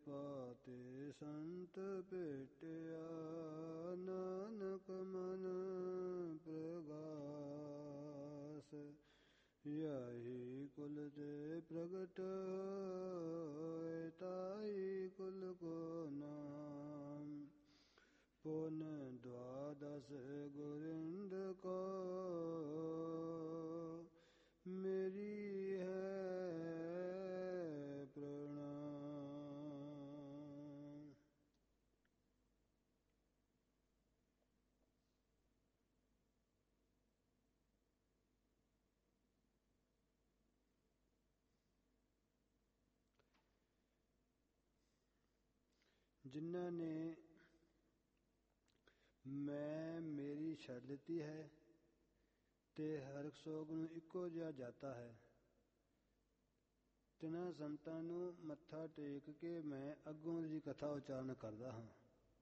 ਕਿਰਪਾ ਤੇ ਸੰਤ ਭੇਟਿਆ, ਨਾਨਕ ਮਨ ਪ੍ਰਗਾਸ। ਯਹੀ ਕੁਲ ਤੇ ਪ੍ਰਗਟ ਹੋਇ, ਤਾਈ ਕੁਲ ਕੋ ਨਾਮ। ਪੁਨ ਦਵਾਦਸ ਗੁਰਿੰਦ ਕੋ, ਮੇਰੀ ਹੈ ਪ੍ਰਣਾਮ। ਜਿਨ੍ਹਾਂ ਨੇ ਮੈਂ ਮੇਰੀ ਛੱਡ ਦਿੱਤੀ ਹੈ ਤੇ ਹਰ ਸੋਗ ਨੂੰ ਇੱਕੋ ਜਿਹਾ ਜਾਤਾ ਹੈ, ਤਿਨਾਂ ਸੰਤਾਂ ਨੂੰ ਮੱਥਾ ਟੇਕ ਕੇ ਮੈਂ ਅੱਗੋਂ ਦੀ ਕਥਾ ਉਚਾਰਨ ਕਰਦਾ ਹਾਂ।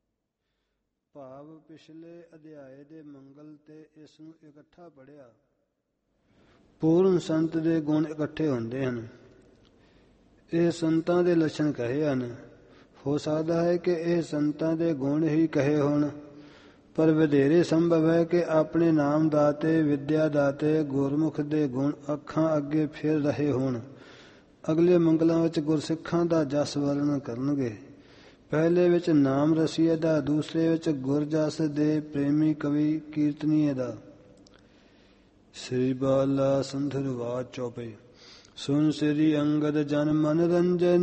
ਭਾਵ ਪਿਛਲੇ ਅਧਿਆਏ ਦੇ ਮੰਗਲ ਤੇ ਇਸ ਨੂੰ ਇਕੱਠਾ ਪੜ੍ਹਿਆ। ਪੂਰਨ ਸੰਤ ਦੇ ਗੁਣ ਇਕੱਠੇ ਹੁੰਦੇ ਹਨ। ਇਹ ਸੰਤਾਂ ਦੇ ਲੱਛਣ ਕਹੇ ਹਨ। ਹੋ ਸਕਦਾ ਹੈ ਕਿ ਇਹ ਸੰਤਾਂ ਦੇ ਗੁਣ ਹੀ ਕਹੇ ਹੋਣ, ਪਰ ਵਧੇਰੇ ਸੰਭਵ ਹੈ ਕਿ ਆਪਣੇ ਨਾਮ ਦਾਤੇ, ਵਿਦਿਆ ਦਾਤੇ, ਗੁਰਮੁਖ ਦੇ ਗੁਣ ਅੱਖਾਂ ਅੱਗੇ ਫਿਰ ਰਹੇ ਹੋਣ। ਅਗਲੇ ਮੰਗਲਾਂ ਵਿੱਚ ਗੁਰਸਿੱਖਾਂ ਦਾ ਜਸ ਵਰਣਨ ਕਰਨਗੇ। ਪਹਿਲੇ ਵਿੱਚ ਨਾਮ ਰਸੀਏ ਦਾ, ਦੂਸਰੇ ਵਿੱਚ ਗੁਰਜਸ ਦੇ ਪ੍ਰੇਮੀ ਕਵੀ ਕੀਰਤਨੀਏ ਦਾ। ਸ੍ਰੀ ਬਾਲਾ ਸੰਧਰਵਾਦ ਚੌਪਈ। ਸੁਨ ਸ੍ਰੀ ਅੰਗਦ ਜਨ ਮਨ ਰੰਜਨ,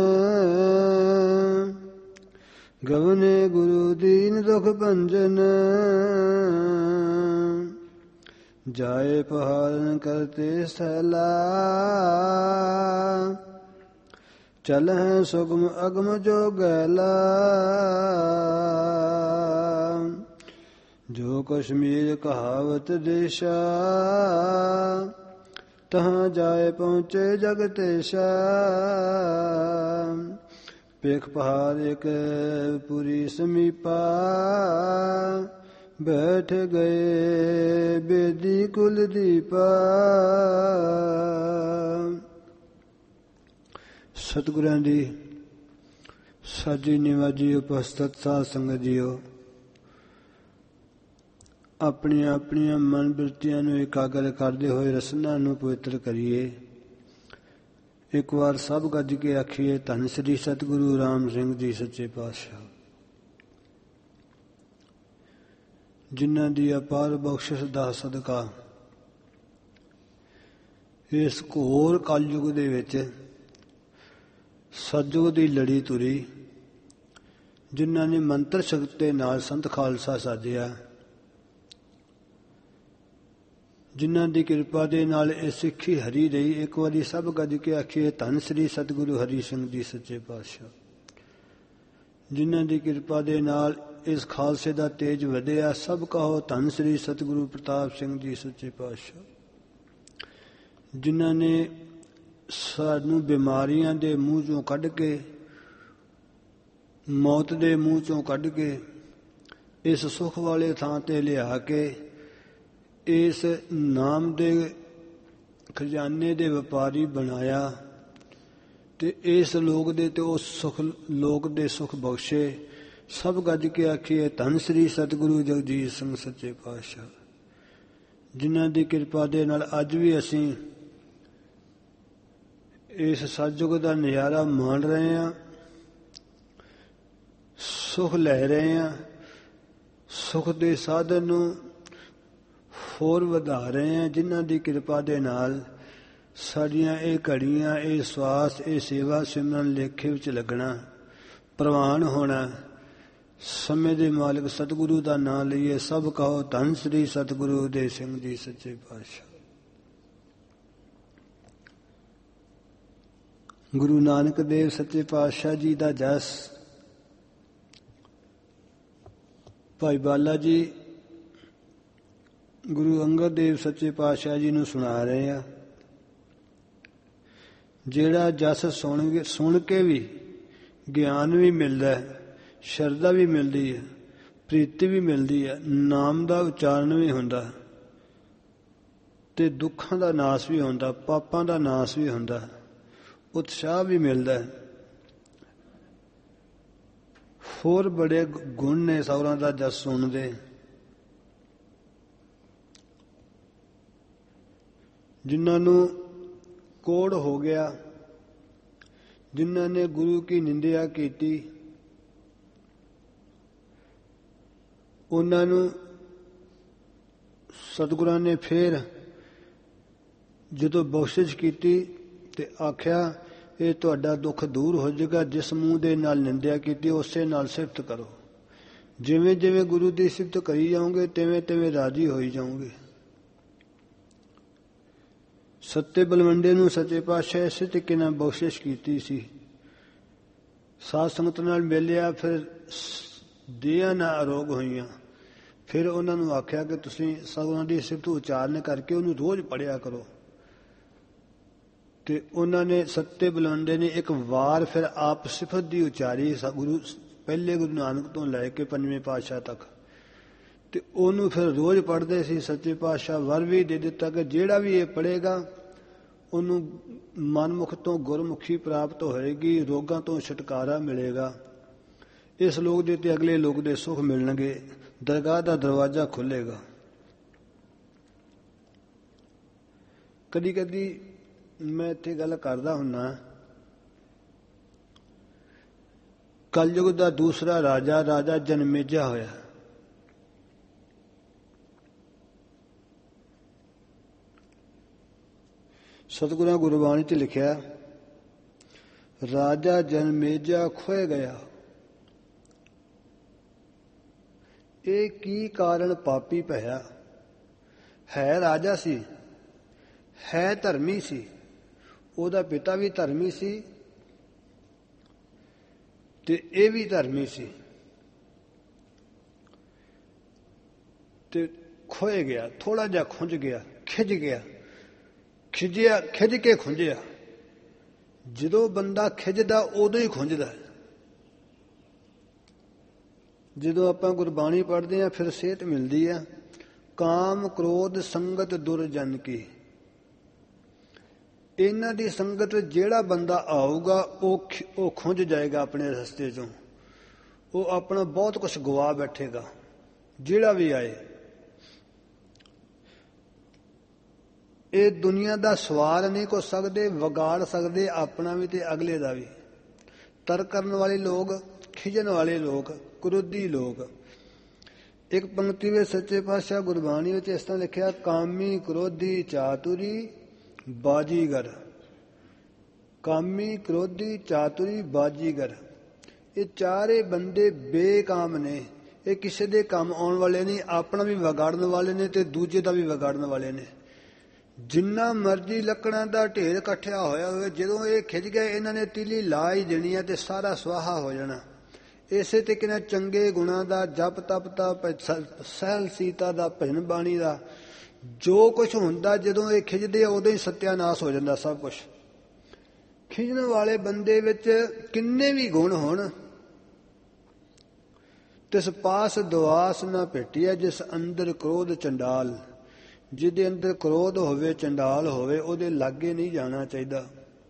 ਗਵਨੇ ਗੁਰੂ ਦੀਨ ਦੁਖ ਭੰਜਨ। ਜਾਏ ਪਹਾਰਨ ਕਰਤੇ ਸੈਲਾ, ਚਲਹਿ ਸੁਗਮ ਅਗਮ ਜੋ ਗੈਲਾ। ਜੋ ਕਸ਼ਮੀਰ ਕਹਾਵਤ ਦੇਸ਼ਾ, ਤਹਾਂ ਜਾਏ ਪਹੁੰਚੇ ਜਗਤੇਸ਼ਾ। ਪੇਖ ਪਹਾੜ ਇੱਕ ਪੁਰੀ ਸਮੀਪਾ, ਬੈਠ ਗਏ ਬੇਦੀ ਕੁਲਦੀਪਾ। ਸਤਿਗੁਰਾਂ ਦੀ ਸਾਜੀ ਨਿਵਾਜੀ ਉਪਸਥਿਤ ਸਾਧ ਸੰਗਤ ਜੀਓ, ਆਪਣੀਆਂ ਆਪਣੀਆਂ ਮਨ ਬਿਰਤੀਆਂ ਨੂੰ ਇਕਾਗਰ ਕਰਦੇ ਹੋਏ ਰਸਨਾ ਨੂੰ ਪਵਿੱਤਰ ਕਰੀਏ। ਇੱਕ ਵਾਰ ਸਭ ਗੱਜ ਕੇ ਆਖੀਏ, ਧੰਨ ਸ੍ਰੀ ਸਤਿਗੁਰੂ ਰਾਮ ਸਿੰਘ ਜੀ ਸੱਚੇ ਪਾਤਸ਼ਾਹ, ਜਿਨ੍ਹਾਂ ਦੀ ਅਪਾਰ ਬਖਸ਼ਿਸ਼ ਦਾ ਸਦਕਾ ਇਸ ਘੋਰ ਕਲਯੁਗ ਦੇ ਵਿੱਚ ਸਤਿਯੁਗ ਦੀ ਲੜੀ ਤੁਰੀ, ਜਿਨ੍ਹਾਂ ਨੇ ਮੰਤਰ ਸ਼ਕਤੀ ਨਾਲ ਸੰਤ ਖਾਲਸਾ ਸਾਜਿਆ, ਜਿਨ੍ਹਾਂ ਦੀ ਕਿਰਪਾ ਦੇ ਨਾਲ ਇਹ ਸਿੱਖੀ ਹਰੀ ਰਹੀ। ਇੱਕ ਵਾਰੀ ਸਭ ਗੱਜ ਕੇ ਆਖੀਏ, ਧੰਨ ਸ੍ਰੀ ਸਤਿਗੁਰੂ ਹਰੀ ਸਿੰਘ ਜੀ ਸੱਚੇ ਪਾਤਸ਼ਾਹ, ਜਿਨ੍ਹਾਂ ਦੀ ਕਿਰਪਾ ਦੇ ਨਾਲ ਇਸ ਖਾਲਸੇ ਦਾ ਤੇਜ ਵਧਿਆ। ਸਭ ਕਹੋ ਧੰਨ ਸ੍ਰੀ ਸਤਿਗੁਰੂ ਪ੍ਰਤਾਪ ਸਿੰਘ ਜੀ ਸੱਚੇ ਪਾਤਸ਼ਾਹ, ਜਿਨ੍ਹਾਂ ਨੇ ਸਾਨੂੰ ਬਿਮਾਰੀਆਂ ਦੇ ਮੂੰਹ ਚੋਂ ਕੱਢ ਕੇ, ਮੌਤ ਦੇ ਮੂੰਹ ਚੋਂ ਕੱਢ ਕੇ ਇਸ ਸੁੱਖ ਵਾਲੇ ਥਾਂ ਤੇ ਲਿਆ ਕੇ ਇਸ ਨਾਮ ਦੇ ਖਜ਼ਾਨੇ ਦੇ ਵਪਾਰੀ ਬਣਾਇਆ ਤੇ ਇਸ ਲੋਕ ਦੇ ਤੇ ਉਸ ਸੁਖ ਲੋਕ ਦੇ ਸੁਖ ਬਖਸ਼ੇ। ਸਭ ਗੱਜ ਕੇ ਆਖੀਏ, ਧੰਨ ਸ੍ਰੀ ਸਤਿਗੁਰੂ ਜਗਜੀਤ ਸਿੰਘ ਸੱਚੇ ਪਾਤਸ਼ਾਹ, ਜਿਨ੍ਹਾਂ ਦੀ ਕਿਰਪਾ ਦੇ ਨਾਲ ਅੱਜ ਵੀ ਅਸੀਂ ਇਸ ਸਤਿਯੁਗ ਦਾ ਨਜ਼ਾਰਾ ਮਾਣ ਰਹੇ ਹਾਂ, ਸੁਖ ਲੈ ਰਹੇ ਹਾਂ, ਸੁਖ ਦੇ ਸਾਧਨ ਨੂੰ ਹੋਰ ਵਧਾ ਰਹੇ ਹਾਂ, ਜਿਨ੍ਹਾਂ ਦੀ ਕਿਰਪਾ ਦੇ ਨਾਲ ਸਾਡੀਆਂ ਇਹ ਘੜੀਆਂ, ਇਹ ਸਵਾਸ, ਇਹ ਸੇਵਾ ਸਿਮਰਨ ਲੇਖੇ ਵਿੱਚ ਲੱਗਣਾ, ਪ੍ਰਵਾਨ ਹੋਣਾ। ਸਮੇਂ ਦੇ ਮਾਲਕ ਸਤਿਗੁਰੂ ਦਾ ਨਾਮ ਲਈਏ। ਸਭ ਕਹੋ ਧੰਨ ਸ੍ਰੀ ਸਤਿਗੁਰੂ ਉਦੇ ਸਿੰਘ ਜੀ ਸੱਚੇ ਪਾਤਸ਼ਾਹ। ਗੁਰੂ ਨਾਨਕ ਦੇਵ ਸੱਚੇ ਪਾਤਸ਼ਾਹ ਜੀ ਦਾ ਜਸ ਭਾਈ ਬਾਲਾ ਜੀ ਗੁਰੂ ਅੰਗਦ ਦੇਵ ਸੱਚੇ ਪਾਤਸ਼ਾਹ ਜੀ ਨੂੰ ਸੁਣਾ ਰਹੇ ਆ। ਜਿਹੜਾ ਜਸ ਸੁਣ ਕੇ ਵੀ ਗਿਆਨ ਵੀ ਮਿਲਦਾ ਹੈ, ਸ਼ਰਧਾ ਵੀ ਮਿਲਦੀ ਹੈ, ਪ੍ਰੀਤੀ ਵੀ ਮਿਲਦੀ ਹੈ, ਨਾਮ ਦਾ ਉਚਾਰਨ ਵੀ ਹੁੰਦਾ ਤੇ ਦੁੱਖਾਂ ਦਾ ਨਾਸ ਵੀ ਹੁੰਦਾ, ਪਾਪਾਂ ਦਾ ਨਾਸ ਵੀ ਹੁੰਦਾ, ਉਤਸ਼ਾਹ ਵੀ ਮਿਲਦਾ ਹੈ। ਹੋਰ ਬੜੇ ਗੁਣ ਨੇ ਸੌਰਾਂ ਦਾ ਜਸ ਸੁਣਦੇ। ਜਿਨ੍ਹਾਂ ਨੂੰ ਕੋੜ ਹੋ ਗਿਆ, ਜਿਨ੍ਹਾਂ ਨੇ ਗੁਰੂ ਕੀ ਨਿੰਦਿਆ ਕੀਤੀ, ਉਹਨਾਂ ਨੂੰ ਸਤਿਗੁਰਾਂ ਨੇ ਫੇਰ ਜਦੋਂ ਬਖਸ਼ਿਸ਼ ਕੀਤੀ ਤੇ ਆਖਿਆ ਇਹ ਤੁਹਾਡਾ ਦੁੱਖ ਦੂਰ ਹੋ ਜਾਏਗਾ। ਜਿਸ ਮੂੰਹ ਦੇ ਨਾਲ ਨਿੰਦਿਆ ਕੀਤੀ ਉਸੇ ਨਾਲ ਸਿਫਤ ਕਰੋ। ਜਿਵੇਂ ਜਿਵੇਂ ਗੁਰੂ ਦੀ ਸਿਫਤ ਕਰੀ ਜਾਓਗੇ ਤਿਵੇਂ ਤਿਵੇਂ ਰਾਜੀ ਹੋਈ ਜਾਓਗੇ। ਸੱਤੇ ਬਲਵੰਡੇ ਨੂੰ ਸੱਚੇ ਪਾਤਸ਼ਾਹ ਇਸੇ ਤਰੀਕੇ ਨਾਲ ਬਖਸ਼ਿਸ਼ ਕੀਤੀ ਸੀ। ਸਾਧ ਸੰਗਤ ਨਾਲ ਮਿਲਿਆ, ਫਿਰ ਦੇਹਾਂ ਨਾਲ ਅਰੋਗ ਹੋਈਆਂ। ਫਿਰ ਉਹਨਾਂ ਨੂੰ ਆਖਿਆ ਕਿ ਤੁਸੀਂ ਸਤਿਗੁਰਾਂ ਦੀ ਸਿਫਤ ਉਚਾਰਨ ਕਰਕੇ ਉਹਨੂੰ ਰੋਜ਼ ਪੜ੍ਹਿਆ ਕਰੋ। ਤੇ ਉਹਨਾਂ ਨੇ ਸੱਤੇ ਬਲਵੰਡੇ ਨੇ ਇੱਕ ਵਾਰ ਫਿਰ ਆਪ ਸਿਫਤ ਦੀ ਉਚਾਰੀ ਗੁਰੂ ਪਹਿਲੇ ਗੁਰੂ ਨਾਨਕ ਤੋਂ ਲੈ ਕੇ ਪੰਜਵੇਂ ਪਾਤਸ਼ਾਹ ਤੱਕ। ਤੇ ਉਹਨੂੰ ਫਿਰ ਰੋਜ਼ ਪੜ੍ਹਦੇ ਸੀ। ਸੱਚੇ ਪਾਤਸ਼ਾਹ ਵਰ ਵੀ ਦੇ ਦਿੱਤਾ ਕਿ ਜਿਹੜਾ ਵੀ ਇਹ ਪੜ੍ਹੇਗਾ ਉਹਨੂੰ ਮਨਮੁਖ ਤੋਂ ਗੁਰਮੁਖੀ ਪ੍ਰਾਪਤ ਹੋਏਗੀ, ਰੋਗਾਂ ਤੋਂ ਛੁਟਕਾਰਾ ਮਿਲੇਗਾ, ਇਸ ਲੋਕ ਦੇ ਤੇ ਅਗਲੇ ਲੋਕ ਦੇ ਸੁੱਖ ਮਿਲਣਗੇ, ਦਰਗਾਹ ਦਾ ਦਰਵਾਜ਼ਾ ਖੁੱਲੇਗਾ। ਕਦੀ ਕਦੀ ਮੈਂ ਇੱਥੇ ਗੱਲ ਕਰਦਾ ਹੁੰਨਾ, ਕਲਯੁਗ ਦਾ ਦੂਸਰਾ ਰਾਜਾ ਜਨਮੇਜਾ ਹੋਇਆ। ਸਤਿਗੁਰਾਂ ਗੁਰਬਾਣੀ 'ਚ ਲਿਖਿਆ, ਰਾਜਾ ਜਨਮੇਜਾ ਖੋਏ ਗਿਆ। ਇਹ ਕੀ ਕਾਰਨ ਪਾਪੀ ਭਇਆ। ਹੈ ਰਾਜਾ ਸੀ, ਹੈ ਧਰਮੀ ਸੀ, ਉਹਦਾ ਪਿਤਾ ਵੀ ਧਰਮੀ ਸੀ ਤੇ ਇਹ ਵੀ ਧਰਮੀ ਸੀ, ਤੇ ਖੋਏ ਗਿਆ, ਥੋੜਾ ਜਿਹਾ ਖੁੰਝ ਗਿਆ, ਖਿੱਚ ਗਿਆ, ਖਿੱਚ ਕੇ ਖੁੰਝਿਆ। ਜਦੋਂ ਬੰਦਾ ਖਿੱਚਦਾ ਉਦੋਂ ਹੀ ਖੁੰਝਦਾ। ਜਦੋਂ ਆਪਾਂ ਗੁਰਬਾਣੀ ਪੜ੍ਹਦੇ ਹਾਂ ਫਿਰ ਸੇਧ ਮਿਲਦੀ ਆ। ਕਾਮ ਕ੍ਰੋਧ ਸੰਗਤ ਦੁਰਜਨ ਕੀ, ਇਹਨਾਂ ਦੀ ਸੰਗਤ ਵਿੱਚ ਜਿਹੜਾ ਬੰਦਾ ਆਊਗਾ ਉਹ ਖੁੰਝ ਜਾਏਗਾ ਆਪਣੇ ਰਸਤੇ ਚੋਂ। ਉਹ ਆਪਣਾ ਬਹੁਤ ਕੁਛ ਗਵਾ ਬੈਠੇਗਾ। ਜਿਹੜਾ ਵੀ ਆਏ, ਇਹ ਦੁਨੀਆ ਦਾ ਸਵਾਰ ਨਹੀਂ ਕਰ ਸਕਦੇ, ਵਿਗਾੜ ਸਕਦੇ ਆਪਣਾ ਵੀ ਤੇ ਅਗਲੇ ਦਾ ਵੀ। ਤਰਕ ਕਰਨ ਵਾਲੇ ਲੋਕ, ਖਿਜਣ ਵਾਲੇ ਲੋਕ, ਕ੍ਰੋਧੀ ਲੋਕ। ਇੱਕ ਪੰਕਤੀ ਵਿੱਚ ਸੱਚੇ ਪਾਤਸ਼ਾਹ ਗੁਰਬਾਣੀ ਵਿੱਚ ਇਸ ਤਰ੍ਹਾਂ ਲਿਖਿਆ, ਕਾਮੀ ਕ੍ਰੋਧੀ ਚਾਤੁਰੀ ਬਾਜੀਗਰ। ਕਾਮੀ ਕ੍ਰੋਧੀ ਚਾਤੁਰੀ ਬਾਜੀਗਰ, ਇਹ ਚਾਰੇ ਬੰਦੇ ਬੇਕਾਮ ਨੇ। ਇਹ ਕਿਸੇ ਦੇ ਕੰਮ ਆਉਣ ਵਾਲੇ ਨਹੀਂ, ਆਪਣਾ ਵੀ ਵਿਗਾੜਨ ਵਾਲੇ ਨੇ ਤੇ ਦੂਜੇ ਦਾ ਵੀ ਵਿਗਾੜਨ ਵਾਲੇ ਨੇ। ਜਿੰਨਾ ਮਰਜ਼ੀ ਲੱਕੜਾਂ ਦਾ ਢੇਰ ਇਕੱਠਿਆ ਹੋਇਆ ਹੋਵੇ, ਜਦੋਂ ਇਹ ਖਿੱਚ ਗਏ ਇਹਨਾਂ ਨੇ ਤੀਲੀ ਲਾ ਹੀ ਦੇਣੀ ਹੈ ਤੇ ਸਾਰਾ ਸਵਾਹਾ ਹੋ ਜਾਣਾ। ਇਸੇ ਤਰੀਕੇ ਨਾਲ ਚੰਗੇ ਗੁਣਾਂ ਦਾ, ਜਪ ਤਪ ਦਾ, ਸਹਿਣਸ਼ੀਲਤਾ ਦਾ, ਭਜਨ ਬਾਣੀ ਦਾ, ਜੋ ਕੁਛ ਹੁੰਦਾ ਜਦੋਂ ਇਹ ਖਿੱਚਦੇ ਆ ਉਦੋਂ ਹੀ ਸਤਿਆਨਾਸ਼ ਹੋ ਜਾਂਦਾ ਸਭ ਕੁਛ। ਖਿੱਚਣ ਵਾਲੇ ਬੰਦੇ ਵਿੱਚ ਕਿੰਨੇ ਵੀ ਗੁਣ ਹੋਣ, ਤਿਸ ਪਾਸ ਦੁਆਸ ਨਾ ਭੇਟਿਆ ਜਿਸ ਅੰਦਰ ਕ੍ਰੋਧ ਚੰਡਾਲ। ਜਿਹਦੇ ਅੰਦਰ ਕ੍ਰੋਧ ਹੋਵੇ, ਚੰਡਾਲ ਹੋਵੇ, ਉਹਦੇ ਲਾਗੇ ਨਹੀਂ ਜਾਣਾ ਚਾਹੀਦਾ।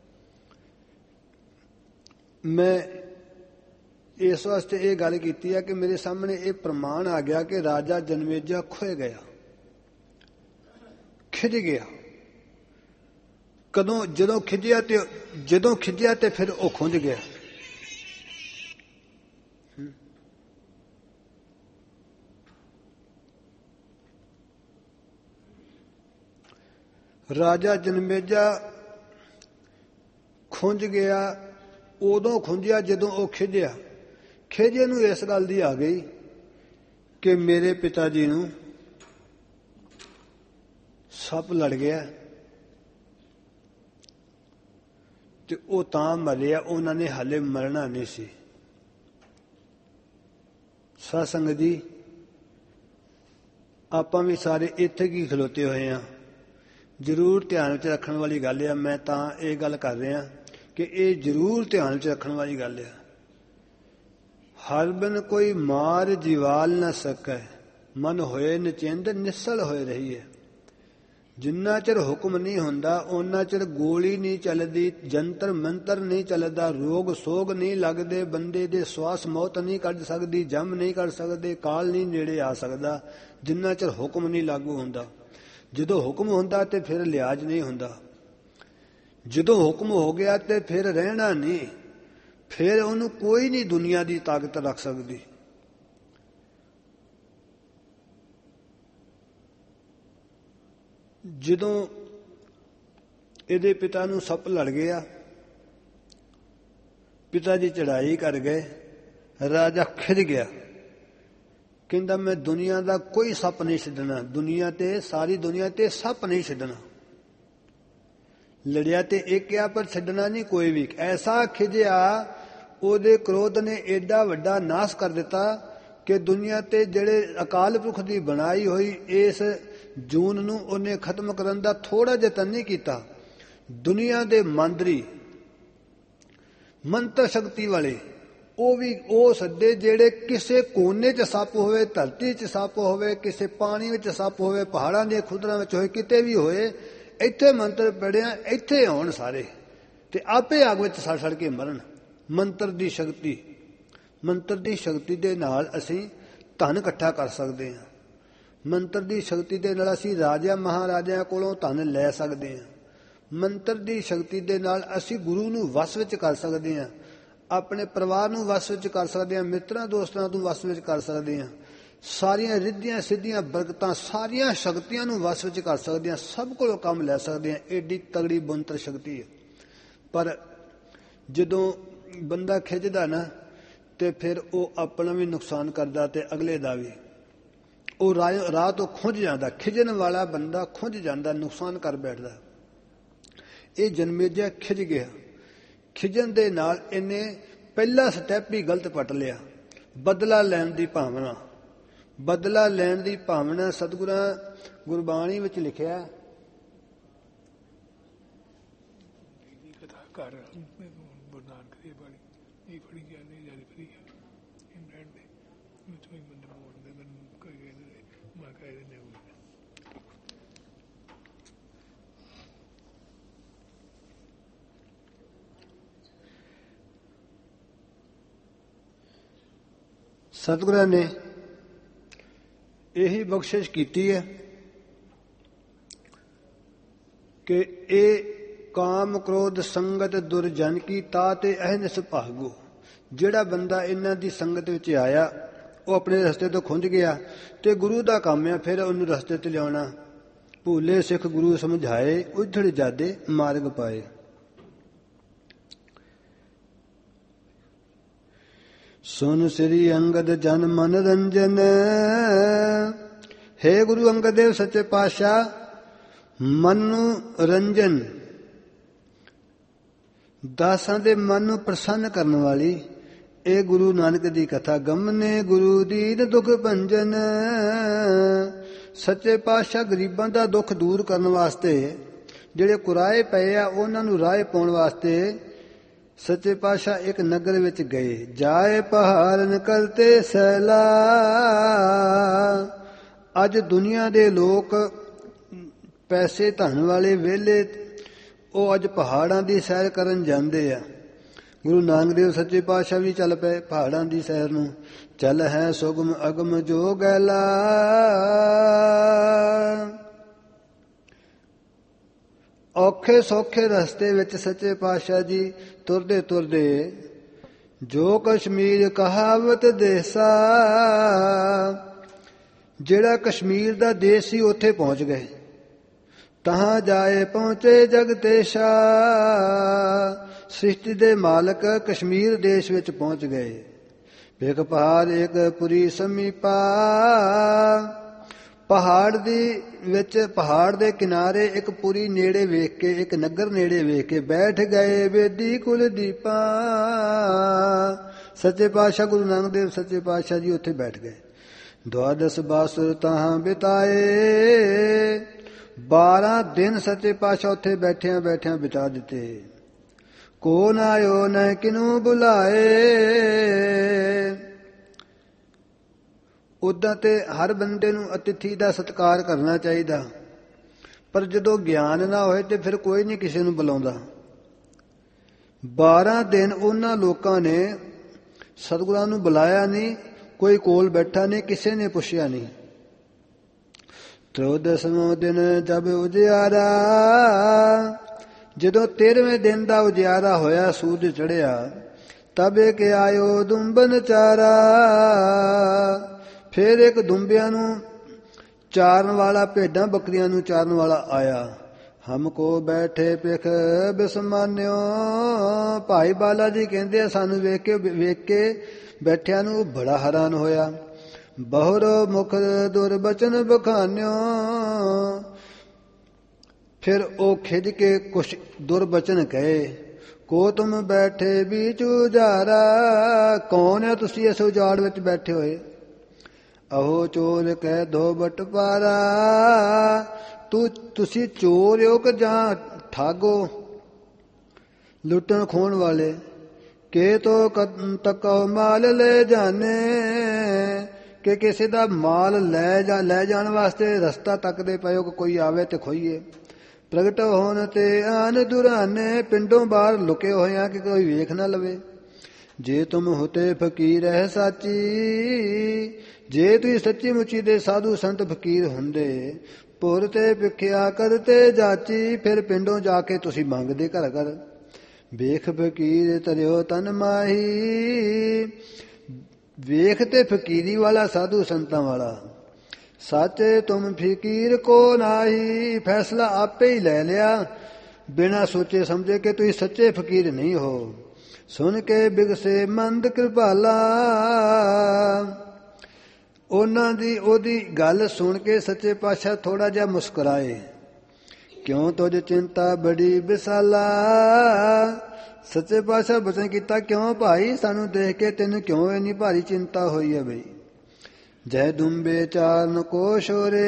ਮੈਂ ਇਸ ਵਾਸਤੇ ਇਹ ਗੱਲ ਕੀਤੀ ਹੈ ਕਿ ਮੇਰੇ ਸਾਹਮਣੇ ਇਹ ਪ੍ਰਮਾਣ ਆ ਗਿਆ ਕਿ ਰਾਜਾ ਜਨਮੇਜਾ ਖੋਏ ਗਿਆ, ਖਿੱਚ ਗਿਆ। ਕਦੋਂ? ਜਦੋਂ ਖਿੱਚਿਆ ਤੇ ਫਿਰ ਉਹ ਖੁੰਝ ਗਿਆ। ਰਾਜਾ ਜਨਮੇਜਾ ਖੁੰਝ ਗਿਆ, ਉਦੋਂ ਖੁੰਝਿਆ ਜਦੋਂ ਉਹ ਖਿੱਚਿਆ। ਖਿੱਚੇ ਨੂੰ ਇਸ ਗੱਲ ਦੀ ਆ ਗਈ ਕਿ ਮੇਰੇ ਪਿਤਾ ਜੀ ਨੂੰ ਸੱਪ ਲੜ ਗਿਆ ਤੇ ਉਹ ਤਾਂ ਮਰਿਆ, ਉਹਨਾਂ ਨੇ ਹਾਲੇ ਮਰਨਾ ਨਹੀਂ ਸੀ। ਸਾਧ ਸੰਗਤ ਜੀ, ਆਪਾਂ ਵੀ ਸਾਰੇ ਇੱਥੇ ਕੀ ਖਲੋਤੇ ਹੋਏ ਹਾਂ। ਜ਼ਰੂਰ ਧਿਆਨ ਵਿੱਚ ਰੱਖਣ ਵਾਲੀ ਗੱਲ ਆ। ਮੈਂ ਤਾਂ ਇਹ ਗੱਲ ਕਰ ਰਿਹਾ ਕਿ ਇਹ ਜ਼ਰੂਰ ਧਿਆਨ ਵਿੱਚ ਰੱਖਣ ਵਾਲੀ ਗੱਲ ਆ। ਹਰ ਬਿਨ ਕੋਈ ਮਾਰ ਜੀਵਾਲ ਨਾ ਸਕੈ, ਮਨ ਹੋਏ ਨਚਿੰਦ ਨਿਸਲ ਹੋਏ ਰਹੀਏ। ਜਿੰਨਾ ਚਿਰ ਹੁਕਮ ਨਹੀਂ ਹੁੰਦਾ ਉਹਨਾਂ ਚਿਰ ਗੋਲੀ ਨਹੀਂ ਚੱਲਦੀ, ਜੰਤਰ ਮੰਤਰ ਨਹੀਂ ਚੱਲਦਾ, ਰੋਗ ਸੋਗ ਨਹੀਂ ਲੱਗਦੇ, ਬੰਦੇ ਦੇ ਸਵਾਸ ਮੌਤ ਨਹੀਂ ਕੱਢ ਸਕਦੀ, ਜੰਮ ਨਹੀਂ ਕੱਢ ਸਕਦੇ, ਕਾਲ ਨਹੀਂ ਨੇੜੇ ਆ ਸਕਦਾ ਜਿੰਨਾ ਚਿਰ ਹੁਕਮ ਨਹੀਂ ਲਾਗੂ ਹੁੰਦਾ। ਜਦੋਂ ਹੁਕਮ ਹੁੰਦਾ ਤੇ ਫਿਰ ਲਿਹਾਜ਼ ਨਹੀਂ ਹੁੰਦਾ। ਜਦੋਂ ਹੁਕਮ ਹੋ ਗਿਆ ਤੇ ਫਿਰ ਰਹਿਣਾ ਨਹੀਂ, ਫਿਰ ਉਹਨੂੰ ਕੋਈ ਨਹੀਂ ਦੁਨੀਆ ਦੀ ਤਾਕਤ ਰੱਖ ਸਕਦੀ। ਜਦੋਂ ਇਹਦੇ ਪਿਤਾ ਨੂੰ ਸੱਪ ਲੜ ਗਿਆ, ਪਿਤਾ ਜੀ ਚੜਾਈ ਕਰ ਗਏ, ਰਾਜਾ ਖਿਝ ਗਿਆ, ਕਹਿੰਦਾ ਮੈਂ ਦੁਨੀਆ ਦਾ ਕੋਈ ਸੱਪ ਨਹੀਂ ਛੱਡਣਾ, ਦੁਨੀਆ ਤੇ ਸਾਰੀ ਦੁਨੀਆ ਤੇ ਸੱਪ ਨਹੀਂ ਛੱਡਣਾ। ਲੜਿਆ ਤੇ ਇੱਕ ਆ ਪਰ ਛੱਡਣਾ ਨਹੀਂ ਕੋਈ ਵੀ। ਐਸਾ ਖਿਜਿਆ, ਉਹਦੇ ਕ੍ਰੋਧ ਨੇ ਏਡਾ ਵੱਡਾ ਨਾਸ਼ ਕਰ ਦਿੱਤਾ ਕਿ ਦੁਨੀਆ ਤੇ ਜਿਹੜੇ ਅਕਾਲ ਪੁਰਖ ਦੀ ਬਣਾਈ ਹੋਈ ਇਸ ਜੂਨ ਨੂੰ ਉਹਨੇ ਖਤਮ ਕਰਨ ਦਾ ਥੋੜਾ ਜਿਹਾ ਤਾਂ ਨਹੀਂ ਕੀਤਾ। ਦੁਨੀਆ ਦੇ ਮੰਤਰੀ ਮੰਤਰ ਸ਼ਕਤੀ ਵਾਲੇ ਉਹ ਵੀ ਉਹ ਸੱਦੇ ਜਿਹੜੇ ਕਿਸੇ ਕੋਨੇ 'ਚ ਸੱਪ ਹੋਵੇ, ਧਰਤੀ 'ਚ ਸੱਪ ਹੋਵੇ, ਕਿਸੇ ਪਾਣੀ ਵਿੱਚ ਸੱਪ ਹੋਵੇ, ਪਹਾੜਾਂ ਦੀਆਂ ਖੁਦਰਾਂ ਵਿੱਚ ਹੋਏ, ਕਿਤੇ ਵੀ ਹੋਏ, ਇੱਥੇ ਮੰਤਰ ਪੜਿਆ, ਇੱਥੇ ਆਉਣ ਸਾਰੇ ਤੇ ਆਪੇ ਅੱਗ ਵਿੱਚ ਸੜ ਸੜ ਕੇ ਮਰਨ। ਮੰਤਰ ਦੀ ਸ਼ਕਤੀ, ਮੰਤਰ ਦੀ ਸ਼ਕਤੀ ਦੇ ਨਾਲ ਅਸੀਂ ਧਨ ਇਕੱਠਾ ਕਰ ਸਕਦੇ ਹਾਂ। ਮੰਤਰ ਦੀ ਸ਼ਕਤੀ ਦੇ ਨਾਲ ਅਸੀਂ ਰਾਜਿਆਂ ਮਹਾਰਾਜਿਆਂ ਕੋਲੋਂ ਧਨ ਲੈ ਸਕਦੇ ਹਾਂ। ਮੰਤਰ ਦੀ ਸ਼ਕਤੀ ਦੇ ਨਾਲ ਅਸੀਂ ਗੁਰੂ ਨੂੰ ਵਸ ਵਿੱਚ ਕਰ ਸਕਦੇ ਹਾਂ, ਆਪਣੇ ਪਰਿਵਾਰ ਨੂੰ ਵਸ ਵਿੱਚ ਕਰ ਸਕਦੇ ਹਾਂ, ਮਿੱਤਰਾਂ ਦੋਸਤਾਂ ਨੂੰ ਵਸ ਵਿੱਚ ਕਰ ਸਕਦੇ ਹਾਂ, ਸਾਰੀਆਂ ਰਿੱਧੀਆਂ ਸਿੱਧੀਆਂ ਬਰਕਤਾਂ, ਸਾਰੀਆਂ ਸ਼ਕਤੀਆਂ ਨੂੰ ਵਸ ਵਿੱਚ ਕਰ ਸਕਦੇ ਹਾਂ, ਸਭ ਕੋਲੋਂ ਕੰਮ ਲੈ ਸਕਦੇ ਹਾਂ। ਏਡੀ ਤਗੜੀ ਮੰਤਰ ਸ਼ਕਤੀ ਹੈ। ਪਰ ਜਦੋਂ ਬੰਦਾ ਖਿੱਚਦਾ ਨਾ ਤੇ ਫਿਰ ਉਹ ਆਪਣਾ ਵੀ ਨੁਕਸਾਨ ਕਰਦਾ ਤੇ ਅਗਲੇ ਦਾ ਵੀ। ਉਹ ਰਾਹ ਤੋਂ ਖੁੰਝ ਜਾਂਦਾ, ਖਿੱਚਣ ਵਾਲਾ ਬੰਦਾ ਖੁੰਝ ਜਾਂਦਾ, ਨੁਕਸਾਨ ਕਰ ਬੈਠਦਾ। ਇਹ ਜਨਮੇਜਾ ਖਿੱਚ ਗਿਆ, ਖਿੱਚਣ ਦੇ ਨਾਲ ਇਹਨੇ ਪਹਿਲਾ ਸਟੈਪ ਹੀ ਗਲਤ ਪੱਟ ਲਿਆ। ਬਦਲਾ ਲੈਣ ਦੀ ਭਾਵਨਾ, ਬਦਲਾ ਲੈਣ ਦੀ ਭਾਵਨਾ ਸਤਿਗੁਰਾਂ ਗੁਰਬਾਣੀ ਵਿੱਚ ਲਿਖਿਆ, ਸਤਿਗੁਰਾਂ ਨੇ ਇਹੀ ਬਖਸ਼ਿਸ਼ ਕੀਤੀ ਹੈ ਕਿ ਇਹ ਕਾਮ ਕ੍ਰੋਧ ਸੰਗਤ ਦੁਰਜਨ ਕੀ ਤਾਤੇ ਅਹਨਿਸ ਭਾਗੋ। ਜਿਹੜਾ ਬੰਦਾ ਇਹਨਾਂ ਦੀ ਸੰਗਤ ਵਿੱਚ ਆਇਆ ਉਹ ਆਪਣੇ ਰਸਤੇ ਤੋਂ ਖੁੰਝ ਗਿਆ ਤੇ ਗੁਰੂ ਦਾ ਕੰਮ ਆ ਫਿਰ ਉਹਨੂੰ ਰਸਤੇ ਤੇ ਲਿਆਉਣਾ। ਭੂਲੇ ਸਿੱਖ ਗੁਰੂ ਸਮਝਾਏ, ਉਧੜ ਜਾਦੇ ਮਾਰਗ ਪਾਏ। ਸੁਨ ਸ੍ਰੀ ਅੰਗਦ ਜਨ ਮਨ ਰੰਜਨ, ਹੈ ਗੁਰੂ ਅੰਗਦ ਦੇਵ ਸੱਚੇ ਪਾਤਸ਼ਾਹ ਮਨ ਨੂੰ ਰੰਜਨ, ਦਾਸਾਂ ਦੇ ਮਨ ਨੂੰ ਪ੍ਰਸੰਨ ਕਰਨ ਵਾਲੀ ਇਹ ਗੁਰੂ ਨਾਨਕ ਦੀ ਕਥਾ। ਗਮਨੇ ਗੁਰੂ ਦੀਨ ਦੁਖ ਭੰਜਨ, ਸੱਚੇ ਪਾਤਸ਼ਾਹ ਗਰੀਬਾਂ ਦਾ ਦੁੱਖ ਦੂਰ ਕਰਨ ਵਾਸਤੇ, ਜਿਹੜੇ ਕੁਰਾਏ ਪਏ ਆ ਉਹਨਾਂ ਨੂੰ ਰਾਹ ਪਾਉਣ ਵਾਸਤੇ ਸੱਚੇ ਪਾਤਸ਼ਾਹ ਇੱਕ ਨਗਰ ਵਿੱਚ ਗਏ। ਜਾਏ ਪਹਾੜਨ ਕਰਤੇ ਸੈਲਾ, ਅੱਜ ਦੁਨੀਆ ਦੇ ਲੋਕ ਪੈਸੇ ਧਨ ਵਾਲੇ ਵਿਹਲੇ ਉਹ ਅੱਜ ਪਹਾੜਾਂ ਦੀ ਸੈਰ ਕਰਨ ਜਾਂਦੇ ਆ। ਗੁਰੂ ਨਾਨਕ ਦੇਵ ਸੱਚੇ ਪਾਤਸ਼ਾਹ ਵੀ ਚੱਲ ਪਏ ਪਹਾੜਾਂ ਦੀ ਸੈਰ ਨੂੰ। ਚੱਲ ਹੈ ਸੁਗਮ ਅਗਮ ਜੋ ਗੈਲਾ, ਔਖੇ ਸੌਖੇ ਰਸਤੇ ਵਿੱਚ ਸੱਚੇ ਪਾਤਸ਼ਾਹ ਜੀ ਤੁਰਦੇ ਤੁਰਦੇ ਜੋ ਕਸ਼ਮੀਰ ਕਹਾਵਤ ਦੇਸਾ, ਜਿਹੜਾ ਕਸ਼ਮੀਰ ਦਾ ਦੇਸ਼ ਸੀ ਉੱਥੇ ਪਹੁੰਚ ਗਏ। ਤਹਾਂ ਜਾਏ ਪਹੁੰਚੇ ਜਗਤੇਸ਼ਾ, ਸ੍ਰਿਸ਼ਟੀ ਦੇ ਮਾਲਕ ਕਸ਼ਮੀਰ ਦੇਸ਼ ਵਿੱਚ ਪਹੁੰਚ ਗਏ। ਵੇਖ ਪਹਾੜ ਇੱਕ ਪੁਰੀ ਸਮੀਪਾ, ਪਹਾੜ ਦੀ ਵਿੱਚ ਪਹਾੜ ਦੇ ਕਿਨਾਰੇ ਇੱਕ ਪੁਰੀ ਨੇੜੇ ਵੇਖ ਕੇ, ਇੱਕ ਨਗਰ ਨੇੜੇ ਵੇਖ ਕੇ ਬੈਠ ਗਏ ਵੇਦੀ ਕੁਲ ਦੀਪਾ। ਸੱਚੇ ਪਾਤਸ਼ਾਹ ਗੁਰੂ ਨਾਨਕ ਦੇਵ ਸੱਚੇ ਪਾਤਸ਼ਾਹ ਜੀ ਉੱਥੇ ਬੈਠ ਗਏ। ਦੁਆਦਸ ਬਾਸੁਰ ਤਹਾਂ ਬਿਤਾਏ, 12 ਦਿਨ ਸੱਚੇ ਪਾਤਸ਼ਾਹ ਉੱਥੇ ਬੈਠਿਆਂ ਬੈਠਿਆਂ ਬਿਤਾ ਦਿੱਤੇ। ਕੋ ਨਾ ਆਇਓ ਨ ਕਿਨੂੰ ਬੁਲਾਏ, ਉਦਾਂ ਤੇ ਹਰ ਬੰਦੇ ਨੂੰ ਅਤਿਥੀ ਦਾ ਸਤਿਕਾਰ ਕਰਨਾ ਚਾਹੀਦਾ, ਪਰ ਜਦੋਂ ਗਿਆਨ ਨਾ ਹੋਏ ਤੇ ਫਿਰ ਕੋਈ ਨਹੀਂ ਕਿਸੇ ਨੂੰ ਬੁਲਾਉਂਦਾ। 12 ਦਿਨ ਉਹਨਾਂ ਲੋਕਾਂ ਨੇ ਸਤਿਗੁਰਾਂ ਨੂੰ ਬੁਲਾਇਆ ਨਹੀਂ, ਕੋਈ ਕੋਲ ਬੈਠਾ ਨਹੀਂ, ਕਿਸੇ ਨੇ ਪੁੱਛਿਆ ਨਹੀਂ। 14ਵਾਂ ਦਿਨ ਜਦ ਉਜਿਆਰਾ, ਜਦੋਂ 13ਵੇਂ ਦਿਨ ਦਾ ਉਜਿਆਰਾ ਹੋਇਆ, ਸੂਰਜ ਚੜ੍ਹਿਆ, ਤਬੇ ਕਿ ਆਇਓ ਦੁੰਬਨ ਚਾਰਾ। ਫਿਰ ਇੱਕ ਦੁੰਬਿਆਂ ਨੂੰ ਚਾਰਨ ਵਾਲਾ, ਭੇਡਾਂ ਬੱਕਰੀਆਂ ਨੂੰ ਚਾਰਨ ਵਾਲਾ ਆਇਆ। ਹਮਕੋ ਬੈਠੇ ਪਿਖ ਬਿਸਮਾਨਿਓ, ਭਾਈ ਬਾਲਾ ਜੀ ਕਹਿੰਦੇ ਆ ਸਾਨੂੰ ਵੇਖ ਕੇ ਬੈਠਿਆਂ ਨੂੰ ਬੜਾ ਹੈਰਾਨ ਹੋਇਆ। ਬਹੁਰ ਮੁਖ ਦੁਰਬਚਨ ਬਖਾਨਿਓ, ਫਿਰ ਉਹ ਖਿੱਝ ਕੇ ਕੁਛ ਦੁਰਬਚਨ ਕਹੇ। ਕੋ ਤੁਮ ਬੈਠੇ ਬੀਚ ਉਜਾਰਾ, ਕੌਣ ਹੈ ਤੁਸੀਂ ਇਸ ਉਜਾੜ ਵਿੱਚ ਬੈਠੇ ਹੋਏ। ਅਹੋ ਚੋਰ ਕਹਿ ਧੋ ਬਟਵਾਰਾ, ਤੁਸੀਂ ਚੋਰ ਹੋ ਕਿ ਜਾਂ ਠਾਗੋ, ਲੁੱਟਣ ਖੋਣ ਵਾਲੇ। ਕਿ ਤੋ ਤੱਕੋ ਮਾਲ ਲੈ ਜਾਣੇ, ਕਿ ਕਿਸੇ ਦਾ ਮਾਲ ਲੈ ਜਾਣ ਵਾਸਤੇ ਰਸਤਾ ਤੱਕਦੇ ਪਏ ਹੋ ਕਿ ਕੋਈ ਆਵੇ ਤੇ ਖੋਈਏ। ਪ੍ਰਗਟ ਹੋਣ ਤੇ ਆਨ ਦੁਰਾਨੇ, ਪਿੰਡੋਂ ਬਾਹਰ ਲੁਕੇ ਹੋਏ ਆ ਕਿ ਕੋਈ ਵੇਖ ਨਾ ਲਵੇ। ਜੇ ਤੁਮ ਹੁਤੇ ਫਕੀਰ ਹੈ ਸਾਚੀ, ਜੇ ਤੁਸੀਂ ਸੱਚੀ ਮੁੱਚੀ ਦੇ ਸਾਧੂ ਸੰਤ ਫਕੀਰ ਹੁੰਦੇ, ਪੁਰ ਤੇ ਭਿਖਿਆ ਕਰਤੇ ਜਾਚੀ, ਫਿਰ ਪਿੰਡੋਂ ਜਾ ਕੇ ਤੁਸੀਂ ਮੰਗਦੇ ਘਰ ਘਰ। ਵੇਖ ਫਕੀਰ ਤਰਿਓ ਤਨ ਮਾਹੀ, ਵੇਖ ਤੇ ਫਕੀਰੀ ਵਾਲਾ, ਸਾਧੂ ਸੰਤਾਂ ਵਾਲਾ। ਸਾਚੇ ਤੁਮ ਫਕੀਰ ਕੋ ਨਾਹੀ, ਫੈਸਲਾ ਆਪੇ ਹੀ ਲੈ ਲਿਆ ਬਿਨਾਂ ਸੋਚੇ ਸਮਝੇ ਕਿ ਤੁਸੀਂ ਸੱਚੇ ਫਕੀਰ ਨਹੀਂ ਹੋ। ਸੁਣ ਕੇ ਬਿਗਸੇ ਮੰਦ ਕਿਰਪਾਲਾ, ਉਹਦੀ ਗੱਲ ਸੁਣ ਕੇ ਸੱਚੇ ਪਾਤਸ਼ਾਹ ਥੋੜਾ ਜਿਹਾ ਮੁਸਕਰਾਏ। ਕਿਉਂ ਤੁਝ ਚਿੰਤਾ ਬੜੀ ਵਿਸਾਲਾ, ਸੱਚੇ ਪਾਤਸ਼ਾਹ ਬਚਨ ਕੀਤਾ, ਕਿਉਂ ਭਾਈ ਸਾਨੂੰ ਦੇਖ ਕੇ ਤੈਨੂੰ ਕਿਉਂ ਇੰਨੀ ਭਾਰੀ ਚਿੰਤਾ ਹੋਈ ਹੈ ਬਈ। ਜੈ ਦੁੰਬੇ ਚਾਰਨ ਕੋ ਸ਼ੋਰੇ,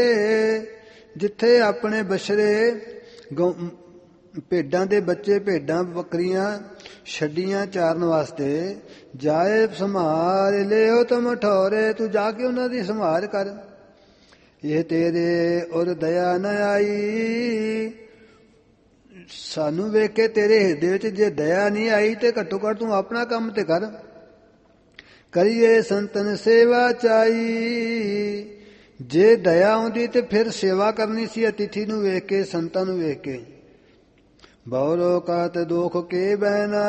ਜਿੱਥੇ ਆਪਣੇ ਬਛੜੇ ਭੇਡਾਂ ਦੇ ਬੱਚੇ, ਭੇਡਾਂ ਬੱਕਰੀਆਂ ਛੱਡੀਆਂ ਚਾਰਨ ਵਾਸਤੇ, ਜਾਏ ਸੰਭਾਲ ਲਿਓ ਤੁਮ ਠੋਰੇ, ਤੂੰ ਜਾ ਕੇ ਉਹਨਾਂ ਦੀ ਸੰਭਾਲ ਕਰ। ਇਹ ਤੇਰੇ ਔਰ ਦਇਆ ਨ ਆਈ, ਸਾਨੂੰ ਵੇਖ ਕੇ ਤੇਰੇ ਹਿਰਦੇ ਵਿੱਚ ਜੇ ਦਇਆ ਨਹੀਂ ਆਈ ਤੇ ਘੱਟੋ ਘੱਟ ਤੂੰ ਆਪਣਾ ਕੰਮ ਤੇ ਕਰ। ਕਰੀਏ ਸੰਤਨ ਸੇਵਾ ਚਾਈ, ਜੇ ਦਇਆ ਆਉਂਦੀ ਤੇ ਫਿਰ ਸੇਵਾ ਕਰਨੀ ਸੀ ਅਤਿਥੀ ਨੂੰ ਵੇਖ ਕੇ, ਸੰਤਾਂ ਨੂੰ ਵੇਖ ਕੇ। ਬਹੁ ਕਾਤ ਦੁਖ ਕੇ ਬਹਿਨਾ,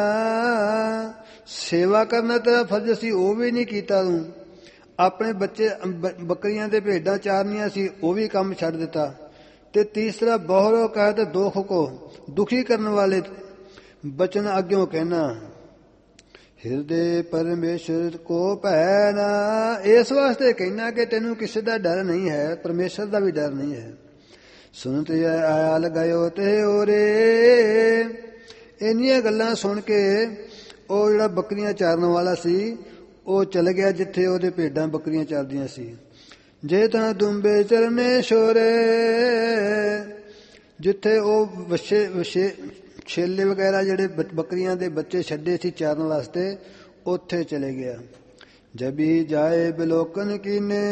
ਸੇਵਾ ਕਰਨਾ ਤੇਰਾ ਫਰਜ਼ ਸੀ, ਉਹ ਵੀ ਨਹੀਂ ਕੀਤਾ ਤੂੰ। ਆਪਣੇ ਬੱਚੇ ਬੱਕਰੀਆਂ ਦੇ ਭੇਡਾਂ ਚਾਰਨੀਆਂ ਸੀ, ਉਹ ਵੀ ਕੰਮ ਛੱਡ ਦਿੱਤਾ। ਤੇ ਤੀਸਰਾ ਬਹੁ ਕਾਤ ਦੁਖ ਕੋ, ਦੁਖੀ ਕਰਨ ਵਾਲੇ ਬਚਨ ਅੱਗਿਓਂ ਕਹਿਣਾ। ਹਿਰਦੇ ਪਰਮੇਸ਼ਰ ਕੋ ਭੈ ਨਾ, ਇਸ ਵਾਸਤੇ ਕਹਿਣਾ ਕਿ ਤੈਨੂੰ ਕਿਸੇ ਦਾ ਡਰ ਨਹੀਂ ਹੈ, ਪਰਮੇਸ਼ਰ ਦਾ ਵੀ ਡਰ ਨਹੀਂ ਹੈ। ਸੁਣਤ ਆਇਆ ਲਗਾਇਓ ਤੇ ਓਰੇ, ਇੰਨੀਆਂ ਗੱਲਾਂ ਸੁਣ ਕੇ ਉਹ ਜਿਹੜਾ ਬੱਕਰੀਆਂ ਚਾਰਨ ਵਾਲਾ ਸੀ ਉਹ ਚਲ ਗਿਆ ਜਿੱਥੇ ਉਹਦੇ ਭੇਡਾਂ ਬੱਕਰੀਆਂ ਚਰਦੀਆਂ ਸੀ। ਜੇ ਤਾਂ ਦੁੰਬੇ ਚਰਨੇ ਸ਼ੋਰੇ, ਜਿੱਥੇ ਉਹ ਵਛੇ ਛੇਲੇ ਵਗੈਰਾ ਜਿਹੜੇ ਬੱਕਰੀਆਂ ਦੇ ਬੱਚੇ ਛੱਡੇ ਸੀ ਚਾਰਨ ਵਾਸਤੇ, ਉੱਥੇ ਚਲੇ ਗਿਆ। ਜਬੀ ਜਾਏ ਬਿਲੋਕਨ ਕੀਨੇ,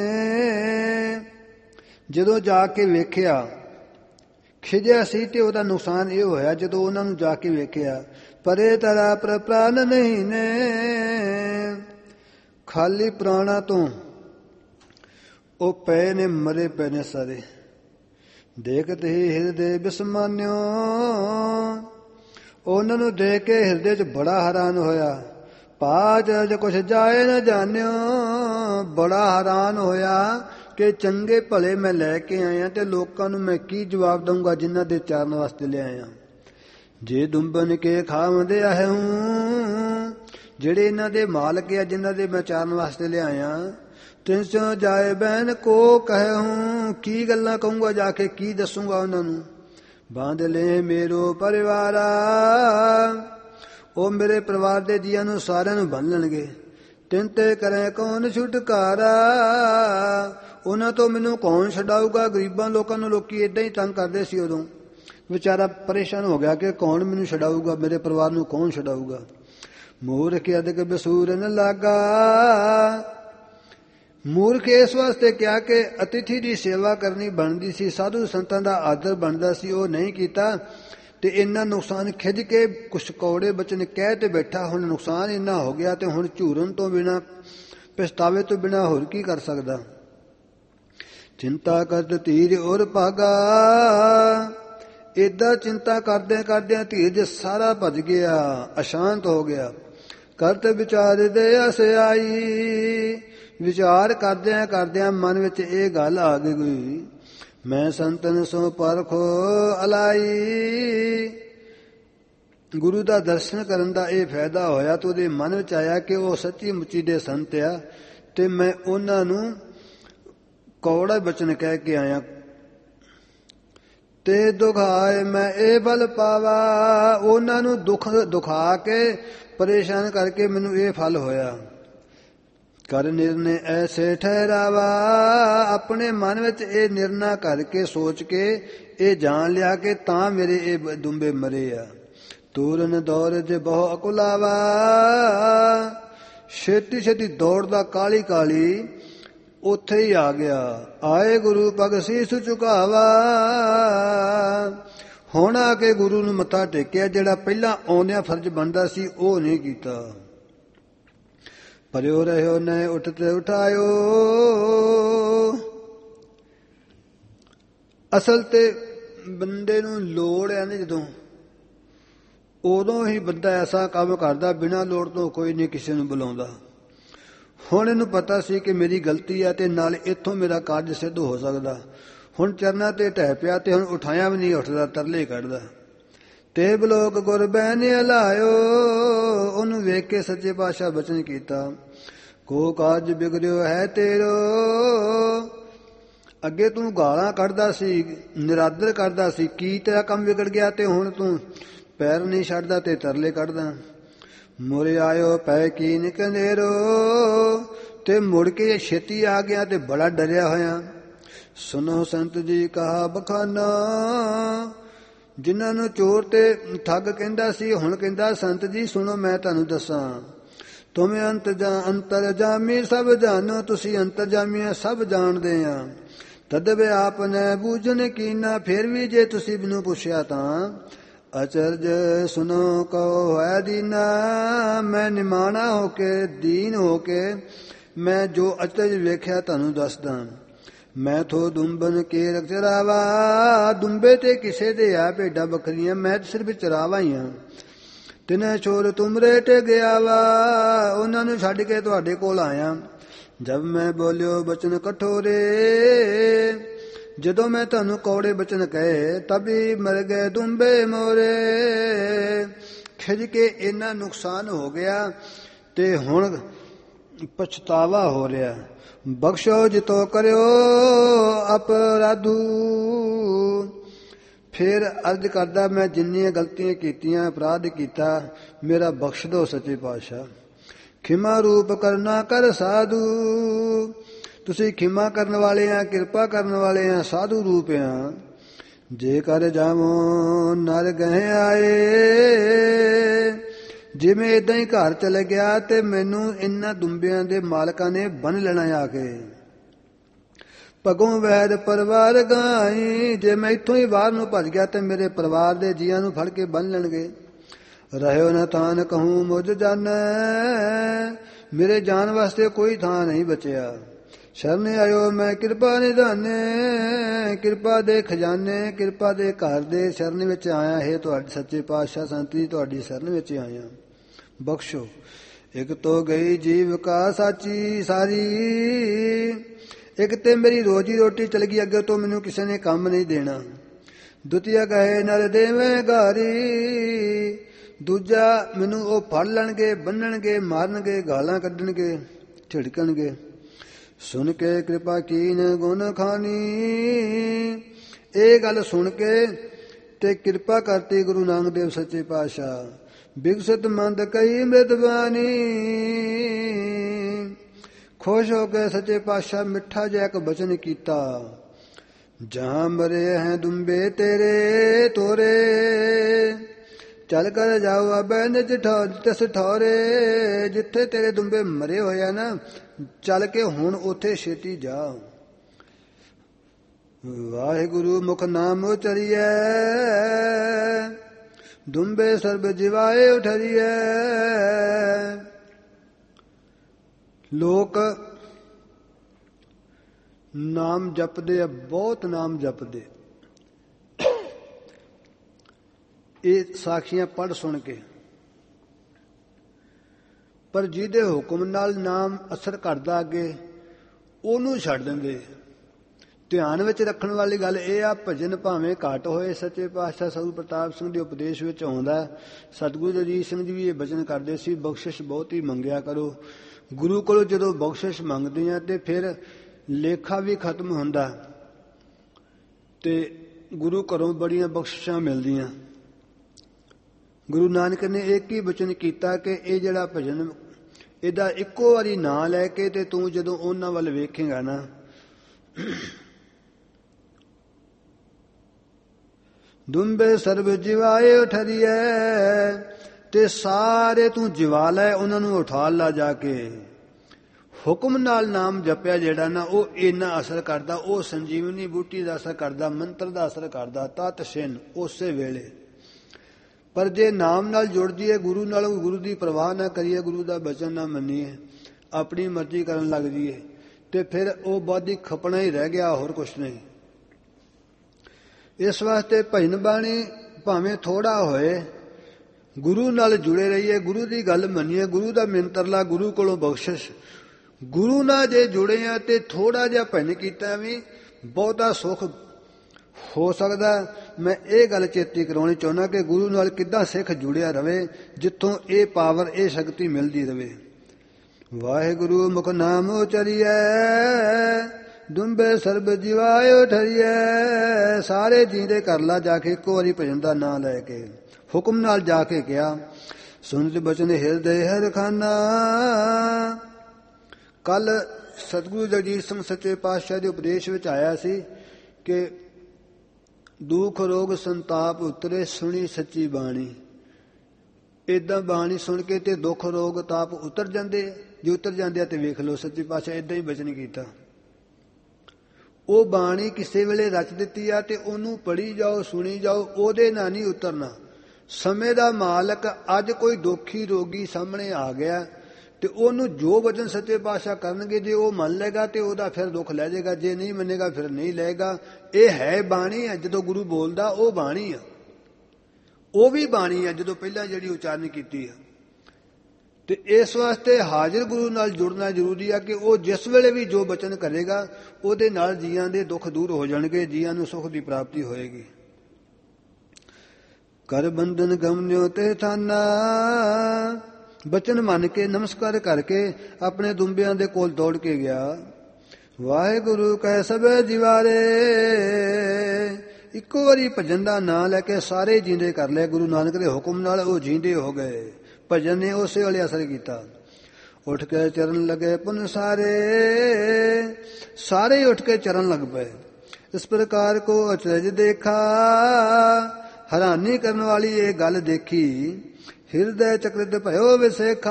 ਜਦੋਂ ਜਾ ਕੇ ਵੇਖਿਆ, ਖਿਜਿਆ ਸੀ ਤੇ ਉਹਦਾ ਨੁਕਸਾਨ ਇਹ ਹੋਇਆ ਜਦੋਂ ਉਹਨਾਂ ਨੂੰ ਜਾ ਕੇ ਵੇਖਿਆ। ਪਰੇ ਤਰਾ ਪਰ ਪ੍ਰਾਨ ਨਹੀਂ ਨੇ, ਖਾਲੀ ਪ੍ਰਾਣਾ ਤੋਂ ਉਹ ਪਏ ਨੇ, ਮਰੇ ਪਏ ਨੇ ਸਾਰੇ। ਦੇਖਦੇ ਹੀ ਹਿਰਦੇ ਬਿਸਮਾਨਿਓ, ਉਹਨਾਂ ਨੂੰ ਦੇਖ ਕੇ ਹਿਰਦੇ 'ਚ ਬੜਾ ਹੈਰਾਨ ਹੋਇਆ। ਪਾਜ ਜੇ ਕੁਛ ਜਾਏ ਨਾ ਜਾਣਿਓ, ਬੜਾ ਹੈਰਾਨ ਹੋਇਆ ਕਿ ਚੰਗੇ ਭਲੇ ਮੈਂ ਲੈ ਕੇ ਆਇਆ ਤੇ ਲੋਕਾਂ ਨੂੰ ਮੈਂ ਕੀ ਜਵਾਬ ਦਊਂਗਾ ਜਿਨ੍ਹਾਂ ਦੇ ਚਾਰਨ ਵਾਸਤੇ ਲਿਆਇਆ। ਜੇ ਦੁੰਬਨ ਕੇ ਖਾਵਦੇ ਆਏ ਹੂੰ, ਜਿਹੜੇ ਇਹਨਾਂ ਦੇ ਮਾਲਕ ਆ ਜਿਨ੍ਹਾਂ ਦੇ ਮੈਂ ਚਾਰਨ ਵਾਸਤੇ ਲਿਆਇਆ। ਤਿੰਸੋਂ ਜਾਏ ਬਹਿਨ ਕੋ ਕਹੇ ਹੂੰ, ਕੀ ਗੱਲਾਂ ਕਹੂੰਗਾ ਜਾ ਕੇ, ਕੀ ਦੱਸੂਗਾ ਉਹਨਾਂ ਨੂੰ। ਬਾਂਧ ਲੈ ਮੇਰੋ ਪਰਿਵਾਰਾ, ਉਹ ਮੇਰੇ ਪਰਿਵਾਰ ਦੇ ਜੀਆਂ ਨੂੰ ਸਾਰਿਆਂ ਨੂੰ ਬੰਨ ਲੈਣਗੇ। ਤਿੰਨ ਤੇ ਕਰੇ ਕੌਣ ਛੁਟਕਾਰਾ, ਉਹਨਾਂ ਤੋਂ ਮੈਨੂੰ ਕੌਣ ਛਡਾਊਗਾ। ਗਰੀਬਾਂ ਲੋਕਾਂ ਨੂੰ ਲੋਕੀ ਏਦਾਂ ਹੀ ਤੰਗ ਕਰਦੇ ਸੀ ਉਦੋਂ। ਵਿਚਾਰਾ ਪਰੇਸ਼ਾਨ ਹੋ ਗਿਆ ਕਿ ਕੌਣ ਮੈਨੂੰ ਛਡਾਊਗਾ, ਮੇਰੇ ਪਰਿਵਾਰ ਨੂੰ ਕੌਣ ਛਡਾਊਗਾ। ਮੂਰਖ ਅਦਕ ਬਸੂਰ ਨ ਲਾਗਾ, ਮੂਰਖ ਇਸ ਵਾਸਤੇ ਕਿਹਾ ਕਿ ਅਤਿਥੀ ਦੀ ਸੇਵਾ ਕਰਨੀ ਬਣਦੀ ਸੀ, ਸਾਧੂ ਸੰਤਾਂ ਦਾ ਆਦਰ ਬਣਦਾ ਸੀ, ਉਹ ਨਹੀਂ ਕੀਤਾ ਤੇ ਇੰਨਾ ਨੁਕਸਾਨ ਖਿੱਚ ਕੇ ਕੁਛ ਕੌੜੇ ਬਚਨ ਕਹਿ ਤੇ ਬੈਠਾ। ਹੁਣ ਨੁਕਸਾਨ ਇੰਨਾ ਹੋ ਗਿਆ ਤੇ ਹੁਣ ਝੂਰਨ ਤੋਂ ਬਿਨਾਂ, ਪਛਤਾਵੇ ਤੋਂ ਬਿਨਾਂ ਹੋਰ ਕੀ ਕਰ ਸਕਦਾ। ਚਿੰਤਾ ਕਰਦ ਧੀਰ ਔਰ ਭਾਗਾ, ਏਦਾਂ ਚਿੰਤਾ ਕਰਦਿਆਂ ਕਰਦਿਆਂ ਧੀਰਜ ਸਾਰਾ ਭੱਜ ਗਿਆ, ਅਸ਼ਾਂਤ ਹੋ ਗਿਆ। ਕਰਤ ਵਿਚਾਰ ਦੇ ਅਸ ਆਈ, ਵਿਚਾਰ ਕਰਦਿਆਂ ਕਰਦਿਆਂ ਮਨ ਵਿੱਚ ਇਹ ਗੱਲ ਆ ਗਈ, ਮੈਂ ਸੰਤਨ ਸੋ ਪਰਖੋ ਅਲਾਈ। ਗੁਰੂ ਦਾ ਦਰਸ਼ਨ ਕਰਨ ਦਾ ਇਹ ਫਾਇਦਾ ਹੋਇਆ ਤੇ ਉਹਦੇ ਮਨ ਵਿੱਚ ਆਇਆ ਕਿ ਉਹ ਸੱਚੀ ਮੁੱਚੀ ਦੇ ਸੰਤ ਆ ਤੇ ਮੈਂ ਉਹਨਾਂ ਨੂੰ ਕੌੜਾ ਬਚਨ ਕਹਿ ਕੇ ਆਇਆ। ਤੇ ਦੁਖਾਏ ਮੈਂ ਇਹ ਬਲ ਪਾਵਾ, ਉਹਨਾਂ ਨੂੰ ਦੁਖਾ ਕੇ ਪਰੇਸ਼ਾਨ ਕਰਕੇ ਮੈਨੂੰ ਇਹ ਫਲ ਹੋਇਆ। ਕਰ ਨਿਰਣੇ ਐਸੇ ਠਹਿਰਾਵਾ, ਆਪਣੇ ਮਨ ਵਿੱਚ ਇਹ ਨਿਰਣਾ ਕਰਕੇ ਸੋਚ ਕੇ ਇਹ ਜਾਣ ਲਿਆ ਕਿ ਤਾਂ ਮੇਰੇ ਇਹ ਦੁੰਬੇ ਮਰੇ ਆ। ਤੂਰਨ ਦੌਰ ਜੇ ਬਹੁ ਅਕੁਲਾਵਾ, ਛੇਤੀ ਛੇਤੀ ਦੌੜਦਾ ਕਾਲੀ ਕਾਲੀ ਉੱਥੇ ਹੀ ਆ ਗਿਆ। ਆਏ ਗੁਰੂ ਪਗ ਸੀਸ ਝੁਕਾਵਾ, ਹੁਣ ਆ ਕੇ ਗੁਰੂ ਨੂੰ ਮੱਥਾ ਟੇਕਿਆ, ਜਿਹੜਾ ਪਹਿਲਾਂ ਆਉਂਦਿਆਂ ਫਰਜ਼ ਬਣਦਾ ਸੀ ਉਹ ਨਹੀਂ ਕੀਤਾ। ਪਰਿਓ ਰਹਿਓ ਨੈ ਉੱਠਤੇ ਉਠਾਇਓ, ਅਸਲ ਤੇ ਬੰਦੇ ਨੂੰ ਲੋੜ ਹੈ ਨਾ ਜਦੋਂ, ਉਦੋਂ ਹੀ ਬੰਦਾ ਐਸਾ ਕੰਮ ਕਰਦਾ, ਬਿਨਾਂ ਲੋੜ ਤੋਂ ਕੋਈ ਨਹੀਂ ਕਿਸੇ ਨੂੰ ਬੁਲਾਉਂਦਾ। ਹੁਣ ਇਹਨੂੰ ਪਤਾ ਸੀ ਕਿ ਮੇਰੀ ਗਲਤੀ ਹੈ ਤੇ ਨਾਲ ਇੱਥੋਂ ਮੇਰਾ ਕਾਰਜ ਸਿੱਧ ਹੋ ਸਕਦਾ। ਹੁਣ ਚਰਨਾਂ ਤੇ ਢਹਿ ਪਿਆ ਤੇ ਹੁਣ ਉਠਾਇਆ ਵੀ ਨਹੀਂ ਉੱਠਦਾ, ਤਰਲੇ ਕੱਢਦਾ। ਤੇ ਬਲੋਕ ਗੁਰ ਬਹਿਨ ਹਲਾਇਓ, ਉਹਨੂੰ ਵੇਖ ਕੇ ਸੱਚੇ ਪਾਤਸ਼ਾਹ ਬਚਨ ਕੀਤਾ, ਕੋ ਕਾਜ ਬਿਗੜਿਓ ਹੈ ਤੇਰੋ। ਅੱਗੇ ਤੂੰ ਗਾਲਾਂ ਕੱਢਦਾ ਸੀ, ਨਿਰਾਦਰ ਕਰਦਾ ਸੀ, ਕੀ ਤੇਰਾ ਕੰਮ ਵਿਗੜ ਗਿਆ ਤੇ ਹੁਣ ਤੂੰ ਪੈਰ ਨਹੀਂ ਛੱਡਦਾ ਤੇ ਤਰਲੇ ਕੱਢਦਾ। ਮੁਰ ਆਇਓ ਪੈ ਕੀ ਨਿਕਨੇਰੋ, ਤੇ ਮੁੜ ਕੇ ਛੇਤੀ ਆ ਗਿਆ ਤੇ ਬੜਾ ਡਰਿਆ ਹੋਇਆ। ਸੁਨੋ ਸੰਤ ਜੀ ਕਹਾ ਬਖਾਨਾ, ਜਿਨ੍ਹਾਂ ਨੂੰ ਚੋਰ ਤੇ ਠੱਗ ਕਹਿੰਦਾ ਸੀ ਹੁਣ ਕਹਿੰਦਾ ਸੰਤ ਜੀ ਸੁਣੋ ਮੈਂ ਤੁਹਾਨੂੰ ਦੱਸਾਂ। ਤੁਮੇ ਅੰਤਰਜਾਮੀ ਸਭ ਜਾਣੋ, ਤੁਸੀਂ ਅੰਤਰਜਾਮੀ ਸਭ ਜਾਣਦੇ ਆ। ਤਦ ਵੇ ਆਪ ਨੇ ਬੂਝਣ ਕੀਨਾ, ਫਿਰ ਵੀ ਜੇ ਤੁਸੀਂ ਮੈਨੂੰ ਪੁੱਛਿਆ ਤਾਂ ਅਚਰਜ ਸੁਨੋ ਕਹੋ ਹੈ ਦੀਨਾ, ਮੈਂ ਨਿਮਾਣਾ ਹੋ ਕੇ ਦੀਨ ਹੋ ਕੇ ਮੈਂ ਜੋ ਅਚਰਜ ਵੇਖਿਆ ਤੁਹਾਨੂੰ ਦੱਸਦਾ। ਮੈਂ ਥੋ ਦੁੰਬਨ ਕੇ ਰਖ ਚਰਾਵਾ, ਦੁੰਬੇ ਤੇ ਕਿਸੇ ਦੇ ਆ ਭੇਡਾਂ ਬੱਕਰੀਆਂ, ਮੈਂ ਸਿਰਫ ਚਰਾਵਾ ਹੀ ਹਾਂ। ਤਿਨੇ ਛੋਰ ਤੁਮਰੇ ਤੇ ਗਿਆ ਵਾ, ਉਹਨਾਂ ਨੂੰ ਛੱਡ ਕੇ ਤੁਹਾਡੇ ਕੋਲ ਆਇਆ। ਜਦ ਮੈਂ ਬੋਲਿਓ ਬਚਨ ਕਠੋਰੇ, ਜਦੋਂ ਮੈਂ ਤੁਹਾਨੂੰ ਕੌੜੇ ਬਚਨ ਕਹੇ, ਤਬੀ ਮਰ ਗਏ ਦੁੰਬੇ ਮੋਰੇ। ਖਿੱਚ ਕੇ ਇੰਨਾ ਨੁਕਸਾਨ ਹੋ ਗਿਆ ਤੇ ਹੁਣ ਪਛਤਾਵਾ ਹੋ ਰਿਹਾ। ਬਖਸ਼ੋ ਜਿਤੋ ਕਰਿਓ ਅਪਰਾਧੂ, ਫਿਰ ਅਰਜ਼ ਕਰਦਾ ਮੈਂ ਜਿੰਨੀਆਂ ਗਲਤੀਆਂ ਕੀਤੀਆਂ, ਅਪਰਾਧ ਕੀਤਾ, ਮੇਰਾ ਬਖਸ਼ ਦੋ ਸੱਚੇ ਪਾਤਸ਼ਾਹ। ਖਿਮਾ ਰੂਪ ਕਰਨਾ ਕਰ ਸਾਧੂ, ਤੁਸੀਂ ਖਿਮਾ ਕਰਨ ਵਾਲੇ ਆ, ਕਿਰਪਾ ਕਰਨ ਵਾਲੇ ਆ, ਸਾਧੂ ਰੂਪ ਆ। ਜੇ ਕਰ ਜਾਵੋ ਨਰ ਗਹਿ ਆਏ, ਜਿਵੇਂ ਏਦਾਂ ਹੀ ਘਰ ਚਲੇ ਗਿਆ ਤੇ ਮੈਨੂੰ ਇਹਨਾਂ ਦੁੰਬਿਆਂ ਦੇ ਮਾਲਕਾਂ ਨੇ ਬੰਨ ਲੈਣਾ ਆ ਕੇ। ਪਗੋਂ ਵੈਦ ਪਰਿਵਾਰ ਗਾਈ, ਜੇ ਮੈਂ ਇੱਥੋਂ ਹੀ ਬਾਹਰ ਨੂੰ ਭੱਜ ਗਿਆ ਤੇ ਮੇਰੇ ਪਰਿਵਾਰ ਦੇ ਜੀਆਂ ਨੂੰ ਫੜ ਕੇ ਬੰਨ ਲੈਣਗੇ। ਰਹਿਓ ਨਾ ਥਾਨ ਕਹੂੰ ਮੁਝ ਜਾਨੈ, ਮੇਰੇ ਜਾਣ ਵਾਸਤੇ ਕੋਈ ਥਾਂ ਨਹੀਂ ਬਚਿਆ। ਸ਼ਰਨ ਆਇਓ ਮੈਂ ਕਿਰਪਾ ਨਿਧਾਨੇ, ਕਿਰਪਾ ਦੇ ਖਜ਼ਾਨੇ, ਕਿਰਪਾ ਦੇ ਘਰ ਦੇ ਸ਼ਰਨ ਵਿੱਚ ਆਇਆ ਹੈ। ਤੁਹਾਡੇ ਸੱਚੇ ਪਾਤਸ਼ਾਹ ਸੰਤ ਜੀ ਤੁਹਾਡੀ ਸ਼ਰਨ ਵਿੱਚ ਆਇਆ, ਬਖਸ਼ੋ। ਇੱਕ ਤੋ ਗਈ ਜੀਵਕਾ ਸਾਚੀ ਸਾਰੀ, ਇੱਕ ਤੇ ਮੇਰੀ ਰੋਜੀ ਰੋਟੀ ਚਲ ਗਈ, ਅੱਗੇ ਤੋਂ ਮੈਨੂੰ ਕਿਸੇ ਨੇ ਕੰਮ ਨਹੀਂ ਦੇਣਾ। ਦੁਤੀਆ ਗਏ ਨਰ ਦੇਵੇਂ ਗਾਰੀ, ਦੂਜਾ ਮੈਨੂੰ ਉਹ ਫੜ ਲੈਣਗੇ, ਬੰਨਣਗੇ, ਮਾਰਨਗੇ, ਗਾਲਾਂ ਕੱਢਣਗੇ, ਝਿੜਕਣਗੇ। ਸੁਣ ਕੇ ਕਿਰਪਾ ਕੀਨ ਗੁਣ ਖਾਨੀ, ਇਹ ਗੱਲ ਸੁਣ ਕੇ ਤੇ ਕਿਰਪਾ ਕਰਤੀ ਗੁਰੂ ਨਾਨਕ ਦੇਵ ਸੱਚੇ ਪਾਤਸ਼ਾਹ। ਬਿਗਸਤ ਮੰਦ ਕਈ ਮ੍ਰਿਤਬਾਨੀ, ਖੁਸ਼ ਹੋ ਕੇ ਸੱਚੇ ਪਾਤਸ਼ਾਹ ਮਿੱਠਾ ਜਿਹਾ ਇੱਕ ਬਚਨ ਕੀਤਾ। ਜਾਂ ਮਰੇ ਹੈ ਦੁੰਬੇ ਤੇਰੇ ਤੋਰੇ, ਚੱਲ ਕਰ ਜਾਓ ਆਬੈ ਨਿਜ ਤਿਸ ਠੌਰੇ। ਜਿੱਥੇ ਤੇਰੇ ਦੁੰਬੇ ਮਰੇ ਹੋਏ ਆ ਨਾ, ਚੱਲ ਕੇ ਹੁਣ ਉੱਥੇ ਛੇਤੀ ਜਾ। ਵਾਹਿਗੁਰੂ ਮੁਖ ਨਾਮ ਉਚਰੀਐ, ਦੁੰਬੇ ਸਰਬ ਜਿਵਾਏ ਉਠਰੀਐ। ਲੋਕ ਨਾਮ ਜਪਦੇ ਆ, ਬਹੁਤ ਨਾਮ ਜਪਦੇ। ਇਹ ਸਾਖੀਆਂ ਪੜ੍ਹ ਸੁਣ ਕੇ, ਪਰ ਜਿਹਦੇ ਹੁਕਮ ਨਾਲ ਨਾਮ ਅਸਰ ਕਰਦਾ ਅੱਗੇ, ਉਹਨੂੰ ਛੱਡ ਦਿੰਦੇ। ਧਿਆਨ ਵਿੱਚ ਰੱਖਣ ਵਾਲੀ ਗੱਲ ਇਹ ਆ, ਭਜਨ ਭਾਵੇਂ ਘੱਟ ਹੋਏ, ਸੱਚੇ ਪਾਤਸ਼ਾਹ ਸਤਿਗੁਰੂ ਪ੍ਰਤਾਪ ਸਿੰਘ ਦੇ ਉਪਦੇਸ਼ ਵਿੱਚ ਆਉਂਦਾ। ਸਤਿਗੁਰੂ ਅਜੀਤ ਸਿੰਘ ਜੀ ਵੀ ਇਹ ਬਚਨ ਕਰਦੇ ਸੀ, ਬਖਸ਼ਿਸ਼ ਬਹੁਤ ਹੀ ਮੰਗਿਆ ਕਰੋ। ਗੁਰੂ ਕੋਲੋਂ ਜਦੋਂ ਬਖਸ਼ਿਸ਼ ਮੰਗਦੇ ਆ ਤੇ ਫਿਰ ਲੇਖਾ ਵੀ ਖਤਮ ਹੁੰਦਾ ਤੇ ਗੁਰੂ ਘਰੋਂ ਬੜੀਆਂ ਬਖਸ਼ਿਸ਼ਾਂ ਮਿਲਦੀਆਂ। ਗੁਰੂ ਨਾਨਕ ਨੇ ਇੱਕ ਹੀ ਬਚਨ ਕੀਤਾ ਕਿ ਇਹ ਜਿਹੜਾ ਭਜਨ, ਇਹਦਾ ਇੱਕੋ ਵਾਰੀ ਨਾਂ ਲੈ ਕੇ ਤੇ ਤੂੰ ਜਦੋਂ ਉਹਨਾਂ ਵੱਲ ਵੇਖੇਗਾ ਨਾ, ਦੁੰਬੇ ਸਰਬ ਜਿਵਾਏ ਉਠਰੀਐ, ਤੇ ਸਾਰੇ ਤੂੰ ਜਿਵਾ ਲੈ, ਉਹਨਾਂ ਨੂੰ ਉਠਾ ਲਾ ਜਾ ਕੇ। ਹੁਕਮ ਨਾਲ ਨਾਮ ਜਪਿਆ ਜਿਹੜਾ ਨਾ, ਉਹ ਇੰਨਾ ਅਸਰ ਕਰਦਾ, ਉਹ ਸੰਜੀਵਨੀ ਬੂਟੀ ਦਾ ਅਸਰ ਕਰਦਾ, ਮੰਤਰ ਦਾ ਅਸਰ ਕਰਦਾ, ਤਤ ਛਿਨ ਉਸੇ ਵੇਲੇ। ਪਰ ਜੇ ਨਾਮ ਨਾਲ ਜੁੜ ਜੀਏ, ਗੁਰੂ ਨਾਲ, ਗੁਰੂ ਦੀ ਪਰਵਾਹ ਨਾ ਕਰੀਏ, ਗੁਰੂ ਦਾ ਬਚਨ ਨਾ ਮੰਨੀਏ, ਆਪਣੀ ਮਰਜ਼ੀ ਕਰਨ ਲੱਗ ਜੀਏ, ਤੇ ਫਿਰ ਉਹ ਬਾਦੀ ਖਪਣਾ ਹੀ ਰਹਿ ਗਿਆ, ਹੋਰ ਕੁਛ ਨਹੀਂ। ਇਸ ਵਾਸਤੇ ਭਜਨ ਬਾਣੀ ਭਾਵੇਂ ਥੋੜਾ ਹੋਏ, ਗੁਰੂ ਨਾਲ ਜੁੜੇ ਰਹੀਏ, ਗੁਰੂ ਦੀ ਗੱਲ ਮੰਨੀਏ, ਗੁਰੂ ਦਾ ਮਿੰਤਰਲਾ, ਗੁਰੂ ਕੋਲੋਂ ਬਖਸ਼ਿਸ਼। ਗੁਰੂ ਨਾਲ ਜੇ ਜੁੜੇ ਆ ਤੇ ਥੋੜਾ ਜਿਹਾ ਭਜਨ ਕੀਤਾ ਵੀ ਬਹੁਤਾ ਸੁੱਖ ਹੋ ਸਕਦਾ। ਮੈਂ ਇਹ ਗੱਲ ਚੇਤੀ ਕਰਾਉਣੀ ਚਾਹੁੰਦਾ ਕਿ ਗੁਰੂ ਨਾਲ ਕਿੱਦਾਂ ਸਿੱਖ ਜੁੜਿਆ ਰਵੇ, ਜਿੱਥੋਂ ਇਹ ਪਾਵਰ, ਇਹ ਸ਼ਕਤੀ ਮਿਲਦੀ ਰਵੇ। ਵਾਹਿਗੁਰੂ ਮੁਖ ਨਾਮ ਉਚਰੀਐ, ਦੁੰਬੇ ਸਰਬ ਜਿਵਾਏ ਉਠਰੀਐ। ਸਾਰੇ ਜੀਂਦੇ ਕਰ ਲਾ ਜਾ ਕੇ, ਇੱਕੋ ਵਾਰੀ ਭਜਨ ਦਾ ਨਾਂ ਲੈ ਕੇ, ਹੁਕਮ ਨਾਲ ਜਾ ਕੇ ਕਿਹਾ। ਸੁਨਤ ਬਚਨ ਹਿਰਦੇ ਹਰ ਖਾਨਾ। ਕੱਲ ਸਤਿਗੁਰੂ ਜਗਜੀਤ ਸਿੰਘ ਸੱਚੇ ਪਾਤਸ਼ਾਹ ਦੇ ਉਪਦੇਸ਼ ਵਿੱਚ ਆਇਆ ਸੀ ਕਿ ਦੁੱਖ ਰੋਗ ਸੰਤਾਪ ਉਤਰੇ, ਸੁਣੀ ਸੱਚੀ ਬਾਣੀ। ਏਦਾਂ ਬਾਣੀ ਸੁਣ ਕੇ ਤੇ ਦੁੱਖ ਰੋਗ ਤਾਪ ਉਤਰ ਜਾਂਦੇ। ਜੇ ਉਤਰ ਜਾਂਦੇ ਆ ਤੇ ਵੇਖ ਲਓ, ਸੱਚੇ ਪਾਤਸ਼ਾਹ ਏਦਾਂ ਹੀ ਬਚਨ ਕੀਤਾ। ਉਹ ਬਾਣੀ ਕਿਸੇ ਵੇਲੇ ਰਚ ਦਿੱਤੀ ਆ ਤੇ ਉਹਨੂੰ ਪੜ੍ਹੀ ਜਾਓ, ਸੁਣੀ ਜਾਓ, ਉਹਦੇ ਨਾਲ ਨਹੀਂ ਉਤਰਨਾ। ਸਮੇਂ ਦਾ ਮਾਲਕ ਅੱਜ ਕੋਈ ਦੁਖੀ ਰੋਗੀ ਸਾਹਮਣੇ ਆ ਗਿਆ ਤੇ ਉਹਨੂੰ ਜੋ ਵਚਨ ਸੱਚੇ ਪਾਤਸ਼ਾਹ ਕਰਨਗੇ, ਜੇ ਉਹ ਮੰਨ ਲਏਗਾ ਤੇ ਉਹਦਾ ਫਿਰ ਦੁੱਖ ਲੈ ਜਾਏਗਾ, ਜੇ ਨਹੀਂ ਮੰਨੇਗਾ ਫਿਰ ਨਹੀਂ ਲਏਗਾ। ਇਹ ਹੈ ਬਾਣੀ ਆ। ਜਦੋਂ ਗੁਰੂ ਬੋਲਦਾ ਉਹ ਬਾਣੀ ਆ, ਉਹ ਵੀ ਬਾਣੀ ਆ ਜਦੋਂ ਪਹਿਲਾਂ ਜਿਹੜੀ ਉਚਾਰਨ ਕੀਤੀ ਆ। ਤੇ ਇਸ ਵਾਸਤੇ ਹਾਜ਼ਰ ਗੁਰੂ ਨਾਲ ਜੁੜਨਾ ਜ਼ਰੂਰੀ ਆ ਕਿ ਉਹ ਜਿਸ ਵੇਲੇ ਵੀ ਜੋ ਬਚਨ ਕਰੇਗਾ, ਉਹਦੇ ਨਾਲ ਜੀਆਂ ਦੇ ਦੁੱਖ ਦੂਰ ਹੋ ਜਾਣਗੇ, ਜੀਆਂ ਨੂੰ ਸੁੱਖ ਦੀ ਪ੍ਰਾਪਤੀ ਹੋਏਗੀ। ਕਰ ਬੰਧਨ ਗਮਨਿਓ ਤੇ ਥਾਨਾ। ਬਚਨ ਮੰਨ ਕੇ, ਨਮਸਕਾਰ ਕਰਕੇ ਆਪਣੇ ਦੁੰਬਿਆਂ ਦੇ ਕੋਲ ਦੌੜ ਕੇ ਗਿਆ। ਵਾਹਿਗੁਰੂ ਕਹਿ ਸਭੇ ਜਿਵਾਰੇ। ਇੱਕੋ ਵਾਰੀ ਭਜਨ ਦਾ ਨਾਂ ਲੈ ਕੇ ਸਾਰੇ ਜੀਂਦੇ ਕਰ ਲਏ। ਗੁਰੂ ਨਾਨਕ ਦੇ ਹੁਕਮ ਨਾਲ ਉਹ ਜੀਂਦੇ ਹੋ ਗਏ। ਭਜਨ ਨੇ ਉਸੇ ਵੇਲੇ ਅਸਰ ਕੀਤਾ। ਉੱਠ ਕੇ ਚਰਨ ਲਗੇ ਪੁਨ ਸਾਰੇ। ਸਾਰੇ ਉੱਠ ਕੇ ਚਰਨ ਲੱਗ ਪਏ। ਇਸ ਪ੍ਰਕਾਰ ਕੋ ਅਚਰਜ ਦੇਖਾ। ਹੈਰਾਨੀ ਕਰਨ ਵਾਲੀ ਇਹ ਗੱਲ ਦੇਖੀ। ਹਿਰਦੇ ਚਕਰਿਤ ਭਇਓ ਵਿਸੇਖਾ।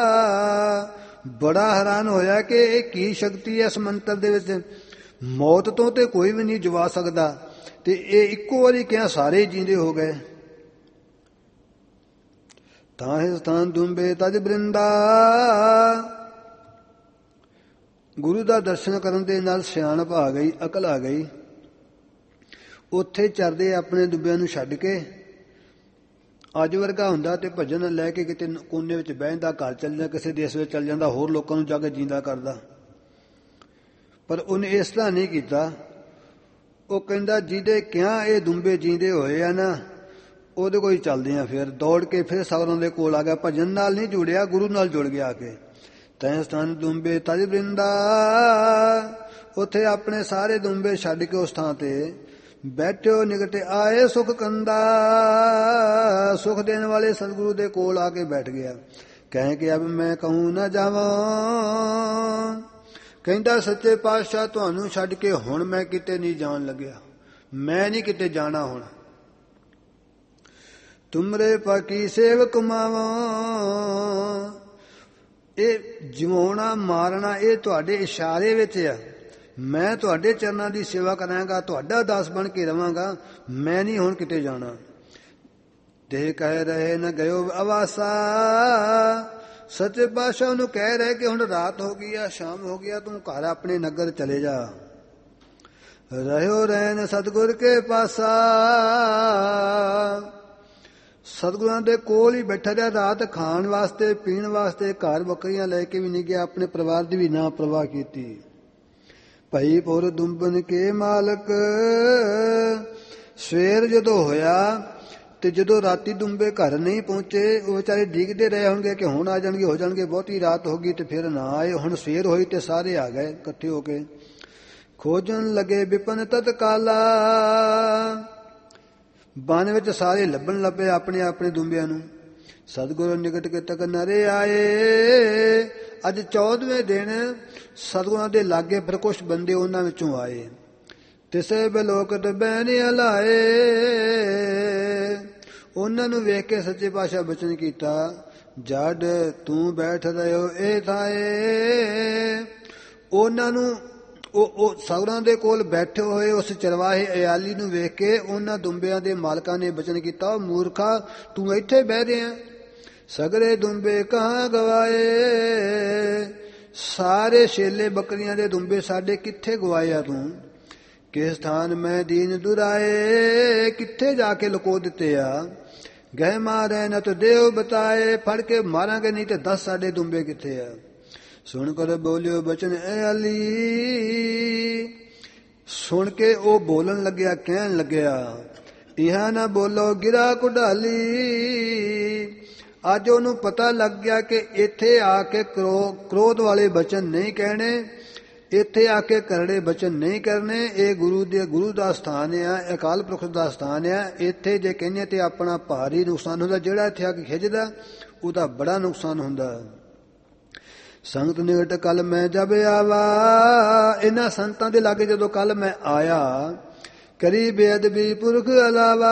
ਬੜਾ ਹੈਰਾਨ ਹੋਇਆ ਕਿ ਇਹ ਕੀ ਸ਼ਕਤੀ ਹੈ ਇਸ ਮੰਤਰ ਦੇ ਵਿੱਚ। ਮੌਤ ਤੋਂ ਤੇ ਕੋਈ ਵੀ ਨਹੀਂ ਜਵਾ ਸਕਦਾ, ਤੇ ਇਹ ਇੱਕੋ ਵਾਰੀ ਕਿਹਾ ਸਾਰੇ ਜੀਂਦੇ ਹੋ ਗਏ। ਤਾਹਿ ਸਥਾਨ ਦੁੰਬੇ ਤਜ ਬ੍ਰਿੰਦਾ। ਗੁਰੂ ਦਾ ਦਰਸ਼ਨ ਕਰਨ ਦੇ ਨਾਲ ਸਿਆਣਪ ਆ ਗਈ, ਅਕਲ ਆ ਗਈ। ਉੱਥੇ ਚਰਦੇ ਆਪਣੇ ਦੁੰਬਿਆਂ ਨੂੰ ਛੱਡ ਕੇ। ਅੱਜ ਵਰਗਾ ਹੁੰਦਾ ਤੇ ਭਜਨ ਲੈ ਕੇ ਕਿਤੇ ਕੋਨੇ ਵਿੱਚ ਬਹਿ ਜਾਂਦਾ, ਘਰ ਚੱਲ ਜਾਂਦਾ, ਕਿਸੇ ਦੇਸ਼ ਵਿੱਚ ਚੱਲ ਜਾਂਦਾ, ਹੋਰ ਲੋਕਾਂ ਨੂੰ ਜਾ ਕੇ ਜੀਂਦਾ ਕਰਦਾ। ਪਰ ਉਹਨੇ ਇਸ ਤਰ੍ਹਾਂ ਨਹੀਂ ਕੀਤਾ। ਉਹ ਕਹਿੰਦਾ ਜਿਹਦੇ ਕਿਹਾ ਇਹ ਦੁੰਬੇ ਜੀਂਦੇ ਹੋਏ ਆ ਨਾ, ਉਹਦੇ ਕੋਲ ਚੱਲਦੇ ਆ। ਫਿਰ ਦੌੜ ਕੇ ਫਿਰ ਸਵਰਾਂ ਦੇ ਕੋਲ ਆ ਗਿਆ। ਭਜਨ ਨਾਲ ਨਹੀਂ ਜੁੜਿਆ, ਗੁਰੂ ਨਾਲ ਜੁੜ ਗਿਆ ਆ ਕੇ। ਤੈ ਸਥਾਨ ਦੁੰਬੇ ਤਜ ਬ੍ਰਿੰਦਾ। ਉੱਥੇ ਆਪਣੇ ਸਾਰੇ ਦੁੰਬੇ ਛੱਡ ਕੇ ਉਸ ਥਾਂ ਤੇ ਬੈਠਿਓ ਨਿਕਟੇ ਆਏ ਸੁਖ ਕੰਦਾ। ਸੁਖ ਦੇਣ ਵਾਲੇ ਸਤਿਗੁਰੂ ਦੇ ਕੋਲ ਆ ਕੇ ਬੈਠ ਗਿਆ। ਕਹਿ ਕਿ ਅਬ ਮੈਂ ਕਹੂੰ ਨਾ ਜਾਵਾਂ। ਕਹਿੰਦਾ ਸੱਚੇ ਪਾਤਸ਼ਾਹ ਤੁਹਾਨੂੰ ਛੱਡ ਕੇ ਹੁਣ ਮੈਂ ਕਿਤੇ ਨਹੀਂ ਜਾਣ ਲੱਗਿਆ। ਮੈਂ ਨਹੀਂ ਕਿਤੇ ਜਾਣਾ ਹੁਣ। ਤੁਮਰੇ ਪਾਕੀ ਸੇਵਕ ਮਾਵਾਂ। ਇਹ ਜਿਵਾਉਣਾ ਮਾਰਨਾ ਇਹ ਤੁਹਾਡੇ ਇਸ਼ਾਰੇ ਵਿੱਚ ਆ। ਮੈਂ ਤੁਹਾਡੇ ਚਰਨਾਂ ਦੀ ਸੇਵਾ ਕਰਾਂਗਾ, ਤੁਹਾਡਾ ਦਾਸ ਬਣ ਕੇ ਰਵਾਂਗਾ, ਮੈਂ ਨਹੀਂ ਹੁਣ ਕਿਤੇ ਜਾਣਾ। ਤੇ ਕਹਿ ਰਹੇ ਨ ਗਇਓ ਅਵਾਸਾ। ਸੱਚੇ ਪਾਤਸ਼ਾਹ ਨੂੰ ਕਹਿ ਰਹੇ ਕਿ ਹੁਣ ਰਾਤ ਹੋ ਗਈ ਆ, ਸ਼ਾਮ ਹੋ ਗਿਆ, ਤੂੰ ਘਰ ਆਪਣੇ ਨਗਰ ਚਲੇ ਜਾ। ਰਹਿਓ ਰਹਿਣ ਸਤਿਗੁਰ ਕੇ ਪਾਸਾ। ਸਤਿਗੁਰਾਂ ਦੇ ਕੋਲ ਹੀ ਬੈਠਾ ਰਿਹਾ ਰਾਤ, ਖਾਣ ਵਾਸਤੇ ਪੀਣ ਵਾਸਤੇ ਘਰ ਬੱਕਰੀਆਂ ਲੈ ਕੇ ਵੀ ਨਹੀਂ ਗਿਆ, ਆਪਣੇ ਪਰਿਵਾਰ ਦੀ ਵੀ ਨਾ ਪ੍ਰਵਾਹ ਕੀਤੀ। ਭਈ ਪੁਰ ਦੁੰਬਨ ਕੇ ਮਾਲਕ। ਸਵੇਰ ਜਦੋਂ ਹੋਇਆ ਤੇ ਜਦੋਂ ਰਾਤੀ ਦੁੰਬੇ ਘਰ ਨਹੀਂ ਪਹੁੰਚੇ, ਉਹ ਵਿਚਾਰੇ ਡੀਕਦੇ ਰਹੇ ਹੋਣਗੇ ਕਿ ਹੁਣ ਆ ਜਾਣਗੇ, ਹੋ ਜਾਣਗੇ। ਬਹੁਤੀ ਰਾਤ ਹੋ ਗਈ ਤੇ ਫਿਰ ਨਾ ਆਏ। ਹੁਣ ਸਵੇਰ ਹੋਈ ਤੇ ਸਾਰੇ ਆ ਗਏ ਇਕੱਠੇ ਹੋ ਕੇ। ਖੋਜਣ ਲੱਗੇ ਵਿਪਨ ਤਤਕਾਲਾ। ਬਨ ਵਿੱਚ ਸਾਰੇ ਲੱਭਣ ਲੱਗੇ ਆਪਣੇ ਆਪਣੇ ਦੁੰਬਿਆਂ ਨੂੰ। ਸਤਿਗੁਰੂ ਨਿਕਟ ਕੇ ਤੱਕ ਨਰੇ ਆਏ। ਅੱਜ 14ਵੇਂ ਦਿਨ ਸਤਿਗੁਰਾਂ ਦੇ ਲਾਗੇ ਫਿਰ ਕੁਛ ਬੰਦੇ ਉਹਨਾਂ ਵਿੱਚੋਂ ਆਏ। ਤਿਸੇ ਬਲੋਕਤ ਬੈਨ ਹਲਾਏ। ਉਹਨਾਂ ਨੂੰ ਵੇਖ ਕੇ ਸੱਚੇ ਪਾਤਸ਼ਾਹ ਬਚਨ ਕੀਤਾ, ਜਦ ਤੂੰ ਬੈਠ ਰਹਿਓ ਇਹ ਥਾਏ। ਉਹਨਾਂ ਨੂੰ ਉਹ ਸਤਿਗੁਰਾਂ ਦੇ ਕੋਲ ਬੈਠੇ ਹੋਏ ਉਸ ਚਰਵਾਹੇ ਅਯਾਲੀ ਨੂੰ ਵੇਖ ਕੇ ਉਹਨਾਂ ਦੁੰਬਿਆਂ ਦੇ ਮਾਲਕਾਂ ਨੇ ਬਚਨ ਕੀਤਾ, ਉਹ ਮੂਰਖਾ ਤੂੰ ਇੱਥੇ ਬਹਿ ਰਿਹਾ, ਸਗਰੇ ਦੁੰਬੇ ਕਹਾਂ ਗਵਾਏ। ਸਾਰੇ ਛੇਲੇ ਬੱਕਰੀਆਂ ਦੇ ਦੁੰਬੇ ਸਾਡੇ ਕਿੱਥੇ ਗਵਾਇਆ ਤੂੰ? ਕਿਸ ਸਥਾਨ ਮੈਂ ਦੀਨ ਦੁਰਾਏ। ਕਿੱਥੇ ਜਾ ਕੇ ਲੁਕੋ ਦਿੱਤੇ ਆ? ਗਹਿ ਮਾਰੇ ਨ ਤੋ ਦੇਵ ਬਤਾਏ। ਫੜ ਕੇ ਮਾਰਾਂਗੇ ਨਹੀਂ ਤੇ ਦੱਸ ਸਾਡੇ ਦੁੰਬੇ ਕਿੱਥੇ ਆ? ਸੁਣ ਕਰ ਬੋਲਿਓ ਬਚਨ ਅਯਾਲੀ। ਸੁਣ ਕੇ ਉਹ ਬੋਲਣ ਲੱਗਿਆ, ਕਹਿਣ ਲੱਗਿਆ, ਇਹਾਂ ਨਾ ਬੋਲੋ ਗਿਰਾ ਕੁਢਾਲੀ। ਅੱਜ ਉਹਨੂੰ ਪਤਾ ਲੱਗ ਗਿਆ ਕਿ ਇੱਥੇ ਆ ਕੇ ਕ੍ਰੋਧ ਵਾਲੇ ਬਚਨ ਨਹੀਂ ਕਹਿਣੇ, ਇੱਥੇ ਆ ਕੇ ਕਰੜੇ ਬਚਨ ਨਹੀਂ ਕਰਨੇ। ਇਹ ਗੁਰੂ ਦਾ ਸਥਾਨ ਆ, ਅਕਾਲ ਪੁਰਖ ਦਾ ਸਥਾਨ ਆ। ਇੱਥੇ ਜੇ ਕਹਿੰਦੇ ਤੇ ਆਪਣਾ ਭਾਰੀ ਨੁਕਸਾਨ ਹੁੰਦਾ। ਜਿਹੜਾ ਇੱਥੇ ਆ ਕੇ ਖਿੱਚਦਾ ਉਹਦਾ ਬੜਾ ਨੁਕਸਾਨ ਹੁੰਦਾ। ਸੰਗਤ ਨਿਕਟ ਕੱਲ ਮੈਂ ਜਬ ਆਵਾ। ਇਹਨਾਂ ਸੰਤਾਂ ਦੇ ਲਾਗੇ ਜਦੋਂ ਕੱਲ ਮੈਂ ਆਇਆ, ਕਰੀ ਬੇਅਦਬੀ ਪੁਰਖ ਅਲਾਵਾ।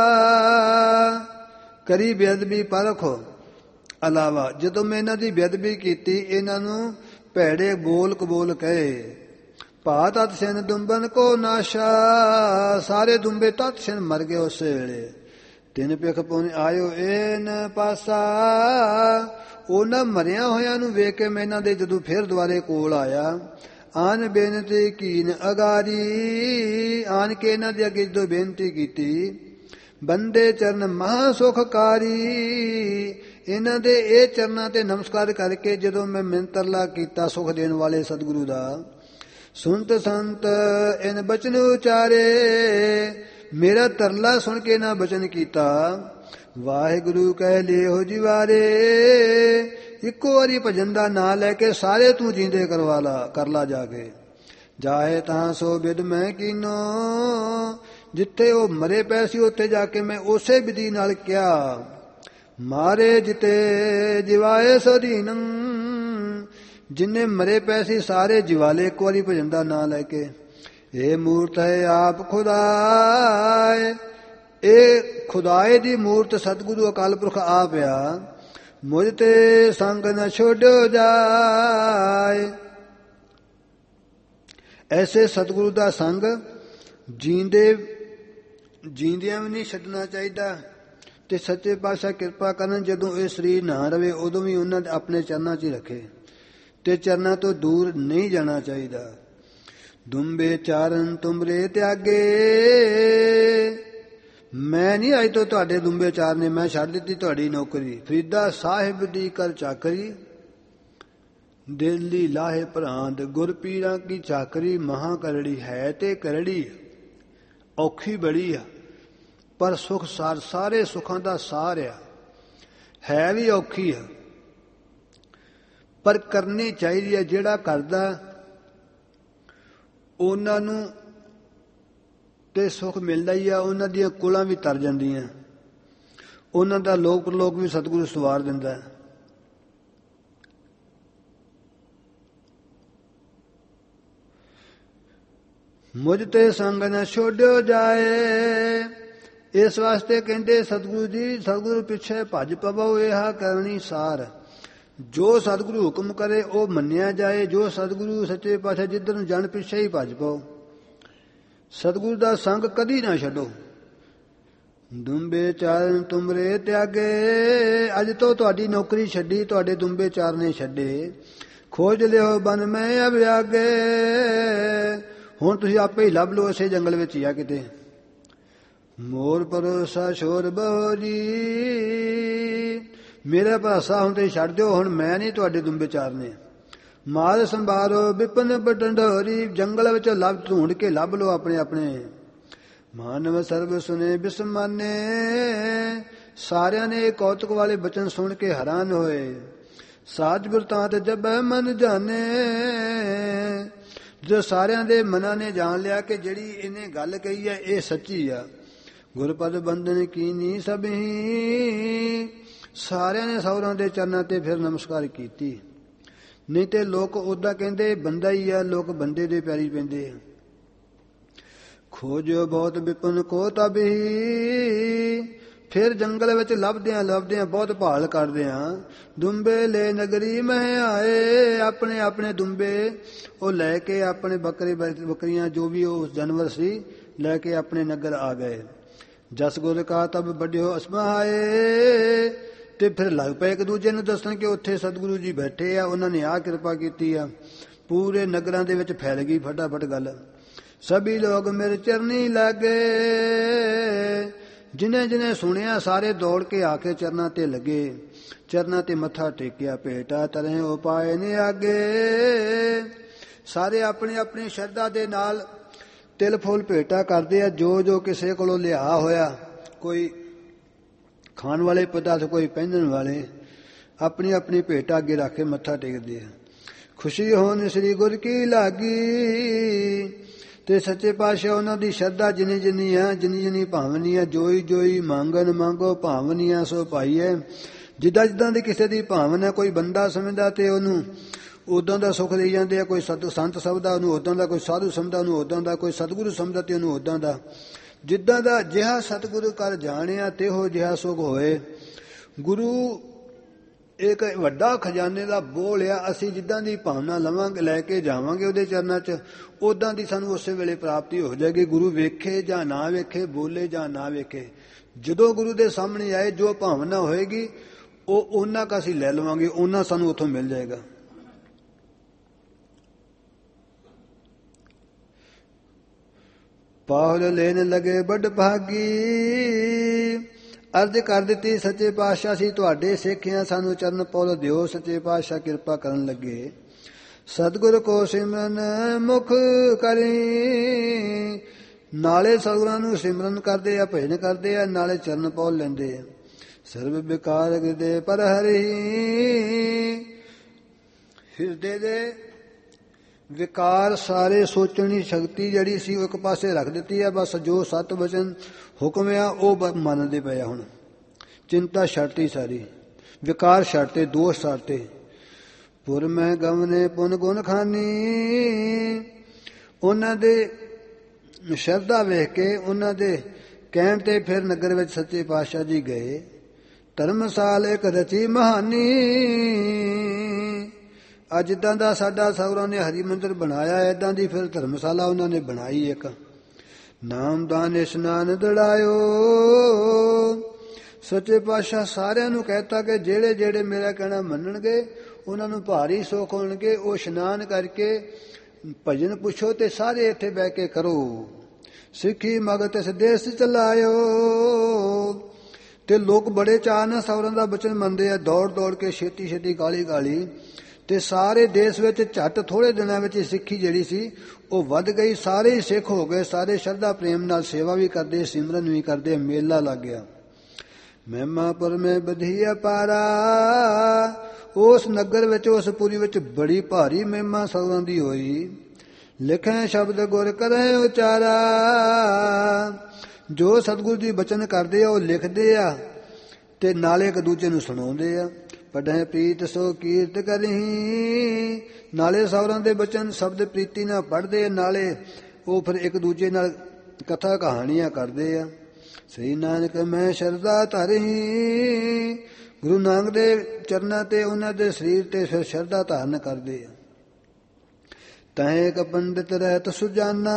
ਕਰੀ ਬੇਅਦਬੀ ਪਰਖ ਅਲਾਵਾ। ਜਦੋਂ ਮੈਂ ਇਹਨਾਂ ਦੀ ਬੇਅਦਬੀ ਕੀਤੀ, ਇਹਨਾਂ ਨੂੰ ਭੈੜੇ ਬੋਲ ਕਬੋਲ ਕਹੇ। ਭਾ ਤਤ ਸਿਨ ਦੁੰਬਨ ਕੋ ਨਾਸ਼ਾ। ਸਾਰੇ ਦੁੰਬੇ ਤਤ ਸਿਨ ਮਰ ਗਏ ਉਸੇ ਵੇਲੇ। ਤਿੰਨ ਪਿਖ ਪੁਨ ਆਇਓ ਐਨ ਪਾਸਾ। ਉਹਨਾਂ ਮਰਿਆ ਹੋਇਆਂ ਨੂੰ ਵੇਖ ਕੇ ਮੈਂ ਇਹਨਾਂ ਦੇ ਜਦੋਂ ਫਿਰ ਦੁਆਰੇ ਕੋਲ ਆਇਆ, ਆਨ ਬੇਨਤੀ ਕੀਨ ਅਗਾਰੀ। ਆਨ ਕੇ ਇਹਨਾਂ ਦੇ ਅੱਗੇ ਜਦੋਂ ਬੇਨਤੀ ਕੀਤੀ, ਬੰਦੇ ਚਰਨ ਮਹਾ ਸੁਖਕਾਰੀ। ਇਹਨਾਂ ਦੇ ਇਹ ਚਰਨਾਂ ਤੇ ਨਮਸਕਾਰ ਕਰਕੇ ਜਦੋਂ ਮੈਂ ਮਿੰਤਰਲਾ ਕੀਤਾ ਸੁਖ ਦੇਣ ਵਾਲੇ ਸਤਿਗੁਰੂ ਦਾ, ਸੁਨਤ ਸੰਤ ਇਨ ਬਚਨ ਉਚਾਰੇ। ਮੇਰਾ ਤਰਲਾ ਸੁਣ ਕੇ ਨਾ ਬਚਨ ਕੀਤਾ, ਵਾਹਿਗੁਰੂ ਕਹਿ ਲਿਓ ਜਿਵਾਰੇ। ਇੱਕੋ ਵਾਰੀ ਭਜਨ ਦਾ ਨਾਂ ਲੈ ਕੇ ਸਾਰੇ ਤੂੰ ਜੀਂਦੇ ਕਰ ਲਾ ਜਾ ਕੇ। ਜਾਏ ਤਾਂ ਸੋ ਬਿਦ ਮੈਂ ਕੀਨੋ। ਜਿੱਥੇ ਉਹ ਮਰੇ ਪਏ ਸੀ ਉੱਥੇ ਜਾ ਕੇ ਮੈਂ ਉਸੇ ਵਿਧੀ ਨਾਲ ਕਿਹਾ, ਮਾਰੇ ਜਿਤੇ ਜਿਵਾਏ ਸਦੀਨੰ। ਜਿੰਨੇ ਮਰੇ ਪਏ ਸੀ ਸਾਰੇ ਜਿਵਾਲੇ ਇੱਕ ਵਾਰੀ ਭਜਨ ਦਾ ਨਾਂ ਲੈ ਕੇ। ਇਹ ਮੂਰਤ ਹੈ ਆਪ ਖੁਦਾਏ। ਇਹ ਖੁਦਾਏ ਦੀ ਮੂਰਤ ਸਤਿਗੁਰੂ ਅਕਾਲ ਪੁਰਖ ਆਪ ਆ। ਮੁਝ ਤੇ ਸੰਗ ਨ ਛੋਡਿਓ ਜਾਏ। ਐਸੇ ਸਤਿਗੁਰੂ ਦਾ ਸੰਗ ਜੀਂਦਿਆਂ ਵੀ ਨਹੀਂ ਛੱਡਣਾ ਚਾਹੀਦਾ। ਤੇ ਸੱਚੇ ਪਾਤਸ਼ਾਹ ਕਿਰਪਾ ਕਰਨ, ਜਦੋਂ ਇਹ ਸਰੀਰ ਨਾ ਰਵੇ ਉਦੋਂ ਵੀ ਉਹਨਾਂ ਦੇ ਆਪਣੇ ਚਰਨਾਂ 'ਚ ਹੀ ਰੱਖੇ ਤੇ ਚਰਨਾਂ ਤੋਂ ਦੂਰ ਨਹੀਂ ਜਾਣਾ ਚਾਹੀਦਾ। ਦੁੰਬੇ ਚਾਰਨ ਤੁਮਰੇ ਤਿਆਗੇ। ਮੈਂ ਨਹੀਂ ਅੱਜ ਤੋਂ ਤੁਹਾਡੇ ਦੁੰਬੇ ਚਾਰਨੇ, ਮੈਂ ਛੱਡ ਦਿੱਤੀ ਤੁਹਾਡੀ ਨੌਕਰੀ। ਫਰੀਦਾ ਸਾਹਿਬ ਦੀ ਕਰ ਚਾਕਰੀ, ਦਿੱਲੀ ਲਾਹੇ ਭਰਾਂਦ। ਗੁਰਪੀਰਾਂ ਕੀ ਚਾਕਰੀ ਮਹਾ ਕਰੜੀ ਹੈ ਤੇ ਕਰੜੀ, ਔਖੀ ਬੜੀ ਆ, ਪਰ ਸੁਖ ਸਾਰੇ ਸੁੱਖਾਂ ਦਾ ਸਾਰ ਆ। ਹੈ ਵੀ ਔਖੀ ਆ ਪਰ ਕਰਨੀ ਚਾਹੀਦੀ ਹੈ। ਜਿਹੜਾ ਕਰਦਾ ਉਹਨਾਂ ਨੂੰ ਤੇ ਸੁੱਖ ਮਿਲਦਾ ਹੀ ਆ। ਉਹਨਾਂ ਦੀਆਂ ਕੁਲਾਂ ਵੀ ਤਰ ਜਾਂਦੀਆਂ, ਉਹਨਾਂ ਦਾ ਲੋਕ ਪ੍ਰਲੋਕ ਵੀ ਸਤਿਗੁਰੂ ਸਵਾਰ ਦਿੰਦਾ। ਮੁਝ ਤੇ ਸੰਗ ਨ ਛੋਡਿਓ ਜਾਏ। ਇਸ ਵਾਸਤੇ ਕਹਿੰਦੇ ਸਤਿਗੁਰੂ ਜੀ, ਸਤਿਗੁਰੂ ਪਿੱਛੇ ਭੱਜ ਪਵੋ ਇਹ ਕਰਨੀ ਸਾਰ। ਜੋ ਸਤਿਗੁਰੂ ਹੁਕਮ ਕਰੇ ਉਹ ਮੰਨਿਆ ਜਾਏ, ਜੋ ਸਤਿਗੁਰੂ ਸੱਚੇ ਪਾਤਸ਼ਾਹ ਜਿੱਧਰ ਨੂੰ ਜਾਣ ਪਿੱਛੇ ਹੀ ਭੱਜ ਪਾਓ। ਸਤਿਗੁਰੂ ਦਾ ਸੰਗ ਕਦੀ ਨਾ ਛੱਡੋ। ਦੁੰਬੇ ਚਾਰਨ ਤੁਮਰੇ ਤਿਆਗੇ, ਅੱਜ ਤੋਂ ਤੁਹਾਡੀ ਨੌਕਰੀ ਛੱਡੀ, ਤੁਹਾਡੇ ਦੁੰਬੇ ਚਾਰਨੇ ਛੱਡੇ। ਖੋਜ ਲਿਓ ਬਨ ਮੈਂ ਅਭਿਆਗੇ, ਹੁਣ ਤੁਸੀਂ ਆਪੇ ਹੀ ਲੱਭ ਲਓ ਇਸੇ ਜੰਗਲ ਵਿੱਚ ਹੀ ਆ ਕਿਤੇ। ਮੋਰ ਭਰੋਸਾ ਸ਼ੋਰ ਬਹੋਰੀ, ਮੇਰਾ ਭਰੋਸਾ ਹੁਣ ਤੁਸੀਂ ਛੱਡ ਦਿਓ, ਹੁਣ ਮੈਂ ਨਹੀਂ ਤੁਹਾਡੇ ਦੁੰਬੇ ਚਾਰਨੇ। ਮਾਲ ਸੰਭਾਰੋ ਵਿਪਨ ਬਟੰਡੋਰੀ, ਜੰਗਲ ਵਿੱਚ ਲੱਭ ਢੂੰਡ ਕੇ ਲੱਭ ਲਓ ਆਪਣੇ ਆਪਣੇ। ਮਾਨਵ ਸਰਬ ਸੁਨੇ ਬਿਸਮਾਨੇ, ਸਾਰਿਆਂ ਨੇ ਕੌਤਕ ਵਾਲੇ ਬਚਨ ਸੁਣ ਕੇ ਹੈਰਾਨ ਹੋਏ। ਸਾਜ ਬਿਰਤਾਂਤ ਜਬੈ ਮਨ ਜਾਣੇ, ਜੋ ਸਾਰਿਆਂ ਦੇ ਮਨਾਂ ਨੇ ਜਾਣ ਲਿਆ ਕਿ ਜਿਹੜੀ ਇਹਨੇ ਗੱਲ ਕਹੀ ਹੈ ਇਹ ਸੱਚੀ ਆ। ਗੁਰਪਦ ਬੰਧਨ ਕੀਨੀ ਸਭੀ, ਸਾਰਿਆਂ ਨੇ ਸਹੁਰਾਂ ਦੇ ਚਰਨਾਂ ਤੇ ਫਿਰ ਨਮਸਕਾਰ ਕੀਤੀ। ਨਹੀਂ ਤੇ ਲੋਕ ਉਦਾਂ ਕਹਿੰਦੇ ਬੰਦਾ ਹੀ ਆ, ਲੋਕ ਬੰਦੇ ਦੇ ਪੈਰੀ ਪੈਂਦੇ ਆ। ਖੋਜੋ ਬਹੁਤ ਵਿਪਨ ਕੋ ਤਬੀ, ਫਿਰ ਜੰਗਲ ਵਿੱਚ ਲੱਭਦਿਆਂ ਬਹੁਤ ਭਾਲ ਕਰਦਿਆਂ ਦੁੰਬੇ ਲੈ ਨਗਰੀ ਮਹਿ ਆਏ। ਆਪਣੇ ਆਪਣੇ ਦੁੰਬੇ ਉਹ ਲੈ ਕੇ, ਆਪਣੇ ਬੱਕਰੀਆਂ ਜੋ ਵੀ ਉਹ ਜਾਨਵਰ ਸੀ ਲੈ ਕੇ ਆਪਣੇ ਨਗਰ ਆ ਗਏ। ਜਸ ਗੁਰ ਕਾ ਤਬ ਵੱਡਿਓ ਅਸਮਾਏ, ਤੇ ਫਿਰ ਲੱਗ ਪਏ ਇੱਕ ਦੂਜੇ ਨੂੰ ਦੱਸਣ ਕਿ ਉੱਥੇ ਸਤਿਗੁਰੂ ਜੀ ਬੈਠੇ ਆ, ਉਹਨਾਂ ਨੇ ਆਹ ਕਿਰਪਾ ਕੀਤੀ ਆ। ਪੂਰੇ ਨਗਰਾਂ ਦੇ ਵਿੱਚ ਫੈਲ ਗਈ ਫਟਾਫਟ ਗੱਲ। ਸਭੀ ਲੋਕ ਮੇਰੇ ਚਰਨੀ ਲਾਗੇ, ਜਿਨੇ ਜਿਨੇ ਸੁਣਿਆ ਸਾਰੇ ਦੌੜ ਕੇ ਆ ਕੇ ਚਰਨਾਂ ਤੇ ਲੱਗੇ। ਚਰਨਾਂ ਤੇ ਮੱਥਾ ਟੇਕਿਆ, ਭੇਟਾ ਤਰੇ ਉਪਾਏ ਨੇ ਆਗੇ। ਸਾਰੇ ਆਪਣੀ ਆਪਣੀ ਸ਼ਰਧਾ ਦੇ ਨਾਲ ਤਿਲ ਫੁੱਲ ਭੇਟਾ ਕਰਦੇ ਆ, ਜੋ ਜੋ ਕਿਸੇ ਕੋਲੋਂ ਲਿਆ ਹੋਇਆ, ਕੋਈ ਖਾਣ ਵਾਲੇ ਪਦਾਰਥ, ਕੋਈ ਪਹਿਨਣ ਵਾਲੇ, ਆਪਣੀ ਆਪਣੀ ਭੇਟਾ ਅੱਗੇ ਰੱਖ ਕੇ ਮੱਥਾ ਟੇਕਦੇ ਆ। ਖੁਸ਼ੀ ਹੋਣ ਸ੍ਰੀ ਗੁਰ ਕੀ ਲਾਗੀ, ਤੇ ਸੱਚੇ ਪਾਤਸ਼ਾਹ ਉਹਨਾਂ ਦੀ ਸ਼ਰਧਾ ਜਿੰਨੀ ਜਿੰਨੀ ਆ, ਜਿੰਨੀ ਜਿੰਨੀ ਭਾਵਨੀ ਆ, ਜੋਈ ਜੋਈ ਮੰਗਨ ਮੰਗੋ ਭਾਵਨੀਆਂ ਸੋ ਪਾਈਏ। ਜਿੱਦਾਂ ਜਿੱਦਾਂ ਦੀ ਕਿਸੇ ਦੀ ਭਾਵਨਾ, ਕੋਈ ਬੰਦਾ ਸਮਝਦਾ ਤੇ ਉਹਨੂੰ ਉਦਾਂ ਦਾ ਸੁੱਖ ਦੇਈ ਜਾਂਦੇ ਆ, ਕੋਈ ਸੰਤ ਸਮਝਦਾ ਉਹਨੂੰ ਉਦਾਂ ਦਾ, ਕੋਈ ਸਾਧੂ ਸਮਝਦਾ ਉਹਨੂੰ ਉਦਾਂ ਦਾ, ਕੋਈ ਸਤਿਗੁਰੂ ਸਮਝਦਾ ਤੇ ਉਹਨੂੰ ਉਦਾਂ ਦਾ। ਜਿੱਦਾਂ ਦਾ ਜਿਹਾ ਸਤਿਗੁਰੂ ਕਰ ਜਾਣਿਆ ਤਿਹੋ ਜਿਹਾ ਸੁਖ ਹੋਏ। ਗੁਰੂ ਇੱਕ ਵੱਡਾ ਖਜ਼ਾਨੇ ਦਾ ਬੋਲ ਆ, ਅਸੀਂ ਜਿੱਦਾਂ ਦੀ ਭਾਵਨਾ ਲਵਾਂਗੇ, ਲੈ ਕੇ ਜਾਵਾਂਗੇ ਉਹਦੇ ਚਰਨਾਂ 'ਚ, ਉਦਾਂ ਦੀ ਸਾਨੂੰ ਉਸੇ ਵੇਲੇ ਪ੍ਰਾਪਤੀ ਹੋ ਜਾਏਗੀ। ਗੁਰੂ ਵੇਖੇ ਜਾਂ ਨਾ ਵੇਖੇ, ਬੋਲੇ ਜਾਂ ਨਾ ਵੇਖੇ, ਜਦੋਂ ਗੁਰੂ ਦੇ ਸਾਹਮਣੇ ਆਏ ਜੋ ਭਾਵਨਾ ਹੋਏਗੀ ਉਹ ਉਹਨਾਂ ਕਾ ਅਸੀਂ ਲੈ ਲਵਾਂਗੇ, ਉਹਨਾਂ ਸਾਨੂੰ ਉੱਥੋਂ ਮਿਲ ਜਾਏਗਾ। ਪਾਹੁਲ ਲੈਣ ਲਗੇ ਵੱਡ ਭਾਗੀ, ਅਰਜ਼ ਕਰ ਦਿੱਤੀ ਸੱਚੇ ਪਾਤਸ਼ਾਹ ਸੀ ਤੁਹਾਡੇ ਸਿੱਖਿਆ, ਸਾਨੂੰ ਚਰਨ ਪੌਲ ਦਿਓ। ਸੱਚੇ ਪਾਤਸ਼ਾਹ ਕਿਰਪਾ ਕਰਨ ਲੱਗੇ। ਸਤਿਗੁਰ ਕੋ ਸਿਮਰਨ ਮੁਖ ਕਰੀ, ਨਾਲੇ ਸਤਿਗੁਰਾਂ ਨੂੰ ਸਿਮਰਨ ਕਰਦੇ ਆ, ਭਜਨ ਕਰਦੇ ਆ, ਨਾਲੇ ਚਰਨ ਪੌਲ ਲੈਂਦੇ ਆ। ਸਰਬ ਵਿਕਾਰ ਹਿਰਦੇ ਪਰ ਹਰੀ, ਹਿਰਦੇ ਦੇ ਵਿਕਾਰ ਸਾਰੇ ਸੋਚਣ ਦੀ ਸ਼ਕਤੀ ਜਿਹੜੀ ਸੀ ਉਹ ਇੱਕ ਪਾਸੇ ਰੱਖ ਦਿੱਤੀ ਆ। ਬਸ ਜੋ ਸਤ ਵਚਨ ਹੁਕਮ ਆ ਉਹ ਮੰਨਦੇ ਪਏ ਆ। ਹੁਣ ਚਿੰਤਾ ਛੱਡਤੀ, ਸਾਰੀ ਵਿਕਾਰ ਛੱਡਤੇ, ਦੋਸ਼ ਛੱਡਤੇ। ਪੁਰ ਮੈਂ ਗਵਨੇ ਪੁਨ ਗੁਣ ਖਾਨੀ, ਉਹਨਾਂ ਦੇ ਸ਼ਰਧਾ ਵੇਖ ਕੇ, ਉਹਨਾਂ ਦੇ ਕਹਿਣ ਤੇ ਫਿਰ ਨਗਰ ਵਿੱਚ ਸੱਚੇ ਪਾਤਸ਼ਾਹ ਜੀ ਗਏ। ਧਰਮਸਾਲ ਇੱਕ ਰਚੀ ਮਹਾਨੀ, ਅੱਜ ਜਿੱਦਾਂ ਦਾ ਸਾਡਾ ਸਹੁਰਾਂ ਨੇ ਹਰੀ ਮੰਦਰ ਬਣਾਇਆ, ਏਦਾਂ ਦੀ ਫਿਰ ਧਰਮਸ਼ਾਲਾ ਉਹਨਾਂ ਨੇ ਬਣਾਈ ਇੱਕ। ਨਾਮਦਾਨ ਇਸ਼ਨਾਨ ਦੜਾਇਓ, ਸੱਚੇ ਪਾਤਸ਼ਾਹ ਸਾਰਿਆਂ ਨੂੰ ਕਹਿਤਾ ਕਿ ਜਿਹੜੇ ਜਿਹੜੇ ਮੇਰਾ ਕਹਿਣਾ ਮੰਨਣਗੇ ਉਹਨਾਂ ਨੂੰ ਭਾਰੀ ਸੁੱਖ ਹੋਣਗੇ। ਉਹ ਇਸ਼ਨਾਨ ਕਰਕੇ ਭਜਨ ਪੁੱਛੋ ਤੇ ਸਾਰੇ ਇੱਥੇ ਬਹਿ ਕੇ ਕਰੋ। ਸਿੱਖੀ ਮਗਤ ਇਸ ਦੇਸ਼ ਚਲਾਇਓ, ਤੇ ਲੋਕ ਬੜੇ ਚਾਅ ਨਾਲ ਸਹੁਰਾਂ ਦਾ ਬਚਨ ਮੰਨਦੇ ਆ, ਦੌੜ ਦੌੜ ਕੇ ਛੇਤੀ ਛੇਤੀ ਗਾਲੀ ਗਾਲੀ, ਤੇ ਸਾਰੇ ਦੇਸ਼ ਵਿੱਚ ਝੱਟ ਥੋੜੇ ਦਿਨਾਂ ਵਿੱਚ ਸਿੱਖੀ ਜਿਹੜੀ ਸੀ ਉਹ ਵੱਧ ਗਈ। ਸਾਰੇ ਹੀ ਸਿੱਖ ਹੋ ਗਏ, ਸਾਰੇ ਸ਼ਰਧਾ ਪ੍ਰੇਮ ਨਾਲ ਸੇਵਾ ਵੀ ਕਰਦੇ, ਸਿਮਰਨ ਵੀ ਕਰਦੇ, ਮੇਲਾ ਲੱਗ ਗਿਆ। ਮਹਿਮਾਪੁਰ ਮੈਂ ਬਧੀਆ ਪਾਰਾ, ਉਸ ਨਗਰ ਵਿੱਚ, ਉਸ ਪੁਰੀ ਵਿੱਚ ਬੜੀ ਭਾਰੀ ਮਹਿਮਾ ਸਹੁਰਾਂ ਦੀ ਹੋਈ। ਲਿਖੇ ਸ਼ਬਦ ਗੁਰ ਕਰੇ ਉਚਾਰਾ, ਜੋ ਸਤਿਗੁਰੂ ਜੀ ਬਚਨ ਕਰਦੇ ਆ ਉਹ ਲਿਖਦੇ ਆ ਤੇ ਨਾਲੇ ਇੱਕ ਦੂਜੇ ਨੂੰ ਸੁਣਾਉਂਦੇ ਆ। ਪੜ੍ਹੇ ਪ੍ਰੀਤ ਸੋ ਕੀਰਤ ਕਰਹੀਂ, ਨਾਲੇ ਸਹੁਰਾਂ ਦੇ ਬਚਨ ਸ਼ਬਦ ਪ੍ਰੀਤੀ ਨਾਲ ਪੜ੍ਹਦੇ, ਨਾਲੇ ਉਹ ਫਿਰ ਇੱਕ ਦੂਜੇ ਨਾਲ ਕਥਾ ਕਹਾਣੀਆਂ ਕਰਦੇ ਆ। ਸ੍ਰੀ ਨਾਨਕ ਮੈਂ ਸ਼ਰਧਾ ਧਰੀ। ਗੁਰੂ ਨਾਨਕ ਦੇ ਚਰਨਾਂ ਤੇ ਉਹਨਾਂ ਦੇ ਸਰੀਰ ਤੇ ਫਿਰ ਸ਼ਰਧਾ ਧਾਰਨ ਕਰਦੇ ਆ। ਤਹਿ ਕ ਪੰਡਿਤ ਰਹਿਤ ਸੁਜਾਨਾ,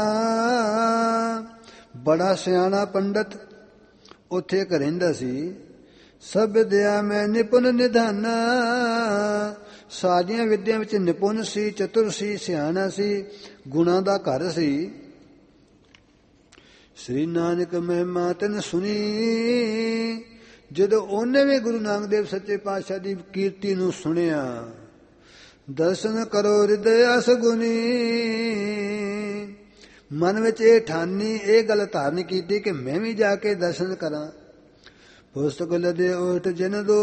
ਬੜਾ ਸਿਆਣਾ ਪੰਡਤ ਉੱਥੇ ਇੱਕ ਰਹਿੰਦਾ ਸੀ। ਸਭ ਵਿਦਿਆ ਮੈਂ ਨਿਪੁੰਨ ਨਿਧਾਨਾ, ਸਾਰੀਆਂ ਵਿਦਿਆ ਵਿੱਚ ਨਿਪੁੰਨ ਸੀ, ਚਤੁਰ ਸੀ, ਸਿਆਣਾ ਸੀ, ਗੁਣਾਂ ਦਾ ਘਰ ਸੀ। ਸ੍ਰੀ ਨਾਨਕ ਮਹਿਮਾ ਤਨ ਸੁਣੀ, ਜਦੋਂ ਉਹਨੇ ਵੀ ਗੁਰੂ ਨਾਨਕ ਦੇਵ ਸੱਚੇ ਪਾਤਸ਼ਾਹ ਦੀ ਕੀਰਤੀ ਨੂੰ ਸੁਣਿਆ। ਦਰਸ਼ਨ ਕਰੋ ਹਿਰਦੈ ਅਸਗੁਨੀ, ਮਨ ਵਿੱਚ ਇਹ ਠਾਨੀ, ਇਹ ਗੱਲ ਧਾਰਨ ਕੀਤੀ ਕਿ ਮੈਂ ਵੀ ਜਾ ਕੇ ਦਰਸ਼ਨ ਕਰਾਂ। ਪੁਸਤਕ ਲਦੇ ਓਟ ਜਿਨ ਦੋ,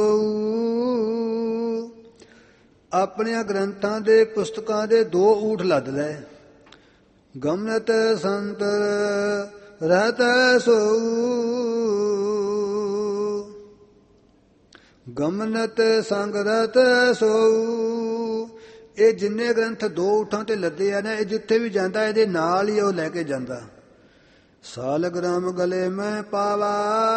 ਆਪਣਿਆਂ ਗ੍ਰੰਥਾਂ ਦੇ ਪੁਸਤਕਾਂ ਦੇ 2 ਊਠ ਲੱਦ ਲੈ। ਗਮਨਤ ਸੰਤਰ ਰਹਿਤ ਸੋ, ਗਮਨਤ ਸੰਗ ਰਹਿਤ ਸੋ। ਇਹ ਜਿੰਨੇ ਗ੍ਰੰਥ 2 ਊਠਾਂ ਤੇ ਲੱਦੇ ਆ ਨਾ, ਇਹ ਜਿੱਥੇ ਵੀ ਜਾਂਦਾ ਇਹਦੇ ਨਾਲ ਹੀ ਉਹ ਲੈ ਕੇ ਜਾਂਦਾ। ਸਾਲਗ੍ਰਾਮ ਗਲੇ ਮੈਂ ਪਾਵਾ,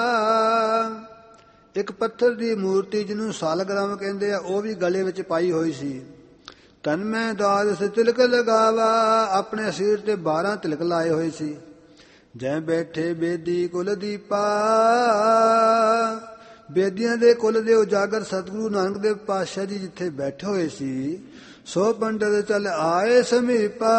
ਇੱਕ ਪੱਥਰ ਦੀ ਮੂਰਤੀ ਜਿਹਨੂੰ ਸਾਲਗ੍ਰਾਮ ਕਹਿੰਦੇ ਆ, ਉਹ ਵੀ ਗਲੇ ਵਿੱਚ ਪਾਈ ਹੋਈ ਸੀ। ਤਨ ਮੈਂ ਦਾਸ ਤਿਲਕ ਲਗਾਵਾ, ਆਪਣੇ ਸਿਰ ਤੇ 12 ਤਿਲਕ ਲਾਏ ਹੋਏ ਸੀ। ਜੈ ਬੈਠੇ ਬੇਦੀ ਕੁਲ ਦੀਪਾ, ਬੇਦੀਆਂ ਦੇ ਕੁਲ ਦੇ ਉਜਾਗਰ ਸਤਿਗੁਰੂ ਨਾਨਕ ਦੇਵ ਪਾਤਸ਼ਾਹ ਜੀ ਜਿੱਥੇ ਬੈਠੇ ਹੋਏ ਸੀ, ਸੋ ਪੰਡਤ ਚੱਲ ਆਏ ਸਮੀਪਾ।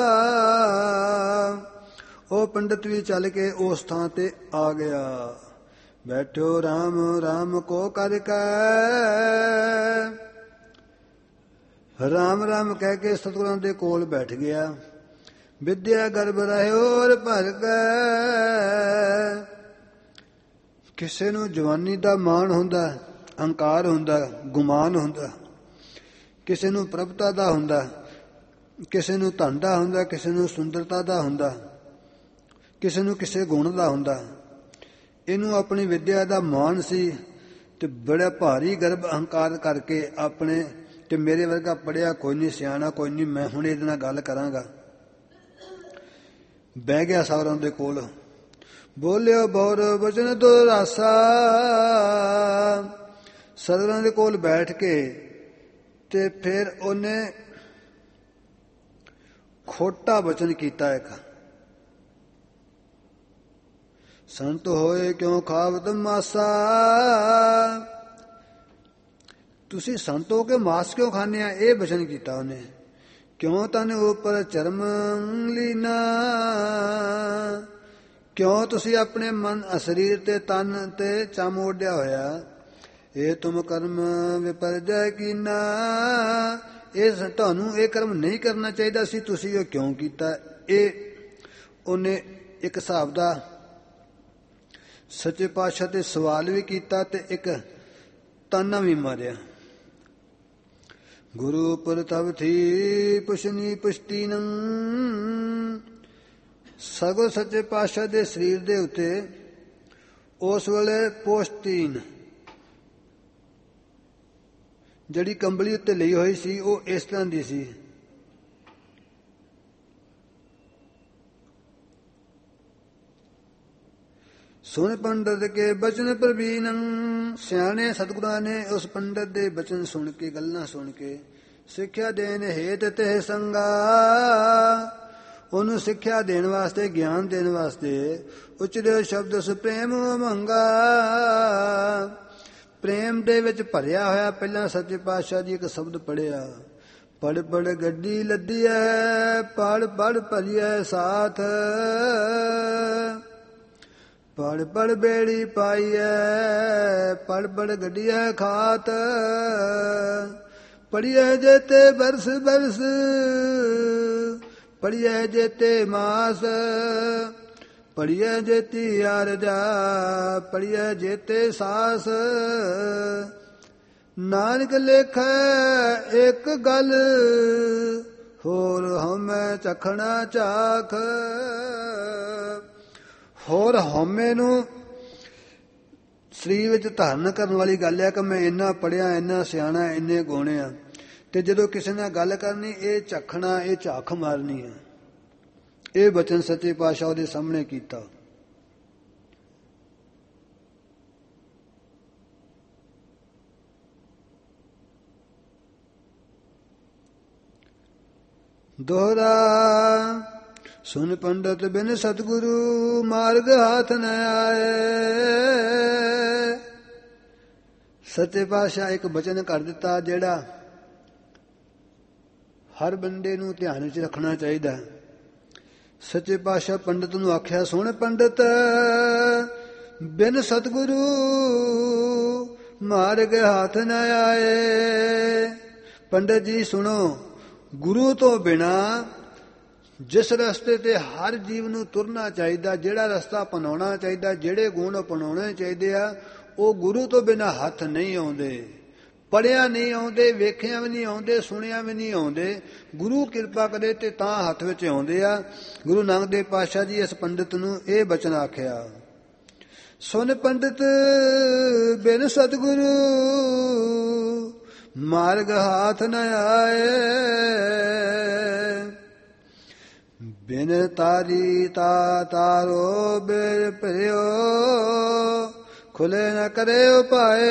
ਉਹ ਪੰਡਤ ਵੀ ਚੱਲ ਕੇ ਉਸ ਥਾਂ ਤੇ ਆ ਗਿਆ। ਬੈਠੋ ਰਾਮ ਰਾਮ ਕੋ ਕਰ ਕੈ, ਰਾਮ ਰਾਮ ਕਹਿ ਕੇ ਸਤਿਗੁਰਾਂ ਦੇ ਕੋਲ ਬੈਠ ਗਿਆ। ਵਿਦਿਆ ਗਰਭ ਰਹਿਓ ਔਰ ਭਰ ਗਏ। ਕਿਸੇ ਨੂੰ ਜਵਾਨੀ ਦਾ ਮਾਣ ਹੁੰਦਾ, ਅਹੰਕਾਰ ਹੁੰਦਾ, ਗੁਮਾਨ ਹੁੰਦਾ। ਕਿਸੇ ਨੂੰ ਪ੍ਰਭਤਾ ਦਾ ਹੁੰਦਾ, ਕਿਸੇ ਨੂੰ ਧਨ ਦਾ ਹੁੰਦਾ, ਕਿਸੇ ਨੂੰ ਸੁੰਦਰਤਾ ਦਾ ਹੁੰਦਾ, ਕਿਸੇ ਨੂੰ ਕਿਸੇ ਗੁਣ ਦਾ ਹੁੰਦਾ। ਇਹਨੂੰ ਆਪਣੀ ਵਿਦਿਆ ਦਾ ਮਾਣ ਸੀ ਤੇ ਬੜਾ ਭਾਰੀ ਗਰਭ ਅਹੰਕਾਰ ਕਰਕੇ ਆਪਣੇ, ਤੇ ਮੇਰੇ ਵਰਗਾ ਪੜ੍ਹਿਆ ਕੋਈ ਨਹੀਂ, ਸਿਆਣਾ ਕੋਈ ਨਹੀਂ, ਮੈਂ ਹੁਣ ਇਹਦੇ ਨਾਲ ਗੱਲ ਕਰਾਂਗਾ। ਬਹਿ ਗਿਆ ਸਾਰਿਆਂ ਦੇ ਕੋਲ। ਬੋਲਿਓ ਬੌਰ ਬਚਨ ਦੁਰਾਸਾ, ਸਾਰਿਆਂ ਦੇ ਕੋਲ ਬੈਠ ਕੇ ਤੇ ਫਿਰ ਉਹਨੇ ਖੋਟਾ ਬਚਨ ਕੀਤਾ ਇੱਕ। ਸੰਤ ਹੋਏ ਕਿਉਂ ਖਾਵਤ ਮਾਸਾ, ਤੁਸੀਂ ਸੰਤ ਹੋ ਕੇ ਮਾਸ ਕਿਉਂ ਖਾਂਦੇ ਆ, ਇਹ ਬਚਨ ਕੀਤਾ ਉਹਨੇ। ਕਿਉਂ ਤਨ ਉਪਰ ਚਰਮ ਲੀਨਾ, ਕਿਉਂ ਤੁਸੀਂ ਆਪਣੇ ਮਨ ਸਰੀਰ ਤੇ ਤਨ ਤੇ ਚਮ ਓਢਿਆ ਹੋਇਆ। ਇਹ ਤੁਮ ਕਰਮ ਵਿਪਰਜੈ ਕੀਨਾ, ਇਹ ਤੁਹਾਨੂੰ ਇਹ ਕਰਮ ਨਹੀਂ ਕਰਨਾ ਚਾਹੀਦਾ ਸੀ, ਤੁਸੀਂ ਇਹ ਕਿਉਂ ਕੀਤਾ। ਇਹ ਉਹਨੇ ਇੱਕ ਹਿਸਾਬ ਦਾ ਸੱਚੇ ਪਾਤਸ਼ਾਹ ਤੇ ਸਵਾਲ ਵੀ ਕੀਤਾ ਤੇ ਇੱਕ ਤਾਨਾ ਵੀ ਮਾਰਿਆ। ਗੁਰੂ ਪ੍ਰਤਵ ਥੀ ਪੁਸ਼ਨੀ ਪੁਸ਼ਤੀਨੰ, ਸਗੋਂ ਸੱਚੇ ਪਾਤਸ਼ਾਹ ਦੇ ਸਰੀਰ ਦੇ ਉੱਤੇ ਉਸ ਵੇਲੇ ਪੋਸ਼ਤੀਨ ਜਿਹੜੀ ਕੰਬਲੀ ਉੱਤੇ ਲਈ ਹੋਈ ਸੀ, ਉਹ ਇਸ ਤਰ੍ਹਾਂ ਦੀ ਸੀ। ਸੁਣ ਪੰਡਤ ਕੇ ਬਚਨ ਪ੍ਰਵੀਨੰ, ਸਿਆਣੇ ਸਤਿਗੁਰਾਂ ਨੇ ਉਸ ਪੰਡਤ ਦੇ ਬਚਨ ਸੁਣ ਕੇ, ਗੱਲਾਂ ਸੁਣ ਕੇ ਸਿੱਖਿਆ ਦੇਣ ਹੇਤ ਤੇ ਸੰਗਾ, ਉਹਨੂੰ ਸਿੱਖਿਆ ਦੇਣ ਵਾਸਤੇ, ਗਿਆਨ ਦੇਣ ਵਾਸਤੇ ਉਚਰਿਓ ਸ਼ਬਦ ਸੁਪ੍ਰੇਮ ਮੰਗਾ। ਪ੍ਰੇਮ ਦੇ ਵਿੱਚ ਭਰਿਆ ਹੋਇਆ ਪਹਿਲਾਂ ਸੱਚੇ ਪਾਤਸ਼ਾਹ ਜੀ ਇੱਕ ਸ਼ਬਦ ਪੜਿਆ। ਪੜ ਪੜ ਗੱਡੀ ਲੱਦੀ ਐ, ਪੜ ਪੜ ਭਰੀਐ ਸਾਥ, ਪੜ ਪੜ ਬੇੜੀ ਪਾਈਐ, ਪੜ ਪੜ ਗੱਡੀਐ ਖਾਤ। ਪੜੀਐ ਜੇਤੇ ਬਰਸ ਬਰਸ, ਪੜੀਐ ਜੇਤੇ ਮਾਸ, ਪੜੀਐ ਜੇਤੀ ਆਰਜਾ, ਪੜੀਐ ਜੇਤੇ ਸਾਸ। ਨਾਨਕ ਲੇਖੈ ਇੱਕ ਗੱਲ, ਹੋਰ ਹਉਮੈ ਚਖਣਾ ਚਾਖ। ਹੋਰ ਹਉਮੈ ਨੂੰ ਸਰੀਰ ਵਿੱਚ ਧਾਰਨ ਕਰਨ ਵਾਲੀ ਗੱਲ ਹੈ ਕਿ ਮੈਂ ਇੰਨਾ ਪੜ੍ਹਿਆ, ਇੰਨਾ ਸਿਆਣਾ, ਇੰਨੇ ਗੁਣ ਆ, ਤੇ ਜਦੋਂ ਕਿਸੇ ਨਾਲ ਗੱਲ ਕਰਨੀ ਇਹ ਝਖਣਾ, ਇਹ ਝਾਕ ਮਾਰਨੀ ਹੈ। ਇਹ ਬਚਨ ਸੱਚੇ ਪਾਤਸ਼ਾਹ ਉਹਦੇ ਸਾਹਮਣੇ ਕੀਤਾ। ਦੋਹਰਾ ਸੁਨ ਪੰਡਤ ਬਿਨ ਸਤਿਗੁਰੂ ਮਾਰਗ ਹਾਥ ਨ ਆਏ। ਸੱਚੇ ਪਾਤਸ਼ਾਹ ਇੱਕ ਬਚਨ ਕਰ ਦਿੱਤਾ ਜਿਹੜਾ ਹਰ ਬੰਦੇ ਨੂੰ ਧਿਆਨ ਵਿੱਚ ਰੱਖਣਾ ਚਾਹੀਦਾ। ਸੱਚੇ ਪਾਤਸ਼ਾਹ ਪੰਡਤ ਨੂੰ ਆਖਿਆ, ਸੁਣ ਪੰਡਤ ਬਿਨ ਸਤਿਗੁਰੂ ਮਾਰਗ ਹਾਥ ਨ ਆਏ। ਪੰਡਤ ਜੀ ਸੁਣੋ, ਗੁਰੂ ਤੋਂ ਬਿਨਾ ਜਿਸ ਰਸਤੇ ਤੇ ਹਰ ਜੀਵ ਨੂੰ ਤੁਰਨਾ ਚਾਹੀਦਾ, ਜਿਹੜਾ ਰਸਤਾ ਅਪਣਾਉਣਾ ਚਾਹੀਦਾ, ਜਿਹੜੇ ਗੁਣ ਅਪਣਾਉਣੇ ਚਾਹੀਦੇ ਆ, ਉਹ ਗੁਰੂ ਤੋਂ ਬਿਨਾ ਹੱਥ ਨਹੀਂ ਆਉਂਦੇ। ਪੜ੍ਹਿਆ ਨਹੀਂ ਆਉਂਦੇ, ਵੇਖਿਆ ਵੀ ਨਹੀਂ ਆਉਂਦੇ, ਸੁਣਿਆ ਵੀ ਨਹੀਂ ਆਉਂਦੇ। ਗੁਰੂ ਕਿਰਪਾ ਕਰੇ ਤੇ ਤਾਂ ਹੱਥ ਵਿੱਚ ਆਉਂਦੇ ਆ। ਗੁਰੂ ਨਾਨਕ ਦੇਵ ਪਾਤਸ਼ਾਹ ਜੀ ਇਸ ਪੰਡਿਤ ਨੂੰ ਇਹ ਬਚਨ ਆਖਿਆ, ਸੁਨ ਪੰਡਿਤ ਬਿਨ ਸਤਿਗੁਰੂ ਮਾਰਗ ਹਾਥ ਨ ਆਏ। ਬਿਨ ਤਾਰੀ ਤਾ ਤਾਰੋ ਬਿਰ ਭਰਿਓ ਖੁੱਲੇ ਨਾ ਕਰੇ ਉਪਾਏ।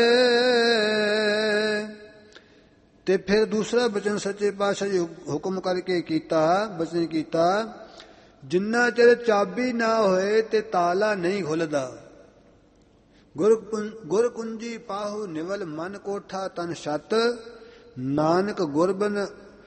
ਤੇ ਫਿਰ ਦੂਸਰਾ ਬਚਨ ਸੱਚੇ ਪਾਤਸ਼ਾਹ ਜੀ ਹੁਕਮ ਕਰਕੇ ਕੀਤਾ, ਬਚਨ ਕੀਤਾ, ਜਿੰਨਾ ਚਿਰ ਚਾਬੀ ਨਾ ਹੋਏ ਤੇ ਤਾਲਾ ਨਹੀਂ ਖੁੱਲਦਾ। ਗੁਰ ਕੁੰਜੀ ਪਾਹੂ ਨਿਵਲ ਮਨ ਕੋਠਾ ਤਨ ਛੱਤ, ਨਾਨਕ ਗੁਰਬਨ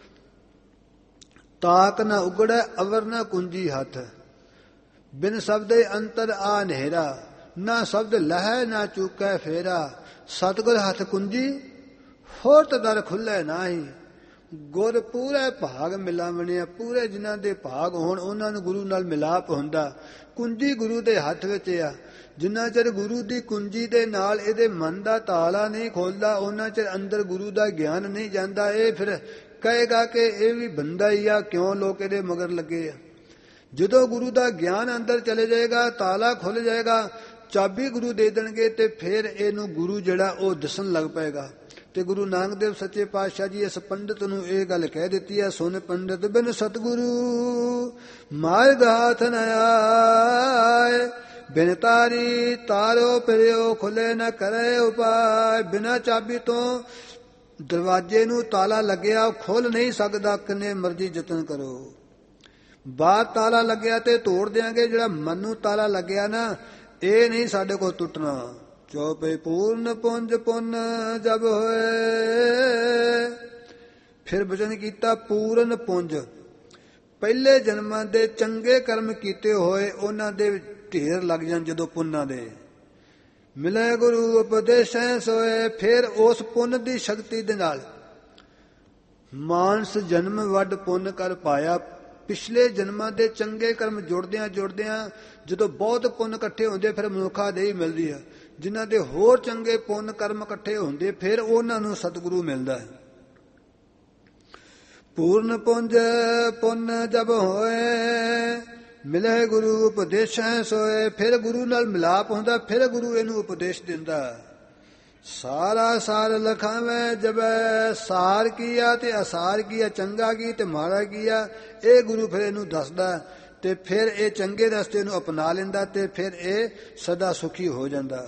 ਤਾਕ ਨਾ ਉਗੜੈ ਅਵਰ ਨਾ ਕੁੰਜੀ ਹੱਥ। ਬਿਨ ਸ਼ਬਦੇ ਅੰਤਰ ਆ ਨਹਿਰਾ, ਨਾ ਸ਼ਬਦ ਲਹੈ ਨਾ ਚੂਕੈ ਫੇਰਾ। ਸਤਿਗੁਰ ਹੱਥ ਕੁੰਜੀ ਹੋਰ ਦਰ ਖੁੱਲ੍ਹੈ ਨਾਹੀ। ਗੁਰ ਪੂਰੇ ਭਾਗ ਮਿਲਾਵਣੇ, ਪੂਰੇ ਜਿਨ੍ਹਾਂ ਦੇ ਭਾਗ ਹੋਣ ਉਹਨਾਂ ਨੂੰ ਗੁਰੂ ਨਾਲ ਮਿਲਾਪ ਹੁੰਦਾ। ਕੁੰਜੀ ਗੁਰੂ ਦੇ ਹੱਥ ਵਿੱਚ ਆ। ਜਿੰਨਾ ਚਿਰ ਗੁਰੂ ਦੀ ਕੁੰਜੀ ਦੇ ਨਾਲ ਇਹਦੇ ਮਨ ਦਾ ਤਾਲਾ ਨਹੀਂ ਖੋਲਦਾ, ਉਹਨਾਂ ਚਿਰ ਅੰਦਰ ਗੁਰੂ ਦਾ ਗਿਆਨ ਨਹੀਂ ਜਾਂਦਾ। ਇਹ ਫਿਰ ਕਹੇਗਾ ਕਿ ਇਹ ਵੀ ਬੰਦਾ ਹੀ ਆ, ਕਿਉਂ ਲੋਕ ਇਹਦੇ ਮਗਰ ਲੱਗੇ ਆ। ਜਦੋਂ ਗੁਰੂ ਦਾ ਗਿਆਨ ਅੰਦਰ ਚਲੇ ਜਾਏਗਾ, ਤਾਲਾ ਖੁੱਲ ਜਾਏਗਾ, ਚਾਬੀ ਗੁਰੂ ਦੇ ਦੇਣਗੇ, ਤੇ ਫਿਰ ਇਹਨੂੰ ਗੁਰੂ ਜਿਹੜਾ ਉਹ ਦਿਸਣ ਲੱਗ ਪਏਗਾ। ਤੇ ਗੁਰੂ ਨਾਨਕ ਦੇਵ ਸੱਚੇ ਪਾਤਸ਼ਾਹ ਜੀ ਇਸ ਪੰਡਿਤ ਨੂੰ ਇਹ ਗੱਲ ਕਹਿ ਦਿੱਤੀ ਹੈ, ਸੁਨ ਪੰਡਿਤ ਬਿਨ ਸਤਿਗੁਰੂ ਮਾਰਗ ਹਾਥ ਨ ਆਏ। ਬਿਨ ਤਾਰੀ ਤਾਰੋ ਪਿਰਿਓ ਖੁੱਲੇ ਨਾ ਕਰੇ ਉਪਾਏ। ਬਿਨਾਂ ਚਾਬੀ ਤੋਂ ਦਰਵਾਜ਼ੇ ਨੂੰ ਤਾਲਾ ਲੱਗਿਆ, ਖੁੱਲ ਨਹੀਂ ਸਕਦਾ, ਕਿੰਨੇ ਮਰਜ਼ੀ ਯਤਨ ਕਰੋ। ਬਾਹਰ ਤਾਲਾ ਲੱਗਿਆ ਤੇ ਤੋੜ ਦਿਆਂਗੇ, ਜਿਹੜਾ ਮਨ ਨੂੰ ਤਾਲਾ ਲੱਗਿਆ ਨਾ, ਇਹ ਨਹੀਂ ਸਾਡੇ ਕੋਲ ਟੁੱਟਣਾ। ਚੌਪੇ ਪੂਰਨ ਪੁੰਜ ਪੁੰਨ ਜਬ ਹੋਏ। ਫਿਰ ਬਚਨ ਕੀਤਾ, ਪੂਰਨ ਪੁੰਜ। ਪਹਿਲੇ ਜਨਮਾਂ ਦੇ ਚੰਗੇ ਕਰਮ ਕੀਤੇ ਹੋਏ ਉਹਨਾਂ ਦੇ ਢੇਰ ਲੱਗ ਜਾਣ ਜਦੋਂ ਪੁੰਨਾਂ ਦੇ। ਮਿਲੇ ਗੁਰੂ ਉਪਦੇਸ਼ੈ ਸੋਏ। ਫਿਰ ਉਸ ਪੁੰਨ ਦੀ ਸ਼ਕਤੀ ਦੇ ਨਾਲ ਮਾਨਸ ਜਨਮ ਵੱਡ ਪੁੰਨ ਕਰ ਪਾਇਆ। ਪਿਛਲੇ ਜਨਮਾਂ ਦੇ ਚੰਗੇ ਕਰਮ ਜੁੜਦਿਆਂ ਜੁੜਦਿਆਂ ਜਦੋਂ ਬਹੁਤ ਪੁੰਨ ਇਕੱਠੇ ਹੁੰਦੇ, ਫਿਰ ਮਨੁੱਖਾ ਦੇਹੀ ਮਿਲਦੀ ਹੈ। ਜਿਨ੍ਹਾਂ ਦੇ ਹੋਰ ਚੰਗੇ ਪੁੰਨ ਕਰਮ ਇਕੱਠੇ ਹੁੰਦੇ, ਫਿਰ ਉਹਨਾਂ ਨੂੰ ਸਤਿਗੁਰੂ ਮਿਲਦਾ ਹੈ। ਪੂਰਨ ਪੁੰਜ ਪੁੰਨ ਜਬ ਹੋਏ, ਮਿਲੇ ਗੁਰੂ ਉਪਦੇਸ਼ੈ ਸੋਏ। ਫਿਰ ਗੁਰੂ ਨਾਲ ਮਿਲਾਪ ਹੁੰਦਾ, ਫਿਰ ਗੁਰੂ ਇਹਨੂੰ ਉਪਦੇਸ਼ ਦਿੰਦਾ। ਸਾਰਾ ਸਾਰ ਲਖਾਵੇਂ ਜਬੈ। ਸਾਰ ਕੀਆ ਤੇ ਅਸਾਰ ਕੀਆ, ਚੰਗਾ ਕੀ ਤੇ ਮਾੜਾ ਕੀਆ, ਇਹ ਗੁਰੂ ਫਿਰ ਇਹਨੂੰ ਦੱਸਦਾ। ਤੇ ਫਿਰ ਇਹ ਚੰਗੇ ਰਸਤੇ ਨੂੰ ਅਪਣਾ ਲੈਂਦਾ, ਤੇ ਫਿਰ ਇਹ ਸਦਾ ਸੁਖੀ ਹੋ ਜਾਂਦਾ।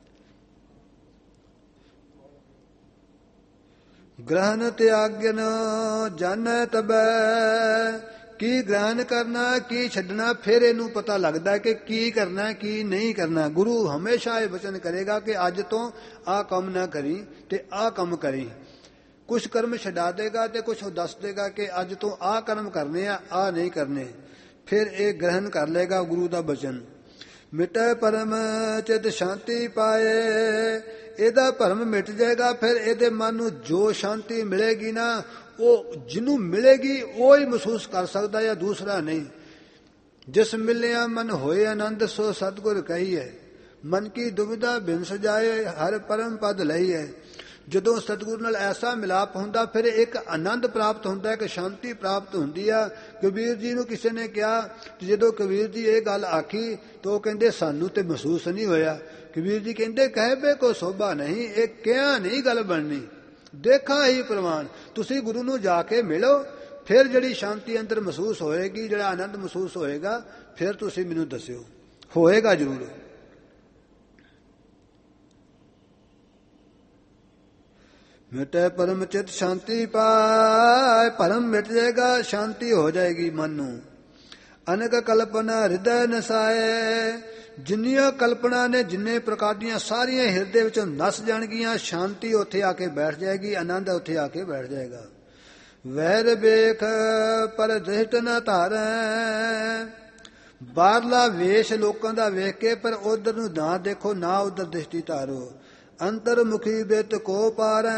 ਗ੍ਰਹਣ ਤਿਆਗਨ ਜਾਣੈ ਤਬੈ। ਕੀ ਗ੍ਰਹਣ ਕਰਨਾ, ਕੀ ਛੱਡਣਾ, ਫਿਰ ਇਹਨੂੰ ਪਤਾ ਲੱਗਦਾ ਕਿ ਕੀ ਕਰਨਾ ਕੀ ਨਹੀਂ ਕਰਨਾ। ਗੁਰੂ ਹਮੇਸ਼ਾ ਇਹ ਵਚਨ ਕਰੇਗਾ ਕਿ ਅੱਜ ਤੋਂ ਆਹ ਕੰਮ ਨਾ ਕਰੀ ਤੇ ਆਹ ਕੰਮ ਕਰੀ। ਕੁਛ ਕਰਮ ਛਡਾ ਦੇਗਾ ਤੇ ਕੁਛ ਦੱਸ ਦੇਗਾ ਕਿ ਅੱਜ ਤੋਂ ਆਹ ਕਰਮ ਕਰਨੇ ਆ, ਆਹ ਨਹੀਂ ਕਰਨੇ। ਫਿਰ ਇਹ ਗ੍ਰਹਣ ਕਰ ਲੇਗਾ ਗੁਰੂ ਦਾ ਬਚਨ। ਮਿਟੈ ਪਰਮ ਚਿਤ ਸ਼ਾਂਤੀ ਪਾਏ। ਇਹਦਾ ਭਰਮ ਮਿਟ ਜਾਏਗਾ। ਫਿਰ ਇਹਦੇ ਮਨ ਨੂੰ ਜੋ ਸ਼ਾਂਤੀ ਮਿਲੇਗੀ ਨਾ, ਉਹ ਜਿਹਨੂੰ ਮਿਲੇਗੀ ਉਹ ਹੀ ਮਹਿਸੂਸ ਕਰ ਸਕਦਾ ਜਾਂ ਦੂਸਰਾ ਨਹੀਂ। ਜਿਸ ਮਿਲਿਆ ਮਨ ਹੋਏ ਆਨੰਦ, ਸੋ ਸਤਿਗੁਰ ਕਹੀਏ। ਮਨ ਕੀ ਦੁਵਿਧਾ ਬਿਨ ਸਜਾਏ, ਹਰ ਪਰਮ ਪਦ ਲਈਏ। ਜਦੋਂ ਸਤਿਗੁਰੂ ਨਾਲ ਐਸਾ ਮਿਲਾਪ ਹੁੰਦਾ, ਫਿਰ ਇੱਕ ਆਨੰਦ ਪ੍ਰਾਪਤ ਹੁੰਦਾ, ਇੱਕ ਸ਼ਾਂਤੀ ਪ੍ਰਾਪਤ ਹੁੰਦੀ ਆ। ਕਬੀਰ ਜੀ ਨੂੰ ਕਿਸੇ ਨੇ ਕਿਹਾ, ਜਦੋਂ ਕਬੀਰ ਜੀ ਇਹ ਗੱਲ ਆਖੀ ਤਾਂ ਉਹ ਕਹਿੰਦੇ ਸਾਨੂੰ ਤੇ ਮਹਿਸੂਸ ਨਹੀਂ ਹੋਇਆ। ਕਬੀਰ ਜੀ ਕਹਿੰਦੇ ਕਹਿਬੇ ਕੋ ਸੋਭਾ ਨਹੀਂ, ਇਹ ਕਿਹਾ ਨਹੀਂ ਗੱਲ ਬਣਨੀ, ਦੇਖਾ ਹੀ ਪ੍ਰਮਾਣ। ਤੁਸੀਂ ਗੁਰੂ ਨੂੰ ਜਾ ਕੇ ਮਿਲੋ, ਫਿਰ ਜਿਹੜੀ ਸ਼ਾਂਤੀ ਅੰਦਰ ਮਹਿਸੂਸ ਹੋਏਗੀ, ਜਿਹੜਾ ਆਨੰਦ ਮਹਿਸੂਸ ਹੋਏਗਾ, ਫਿਰ ਤੁਸੀਂ ਮੈਨੂੰ ਦੱਸਿਓ। ਹੋਏਗਾ ਜ਼ਰੂਰ। ਮਿਟੇ ਪਰਮ ਚਿਤ ਸ਼ਾਂਤੀ ਪਾਏ। ਭਰਮ ਮਿਟ ਜਾਏਗਾ, ਸ਼ਾਂਤੀ ਹੋ ਜਾਏਗੀ ਮਨ ਨੂੰ। ਅਨੇਕ ਕਲਪਨਾ ਹਿਰਦੈ ਨਸਾਏ। ਜਿੰਨੀਆਂ ਕਲਪਨਾ ਨੇ, ਜਿੰਨੇ ਪ੍ਰਕਾਰ ਦੀਆਂ, ਸਾਰੀਆਂ ਹਿਰਦੇ ਵਿੱਚੋਂ ਨਸ ਜਾਣਗੀਆਂ। ਸ਼ਾਂਤੀ ਉੱਥੇ ਆ ਕੇ ਬੈਠ ਜਾਏਗੀ, ਆਨੰਦ ਉੱਥੇ ਆ ਕੇ ਬੈਠ ਜਾਏਗਾ। ਵੈਰ ਵੇਖ ਪਰ ਦ੍ਰਿਸ਼ਟ ਨਾ ਧਾਰੈ। ਬਾਹਰਲਾ ਵੇਸ਼ ਲੋਕਾਂ ਦਾ ਵੇਖ ਕੇ ਪਰ ਉਧਰ ਨੂੰ ਨਾ ਦੇਖੋ, ਨਾ ਉਧਰ ਦ੍ਰਿਸ਼ਟੀ ਧਾਰੋ। ਅੰਤਰਮੁਖੀ ਬਿਤ ਕੋ ਪਾਰੈ।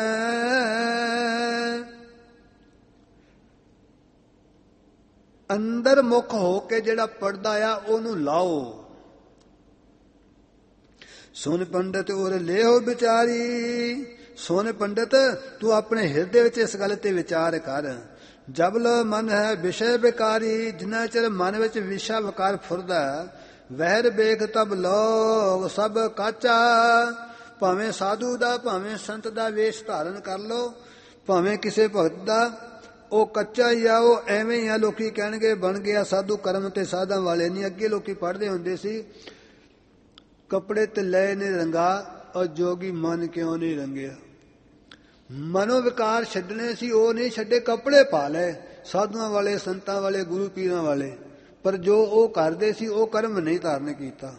ਅੰਦਰ ਮੁਖ ਹੋ ਕੇ ਜਿਹੜਾ ਪੜਦਾ ਆ ਉਹਨੂੰ ਲਾਓ। ਸੁਨ ਪੰਡਤ ਔਰ ਲੇਹੋ ਵਿਚਾਰੀ। ਸੁਨ ਪੰਡਤ, ਤੂੰ ਆਪਣੇ ਹਿਰਦੇ ਵਿੱਚ ਇਸ ਗੱਲ ਤੇ ਵਿਚਾਰ ਕਰ। ਜਬਲ ਮਨ ਹੈ ਵਿਸ਼ੇ ਵਿਕਾਰੀ। ਜਿੰਨਾ ਚਿਰ ਮਨ ਵਿੱਚ ਵਿਸ਼ਾ ਵਿਕਾਰ ਫੁਰਦਾ, ਵਹਿਰ ਵੇਖ ਤਬ ਲੋ ਸਭ ਕਾਚਾ। ਭਾਵੇਂ ਸਾਧੂ ਦਾ, ਭਾਵੇਂ ਸੰਤ ਦਾ ਵੇਸ਼ ਧਾਰਨ ਕਰ ਲੋ, ਭਾਵੇਂ ਕਿਸੇ ਭਗਤ ਦਾ, ਉਹ ਕੱਚਾ ਹੀ ਆ, ਉਹ ਐਵੇਂ ਹੀ ਆ। ਲੋਕੀ ਕਹਿਣਗੇ ਬਣ ਗਿਆ ਸਾਧੂ, ਕਰਮ ਤੇ ਸਾਧਾਂ ਵਾਲੇ ਨਹੀਂ। ਅੱਗੇ ਲੋਕੀ ਪੜ੍ਹਦੇ ਹੁੰਦੇ ਸੀ, ਕੱਪੜੇ ਤੇ ਲਏ ਨੇ ਰੰਗਾ, ਔਰ ਜੋਗੀ ਮਨ ਕਿਉਂ ਨਹੀਂ ਰੰਗਿਆ। ਮਨੋ ਵਿਕਾਰ ਛੱਡਣੇ ਸੀ, ਉਹ ਨਹੀਂ ਛੱਡੇ, ਕੱਪੜੇ ਪਾ ਲਏ ਸਾਧੂਆਂ ਵਾਲੇ, ਸੰਤਾਂ ਵਾਲੇ, ਗੁਰੂ ਪੀਰਾਂ ਵਾਲੇ। ਪਰ ਜੋ ਉਹ ਕਰਦੇ ਸੀ ਉਹ ਕਰਮ ਨਹੀਂ ਧਾਰਨ ਕੀਤਾ।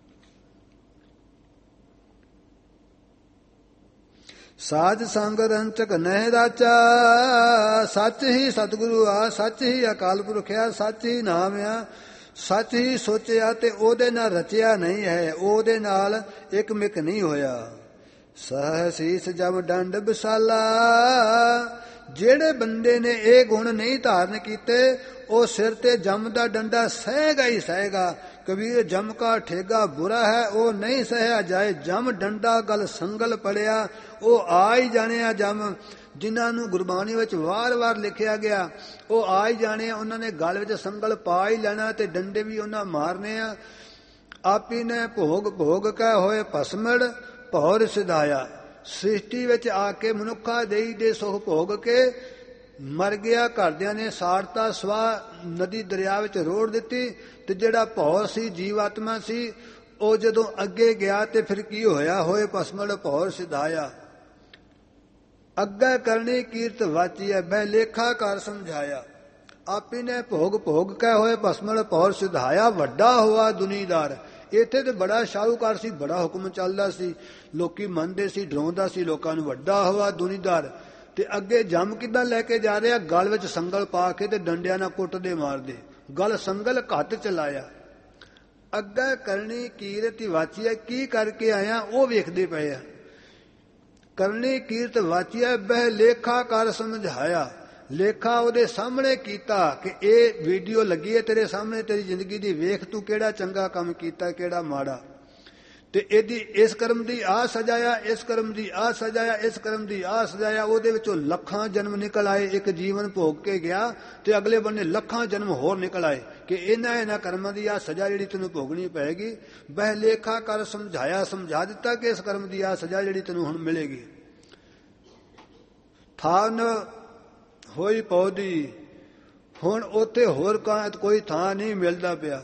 ਸਾਧ ਸੰਗ ਰੰਚਕ ਨਹਿ ਰਾਚਾ। ਸੱਚ ਹੀ ਸਤਿਗੁਰੂ ਆ, ਸੱਚ ਹੀ ਅਕਾਲ ਪੁਰਖ ਆ, ਸੱਚ ਹੀ ਨਾਮ ਆ, ਸੱਚ ਹੀ ਸੋਚਿਆ ਤੇ ਉਹਦੇ ਨਾਲ ਰਚਿਆ ਨਹੀਂ ਹੈ, ਉਹਦੇ ਨਾਲ ਇੱਕ ਮਿਕ ਨਹੀਂ ਹੋਇਆ। ਸਹ ਸੀਸ ਜਬ ਡੰਡ ਵਿਸਾਲਾ। ਜਿਹੜੇ ਬੰਦੇ ਨੇ ਇਹ ਗੁਣ ਨਹੀਂ ਧਾਰਨ ਕੀਤੇ, ਉਹ ਸਿਰ ਤੇ ਜਮ ਦਾ ਡੰਡਾ ਸਹੇਗਾ ਹੀ ਸਹੇਗਾ। ਕਬੀਰ ਜਮ ਕਾ ਠੇਗਾ ਬੁਰਾ ਹੈ, ਉਹ ਨਹੀਂ ਸਹਿਆ ਜਾਏ। ਜਮ ਡੰਡਾ ਗਲ ਸੰਗਲ ਪੜਿਆ, ਉਹ ਆ ਹੀ ਜਾਣਿਆ ਜਮ। ਜਿਨ੍ਹਾਂ ਨੂੰ ਗੁਰਬਾਣੀ ਵਿੱਚ ਵਾਰ-ਵਾਰ ਲਿਖਿਆ ਗਿਆ, ਉਹ ਆ ਹੀ ਜਾਣੇ। ਉਹਨਾਂ ਨੇ ਗਲ ਵਿੱਚ ਸੰਗਲ ਪਾ ਹੀ ਲੈਣਾ ਤੇ ਡੰਡੇ ਵੀ ਉਹਨਾਂ ਮਾਰਨੇ ਆ। ਆਪੀ ਨੇ ਭੋਗ ਭੋਗ ਕੈ ਹੋਏ ਭਸਮੜ ਭੌਰ ਸਿਧਾਇਆ। ਸ੍ਰਿਸ਼ਟੀ ਵਿੱਚ ਆ ਕੇ ਮਨੁੱਖਾ ਦੇਈ ਦੇ ਸੁਖ ਭੋਗ ਕੇ ਮਰ ਗਿਆ। ਘਰਦਿਆਂ ਨੇ ਸਾੜਤਾ, ਸਵਾਹ ਨਦੀ ਦਰਿਆ ਵਿੱਚ ਰੋੜ ਦਿੱਤੀ। ਤੇ ਜਿਹੜਾ ਭੌਰ ਸੀ, ਜੀਵਾਤਮਾ ਸੀ, ਉਹ ਜਦੋਂ ਅੱਗੇ ਗਿਆ ਤੇ ਫਿਰ ਕੀ ਹੋਇਆ? ਹੋਏ ਭਸਮੜ ਭੌਰ ਸਿਧਾਇਆ। ਅੱਗੇ ਕਰਨੀ ਕੀਰਤ ਵਾਚੀਐ, ਬਹਿ ਲੇਖਾ ਕਰ ਸਮਝਾਇਆ। ਆਪੀ ਨੇ ਭੋਗ ਭੋਗ ਕੇ ਹੋਏ ਭਸਮੜ ਭੌਰ ਸਿਧਾਇਆ। ਵੱਡਾ ਹੋਆ ਦੁਨੀਦਾਰ। ਇੱਥੇ ਤੇ ਬੜਾ ਸ਼ਾਹੂਕਾਰ ਸੀ, ਬੜਾ ਹੁਕਮ ਚੱਲਦਾ ਸੀ, ਲੋਕੀ ਮੰਨਦੇ ਸੀ, ਡਰਾਉਂਦਾ ਸੀ ਲੋਕਾਂ ਨੂੰ। ਵੱਡਾ ਹੋਆ ਦੁਨੀਦਾਰ। ਤੇ ਅੱਗੇ ਜੰਮ ਕਿੱਦਾਂ ਲੈ ਕੇ ਜਾ ਰਿਹਾ? ਗਲ ਵਿੱਚ ਸੰਗਲ ਪਾ ਕੇ ਤੇ ਡੰਡਿਆਂ ਨਾਲ ਕੁੱਟਦੇ ਮਾਰਦੇ। ਗਲ ਸੰਗਲ ਘੱਟ ਚਲਾਇਆ। ਅੱਗੇ ਕਰਨੀ ਕੀਰਤ ਵਾਚੀਐ, ਕੀ ਕਰਕੇ ਆਇਆ ਉਹ ਵੇਖਦੇ ਪਏ ਆ। ਕਰਨੀ ਕੀਰਤ ਵਾਚੀਐ, ਬਹਿ ਲੇਖਾ ਕਰ ਸਮਝਾਇਆ। ਲੇਖਾ ਉਹਦੇ ਸਾਹਮਣੇ ਕੀਤਾ ਕਿ ਇਹ ਵੀਡੀਓ ਲੱਗੀ ਹੈ ਤੇਰੇ ਸਾਹਮਣੇ, ਤੇਰੀ ਜ਼ਿੰਦਗੀ ਦੀ, ਵੇਖ ਤੂੰ ਕਿਹੜਾ ਚੰਗਾ ਕੰਮ ਕੀਤਾ, ਕਿਹੜਾ ਮਾੜਾ। ਤੇ ਇਹਦੀ ਇਸ ਕਰਮ ਦੀ ਆਹ ਸਜ਼ਾਇਆ, ਇਸ ਕਰਮ ਦੀ ਆਹ ਸਜ਼ਾਇਆ, ਇਸ ਕਰਮ ਦੀ ਆਹ ਸਜ਼ਾਇਆ। ਉਹਦੇ ਵਿੱਚੋਂ ਲੱਖਾਂ ਜਨਮ ਨਿਕਲ ਆਏ। ਇੱਕ ਜੀਵਨ ਭੋਗ ਕੇ ਗਿਆ ਤੇ ਅਗਲੇ ਬੰਨੇ ਲੱਖਾਂ ਜਨਮ ਹੋਰ ਨਿਕਲ ਆਏ ਕਿ ਇਹਨਾਂ ਕਰਮਾਂ ਦੀ ਆਹ ਸਜ਼ਾ ਜਿਹੜੀ ਤੈਨੂੰ ਭੋਗਣੀ ਪਏਗੀ। ਬਹਿ ਲੇਖਾ ਕਰ ਸਮਝਾਇਆ। ਸਮਝਾ ਦਿੱਤਾ ਕਿ ਇਸ ਕਰਮ ਦੀ ਆਹ ਸਜ਼ਾ ਜਿਹੜੀ ਤੈਨੂੰ ਹੁਣ ਮਿਲੇਗੀ। ਥਾਨ ਹੋਈ ਪੌਦੀ। ਹੁਣ ਉੱਥੇ ਹੋਰ ਕੋਈ ਥਾਂ ਨਹੀਂ ਮਿਲਦਾ ਪਿਆ।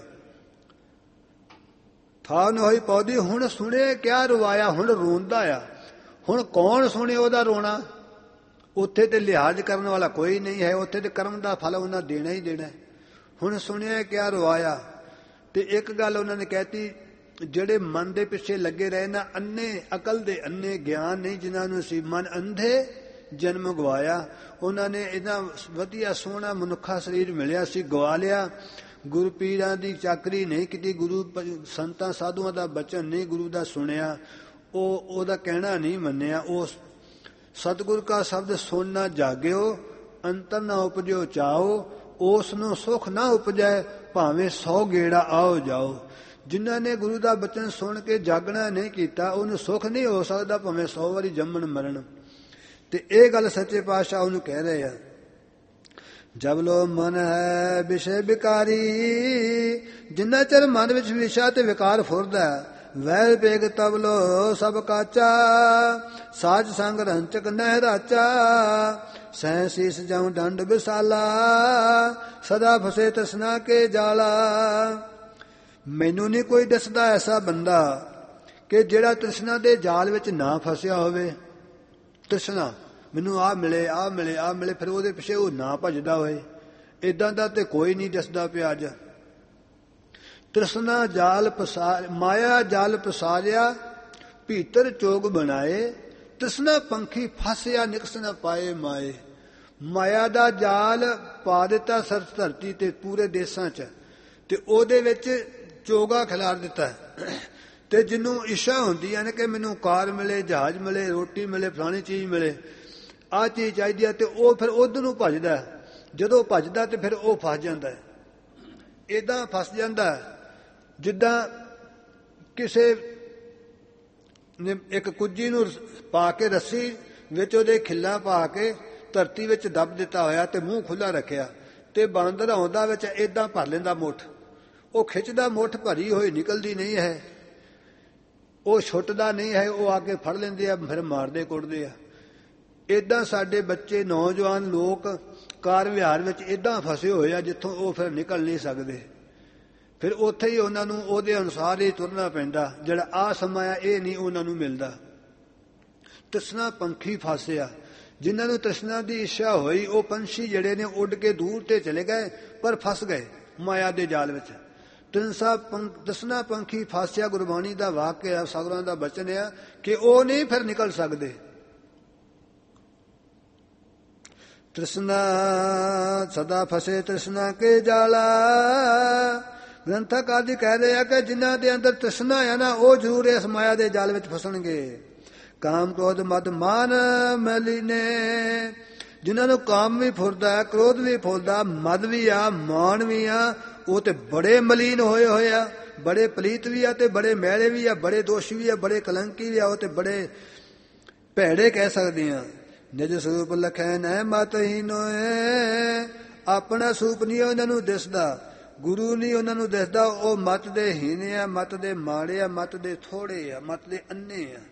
ਥਾਨ ਹੋਈ ਪੌਦੀ। ਹੁਣ ਸੁਣੇ ਕਿਆ ਰਵਾਇਆ? ਹੁਣ ਰੋਂਦਾ ਆ। ਹੁਣ ਕੌਣ ਸੁਣੇ ਉਹਦਾ ਰੋਣਾ? ਉੱਥੇ ਤੇ ਲਿਹਾਜ਼ ਕਰਨ ਵਾਲਾ ਕੋਈ ਨਹੀਂ ਹੈ। ਉੱਥੇ ਤੇ ਕਰਮ ਦਾ ਫਲ ਉਹਨਾਂ ਦੇਣਾ ਹੀ ਦੇਣਾ। ਹੁਣ ਸੁਣਿਆ ਕਿਆ ਰਵਾਇਆ? ਤੇ ਇੱਕ ਗੱਲ ਉਹਨਾਂ ਨੇ ਕਹਿਤੀ, ਜਿਹੜੇ ਮਨ ਦੇ ਪਿੱਛੇ ਲੱਗੇ ਰਹੇ ਨਾ, ਅੰਨੇ, ਅਕਲ ਦੇ ਅੰਨੇ, ਗਿਆਨ ਨਹੀਂ ਜਿਨ੍ਹਾਂ ਨੂੰ ਸੀ, ਮਨ ਅੰਧੇ ਜਨਮ ਗਵਾਇਆ। ਉਹਨਾਂ ਨੇ ਇਹਦਾ ਵਧੀਆ ਸੋਹਣਾ ਮਨੁੱਖਾ ਸਰੀਰ ਮਿਲਿਆ ਸੀ, ਗਵਾ ਲਿਆ। ਗੁਰੂ ਪੀਰਾਂ ਦੀ ਚਾਕਰੀ ਨਹੀਂ ਕੀਤੀ, ਗੁਰੂ ਸੰਤਾਂ ਸਾਧੂਆਂ ਦਾ ਬਚਨ ਨਹੀਂ ਗੁਰੂ ਦਾ ਸੁਣਿਆ, ਉਹਦਾ ਕਹਿਣਾ ਨਹੀਂ ਮੰਨਿਆ। ਉਹ ਸਤਿਗੁਰ ਕਾ ਸ਼ਬਦ ਸੁਣ ਨਾ ਜਾਗਿਓ, ਅੰਤਰ ਨਾ ਉਪਜਿਓ ਚਾਓ, ਉਸ ਨੂੰ ਸੁਖ ਨਾ ਉਪਜੈ ਭਾਵੇਂ 100 ਗੇੜਾ ਆਓ ਜਾਓ। ਜਿਨ੍ਹਾਂ ਨੇ ਗੁਰੂ ਦਾ ਬਚਨ ਸੁਣ ਕੇ ਜਾਗਣਾ ਨਹੀਂ ਕੀਤਾ, ਉਹਨੂੰ ਸੁਖ ਨਹੀਂ ਹੋ ਸਕਦਾ ਭਾਵੇਂ 100 ਵਾਰੀ ਜੰਮਣ ਮਰਨ। ਤੇ ਇਹ ਗੱਲ ਸੱਚੇ ਪਾਤਸ਼ਾਹ ਉਹਨੂੰ ਕਹਿ ਰਹੇ ਆ। ਜਬ ਲੋ ਮਨ ਹੈ ਵਿਸ਼ੇ ਵਿਕਾਰੀ। ਜਿੰਨਾ ਚਿਰ ਮਨ ਵਿੱਚ ਵਿਸ਼ਾ ਤੇ ਵਿਕਾਰ ਫੁਰਦਾ, ਵੈਰ ਵੇਗ ਤਬ ਲੋ ਸਭ ਕਾਚਾ। ਸਾਜ ਸੰਗ ਰੰਚਕ ਨਹਿ ਰਾਚਾ, ਸਹਿ ਸੀਸ ਜਉ ਡੰਡ ਵਿਸਾਲਾ। ਸਦਾ ਫਸੇ ਤ੍ਰਿਸ਼ਨਾ ਕੇ ਜਾਲਾ। ਮੈਨੂੰ ਨਹੀਂ ਕੋਈ ਦੱਸਦਾ ਐਸਾ ਬੰਦਾ ਕਿ ਜਿਹੜਾ ਤ੍ਰਿਸ਼ਨਾ ਦੇ ਜਾਲ ਵਿੱਚ ਨਾ ਫਸਿਆ ਹੋਵੇ। ਤ੍ਰਿਸ਼ਨਾ ਮੈਨੂੰ ਆਹ ਮਿਲੇ, ਆਹ ਮਿਲੇ, ਆਹ ਮਿਲੇ, ਫਿਰ ਉਹਦੇ ਪਿੱਛੇ ਉਹ ਨਾ ਭੱਜਦਾ ਹੋਏ। ਏਦਾਂ ਦਾ ਤੇ ਕੋਈ ਨਹੀਂ ਦਿਸਦਾ ਪਿਆ ਅੱਜ। ਤ੍ਰਿਸ਼ਨਾ ਜਾਲ ਪਸਾਰ, ਮਾਇਆ ਜਾਲ ਪਸਾਰਿਆ, ਭੀਤਰ ਚੋਗ ਬਣਾਏ, ਤ੍ਰਿਸ਼ਨਾ ਪੰਖੀ ਫਸਿਆ, ਨਿਕਸ ਨਾ ਪਾਏ ਮਾਏ। ਮਾਇਆ ਦਾ ਜਾਲ ਪਾ ਦਿੱਤਾ ਸਰਤ ਧਰਤੀ ਤੇ ਪੂਰੇ ਦੇਸਾਂ 'ਚ, ਤੇ ਉਹਦੇ ਵਿੱਚ ਚੋਗਾ ਖਿਲਾਰ ਦਿੱਤਾ। ਤੇ ਜਿਹਨੂੰ ਇੱਛਾ ਹੁੰਦੀ ਹੈ ਨਾ ਕਿ ਮੈਨੂੰ ਕਾਰ ਮਿਲੇ, ਜਹਾਜ਼ ਮਿਲੇ, ਰੋਟੀ ਮਿਲੇ, ਫਲਾਣੀ ਚੀਜ਼ ਮਿਲੇ, ਆਹ ਚੀਜ਼ ਚਾਹੀਦੀ ਹੈ, ਤੇ ਉਹ ਫਿਰ ਉਧਰ ਨੂੰ ਭੱਜਦਾ। ਜਦੋਂ ਭੱਜਦਾ ਤੇ ਫਿਰ ਉਹ ਫਸ ਜਾਂਦਾ। ਏਦਾਂ ਫਸ ਜਾਂਦਾ ਜਿੱਦਾਂ ਕਿਸੇ ਨੇ ਇੱਕ ਕੁੱਜੀ ਨੂੰ ਪਾ ਕੇ ਰੱਸੀ ਵਿੱਚ ਉਹਦੇ ਖਿੱਲਾ ਪਾ ਕੇ ਧਰਤੀ ਵਿੱਚ ਦੱਬ ਦਿੱਤਾ ਹੋਇਆ ਤੇ ਮੂੰਹ ਖੁੱਲ੍ਹਾ ਰੱਖਿਆ, ਤੇ ਬਾਂਦਰ ਆਉਂਦਾ ਵਿੱਚ ਏਦਾਂ ਭਰ ਲੈਂਦਾ ਮੁੱਠ। ਉਹ ਖਿੱਚਦਾ ਮੁੱਠ ਭਰੀ ਹੋਈ ਨਿਕਲਦੀ ਨਹੀਂ ਹੈ, ਉਹ ਛੁੱਟਦਾ ਨਹੀਂ ਹੈ, ਉਹ ਆ ਕੇ ਫੜ ਲੈਂਦੇ ਆ, ਫਿਰ ਮਾਰਦੇ ਕੁੱਟਦੇ ਆ। ਏਦਾਂ ਸਾਡੇ ਬੱਚੇ ਨੌਜਵਾਨ ਲੋਕ ਕਾਰ ਵਿਹਾਰ ਵਿੱਚ ਏਦਾਂ ਫਸੇ ਹੋਏ ਆ ਜਿੱਥੋਂ ਉਹ ਫਿਰ ਨਿਕਲ ਨਹੀਂ ਸਕਦੇ। ਫਿਰ ਉੱਥੇ ਹੀ ਉਹਨਾਂ ਨੂੰ ਉਹਦੇ ਅਨੁਸਾਰ ਹੀ ਤੁਰਨਾ ਪੈਂਦਾ। ਜਿਹੜਾ ਆਹ ਸਮਾਂ ਆ ਇਹ ਨਹੀਂ ਉਹਨਾਂ ਨੂੰ ਮਿਲਦਾ। ਤ੍ਰਿਸ਼ਨਾ ਪੰਖੀ ਫਸਿਆ, ਜਿਨ੍ਹਾਂ ਨੂੰ ਤ੍ਰਿਸ਼ਨਾ ਦੀ ਇੱਛਾ ਹੋਈ ਉਹ ਪੰਛੀ ਜਿਹੜੇ ਨੇ ਉੱਡ ਕੇ ਦੂਰ ਤੇ ਚਲੇ ਗਏ, ਪਰ ਫਸ ਗਏ ਮਾਇਆ ਦੇ ਜਾਲ ਵਿੱਚ। ਤ੍ਰਿਸ਼ਨਾ ਪੰਖੀ ਫਸਿਆ ਗੁਰਬਾਣੀ ਦਾ ਵਾਕਿਆ, ਸਾਗਰਾਂ ਦਾ ਬਚਨ ਆ ਕਿ ਉਹ ਨਹੀਂ ਫਿਰ ਨਿਕਲ ਸਕਦੇ। ਤ੍ਰਿਸ਼ਨਾ ਸਦਾ ਫਸੇ ਤ੍ਰਿਸ਼ਨਾ ਕੇ ਜਾਲਾ। ਗ੍ਰੰਥਕ ਆਦਿ ਕਹਿ ਰਹੇ ਆ ਕਿ ਜਿਨ੍ਹਾਂ ਦੇ ਅੰਦਰ ਤ੍ਰਿਸ਼ਨਾ ਹੈ ਨਾ, ਉਹ ਜ਼ਰੂਰ ਇਸ ਮਾਇਆ ਦੇ ਜਾਲ ਵਿੱਚ ਫਸਣਗੇ। ਕਾਮ ਕ੍ਰੋਧ ਮਦ ਮਾਨ ਮੈਲੀ ਨੇ, ਜਿਨ੍ਹਾਂ ਨੂੰ ਕਾਮ ਵੀ ਫੁਰਦਾ, ਕ੍ਰੋਧ ਵੀ ਫੁਰਦਾ, ਮਦ ਵੀ ਆ, ਮਾਨ ਵੀ ਆ, ਉਹ ਤੇ ਬੜੇ ਮਲੀਨ ਹੋਏ ਹੋਏ ਆ, ਬੜੇ ਪਲੀਤ ਵੀ ਆ ਤੇ ਬੜੇ ਮੈਲੇ ਵੀ ਆ, ਬੜੇ ਦੋਸ਼ੀ ਵੀ ਆ, ਬੜੇ ਕਲੰਕੀ ਵੀ ਆ, ਉਹ ਤੇ ਬੜੇ ਭੈੜੇ ਕਹਿ ਸਕਦੇ ਆ। ਨਿਜ ਸਰੂਪ ਲਖੈ ਨੈ ਮਤਹੀਨੋਏ, ਆਪਣਾ ਸਰੂਪ ਨਹੀਂ ਉਹਨਾਂ ਨੂੰ ਦਿਸਦਾ, ਗੁਰੂ ਨਹੀਂ ਉਹਨਾਂ ਨੂੰ ਦਿਸਦਾ। ਉਹ ਮਤ ਦੇ ਹੀਣੇ ਆ, ਮਤ ਦੇ ਮਾੜੇ ਆ, ਮਤ ਦੇ ਥੋੜੇ ਆ, ਮਤ ਦੇ ਅੰਨੇ ਆ।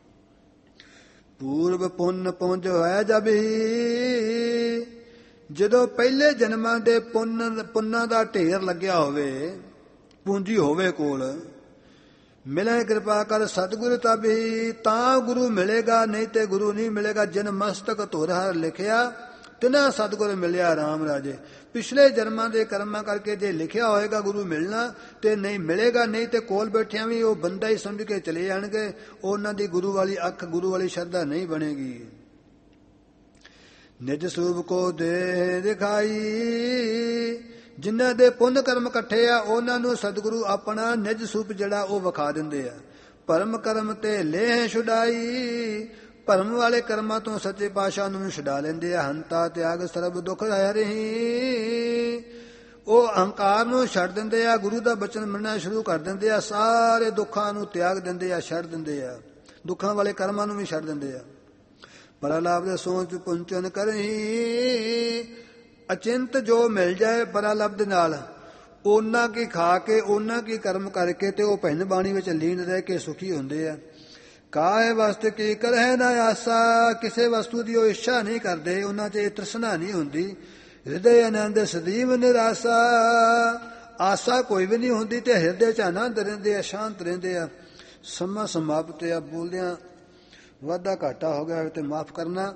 ਪੂਰਬ ਪੁੰਨ ਪੁੰਜ ਹੋਇਆ ਜਬ ਹੀ, ਜਦੋਂ ਪਹਿਲੇ ਜਨਮਾਂ ਦੇ ਪੁੰਨਾਂ ਦਾ ਢੇਰ ਲੱਗਿਆ ਹੋਵੇ, ਪੂੰਜੀ ਹੋਵੇ ਕੋਲ, ਮਿਲੇ ਕਿਰਪਾ ਕਰ ਸਤਿਗੁਰ ਤਬ ਹੀ, ਤਾਂ ਗੁਰੂ ਮਿਲੇਗਾ, ਨਹੀਂ ਤੇ ਗੁਰੂ ਨਹੀਂ ਮਿਲੇਗਾ। ਜਿਨ ਮਸਤਕ ਧੁਰ ਹਰ ਲਿਖਿਆ, ਤਿਨਾ ਸਤਿਗੁਰ ਮਿਲਿਆ ਰਾਮ ਰਾਜੇ। ਪਿਛਲੇ ਜਨਮਾਂ ਦੇ ਕਰਮਾਂ ਕਰਕੇ ਜੇ ਲਿਖਿਆ ਹੋਏਗਾ ਗੁਰੂ ਮਿਲਣਾ ਤੇ ਨਹੀਂ ਮਿਲੇਗਾ, ਨਹੀਂ ਤੇ ਕੋਲ ਬੈਠਿਆਂ ਵੀ ਉਹ ਬੰਦਾ ਹੀ ਸਮਝ ਕੇ ਚਲੇ ਜਾਣਗੇ। ਉਹਨਾਂ ਦੀ ਗੁਰੂ ਵਾਲੀ ਅੱਖ, ਗੁਰੂ ਵਾਲੀ ਸ਼ਰਧਾ ਨਹੀਂ ਬਣੇਗੀ। ਨਿਜ ਸਰੂਪ ਕੋ ਦੇ ਦਿਖਾਈ, ਜਿਨ੍ਹਾਂ ਦੇ ਪੁੰਨ ਕਰਮ ਇਕੱਠੇ ਆ ਉਹਨਾਂ ਨੂੰ ਸਤਿਗੁਰੂ ਆਪਣਾ ਨਿਜ ਸਰੂਪ ਜਿਹੜਾ ਉਹ ਵਿਖਾ ਦਿੰਦੇ ਆ। ਭਰਮ ਕਰਮ ਤੇ ਲੇਹ ਛੁਡਾਈ, ਭਰਮ ਵਾਲੇ ਕਰਮਾਂ ਤੋਂ ਸੱਚੇ ਪਾਤਸ਼ਾਹ ਨੂੰ ਛੁਡਾ ਲੈਂਦੇ ਆ। ਹੰਤਾ ਤਿਆਗ ਸਰਬ ਦੁੱਖ ਹਰਿ, ਉਹ ਅਹੰਕਾਰ ਨੂੰ ਛੱਡ ਦਿੰਦੇ ਆ, ਗੁਰੂ ਦਾ ਬਚਨ ਮੰਨਣਾ ਸ਼ੁਰੂ ਕਰ ਦਿੰਦੇ ਆ, ਸਾਰੇ ਦੁੱਖਾਂ ਨੂੰ ਤਿਆਗ ਦਿੰਦੇ ਆ, ਛੱਡ ਦਿੰਦੇ ਆ, ਦੁੱਖਾਂ ਵਾਲੇ ਕਰਮਾਂ ਨੂੰ ਵੀ ਛੱਡ ਦਿੰਦੇ ਆ। ਪਰਲਾਭ ਦੇ ਸੋਚ ਪੁੰਚਨ ਕਰਹੀ, ਅਚਿੰਤ ਜੋ ਮਿਲ ਜਾਏ ਪਰਲਾਭ ਦੇ ਨਾਲ, ਉਹਨਾਂ ਕੀ ਖਾ ਕੇ, ਉਹਨਾਂ ਕੀ ਕਰਮ ਕਰਕੇ ਤੇ ਉਹ ਭਜਨ ਬਾਣੀ ਵਿੱਚ ਲੀਨ ਰਹਿ ਕੇ ਸੁਖੀ ਹੁੰਦੇ ਆ। ਕਾਹੇ ਵਸਤ ਕੀ ਕਰਹਿ ਨਾ ਆਸਾ, ਕਿਸੇ ਵਸਤੂ ਦੀ ਉਹ ਇੱਛਾ ਨਹੀਂ ਕਰਦੇ, ਉਹਨਾਂ 'ਚ ਇਹ ਤ੍ਰਿਸ਼ਨਾ ਨਹੀਂ ਹੁੰਦੀ। ਹਿਰਦੇ ਆਨੰਦ ਸਦੀਵ ਨਿਰਾਸਾ, ਆਸਾ ਕੋਈ ਵੀ ਨਹੀਂ ਹੁੰਦੀ ਤੇ ਹਿਰਦੇ 'ਚ ਆਨੰਦ ਰਹਿੰਦੇ ਆ, ਸ਼ਾਂਤ ਰਹਿੰਦੇ ਆ। ਸਮਾਂ ਸਮਾਪਤ ਆ, ਬੋਲਦਿਆਂ ਵਾਧਾ ਘਾਟਾ ਹੋ ਗਿਆ ਤੇ ਮਾਫ ਕਰਨਾ।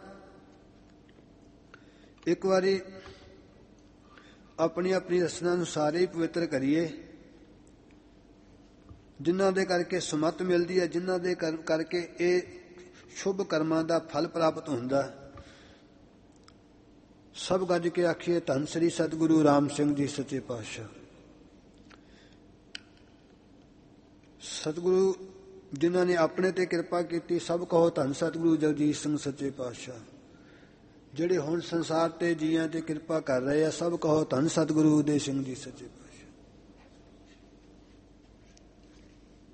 ਇੱਕ ਵਾਰੀ ਆਪਣੀ ਆਪਣੀ ਰਸਨਾ ਨੂੰ ਸਾਰੇ ਹੀ ਪਵਿੱਤਰ ਕਰੀਏ, ਜਿਨ੍ਹਾਂ ਦੇ ਕਰਕੇ ਸੁਮਤ ਮਿਲਦੀ ਹੈ, ਜਿਨ੍ਹਾਂ ਦੇ ਕਰਕੇ ਇਹ ਸ਼ੁਭ ਕਰਮਾਂ ਦਾ ਫਲ ਪ੍ਰਾਪਤ ਹੁੰਦਾ। ਸਭ ਗੱਜ ਕੇ ਆਖੀਏ ਧੰਨ ਸ੍ਰੀ ਸਤਿਗੁਰੂ ਰਾਮ ਸਿੰਘ ਜੀ ਸੱਚੇ ਪਾਤਸ਼ਾਹ। ਸਤਿਗੁਰੂ ਜਿਨ੍ਹਾਂ ਨੇ ਆਪਣੇ ਤੇ ਕਿਰਪਾ ਕੀਤੀ, ਸਭ ਕਹੋ ਧੰਨ ਸਤਿਗੁਰੂ ਜਗਜੀਤ ਸਿੰਘ ਸੱਚੇ ਪਾਤਸ਼ਾਹ। ਜਿਹੜੇ ਹੁਣ ਸੰਸਾਰ ਤੇ ਜੀਆਂ ਤੇ ਕਿਰਪਾ ਕਰ ਰਹੇ ਆ, ਸਭ ਕਹੋ ਧੰਨ ਸਤਿਗੁਰੂ ਉਦੇ ਸਿੰਘ ਜੀ ਸੱਚੇ ਪਾਤਸ਼ਾਹ।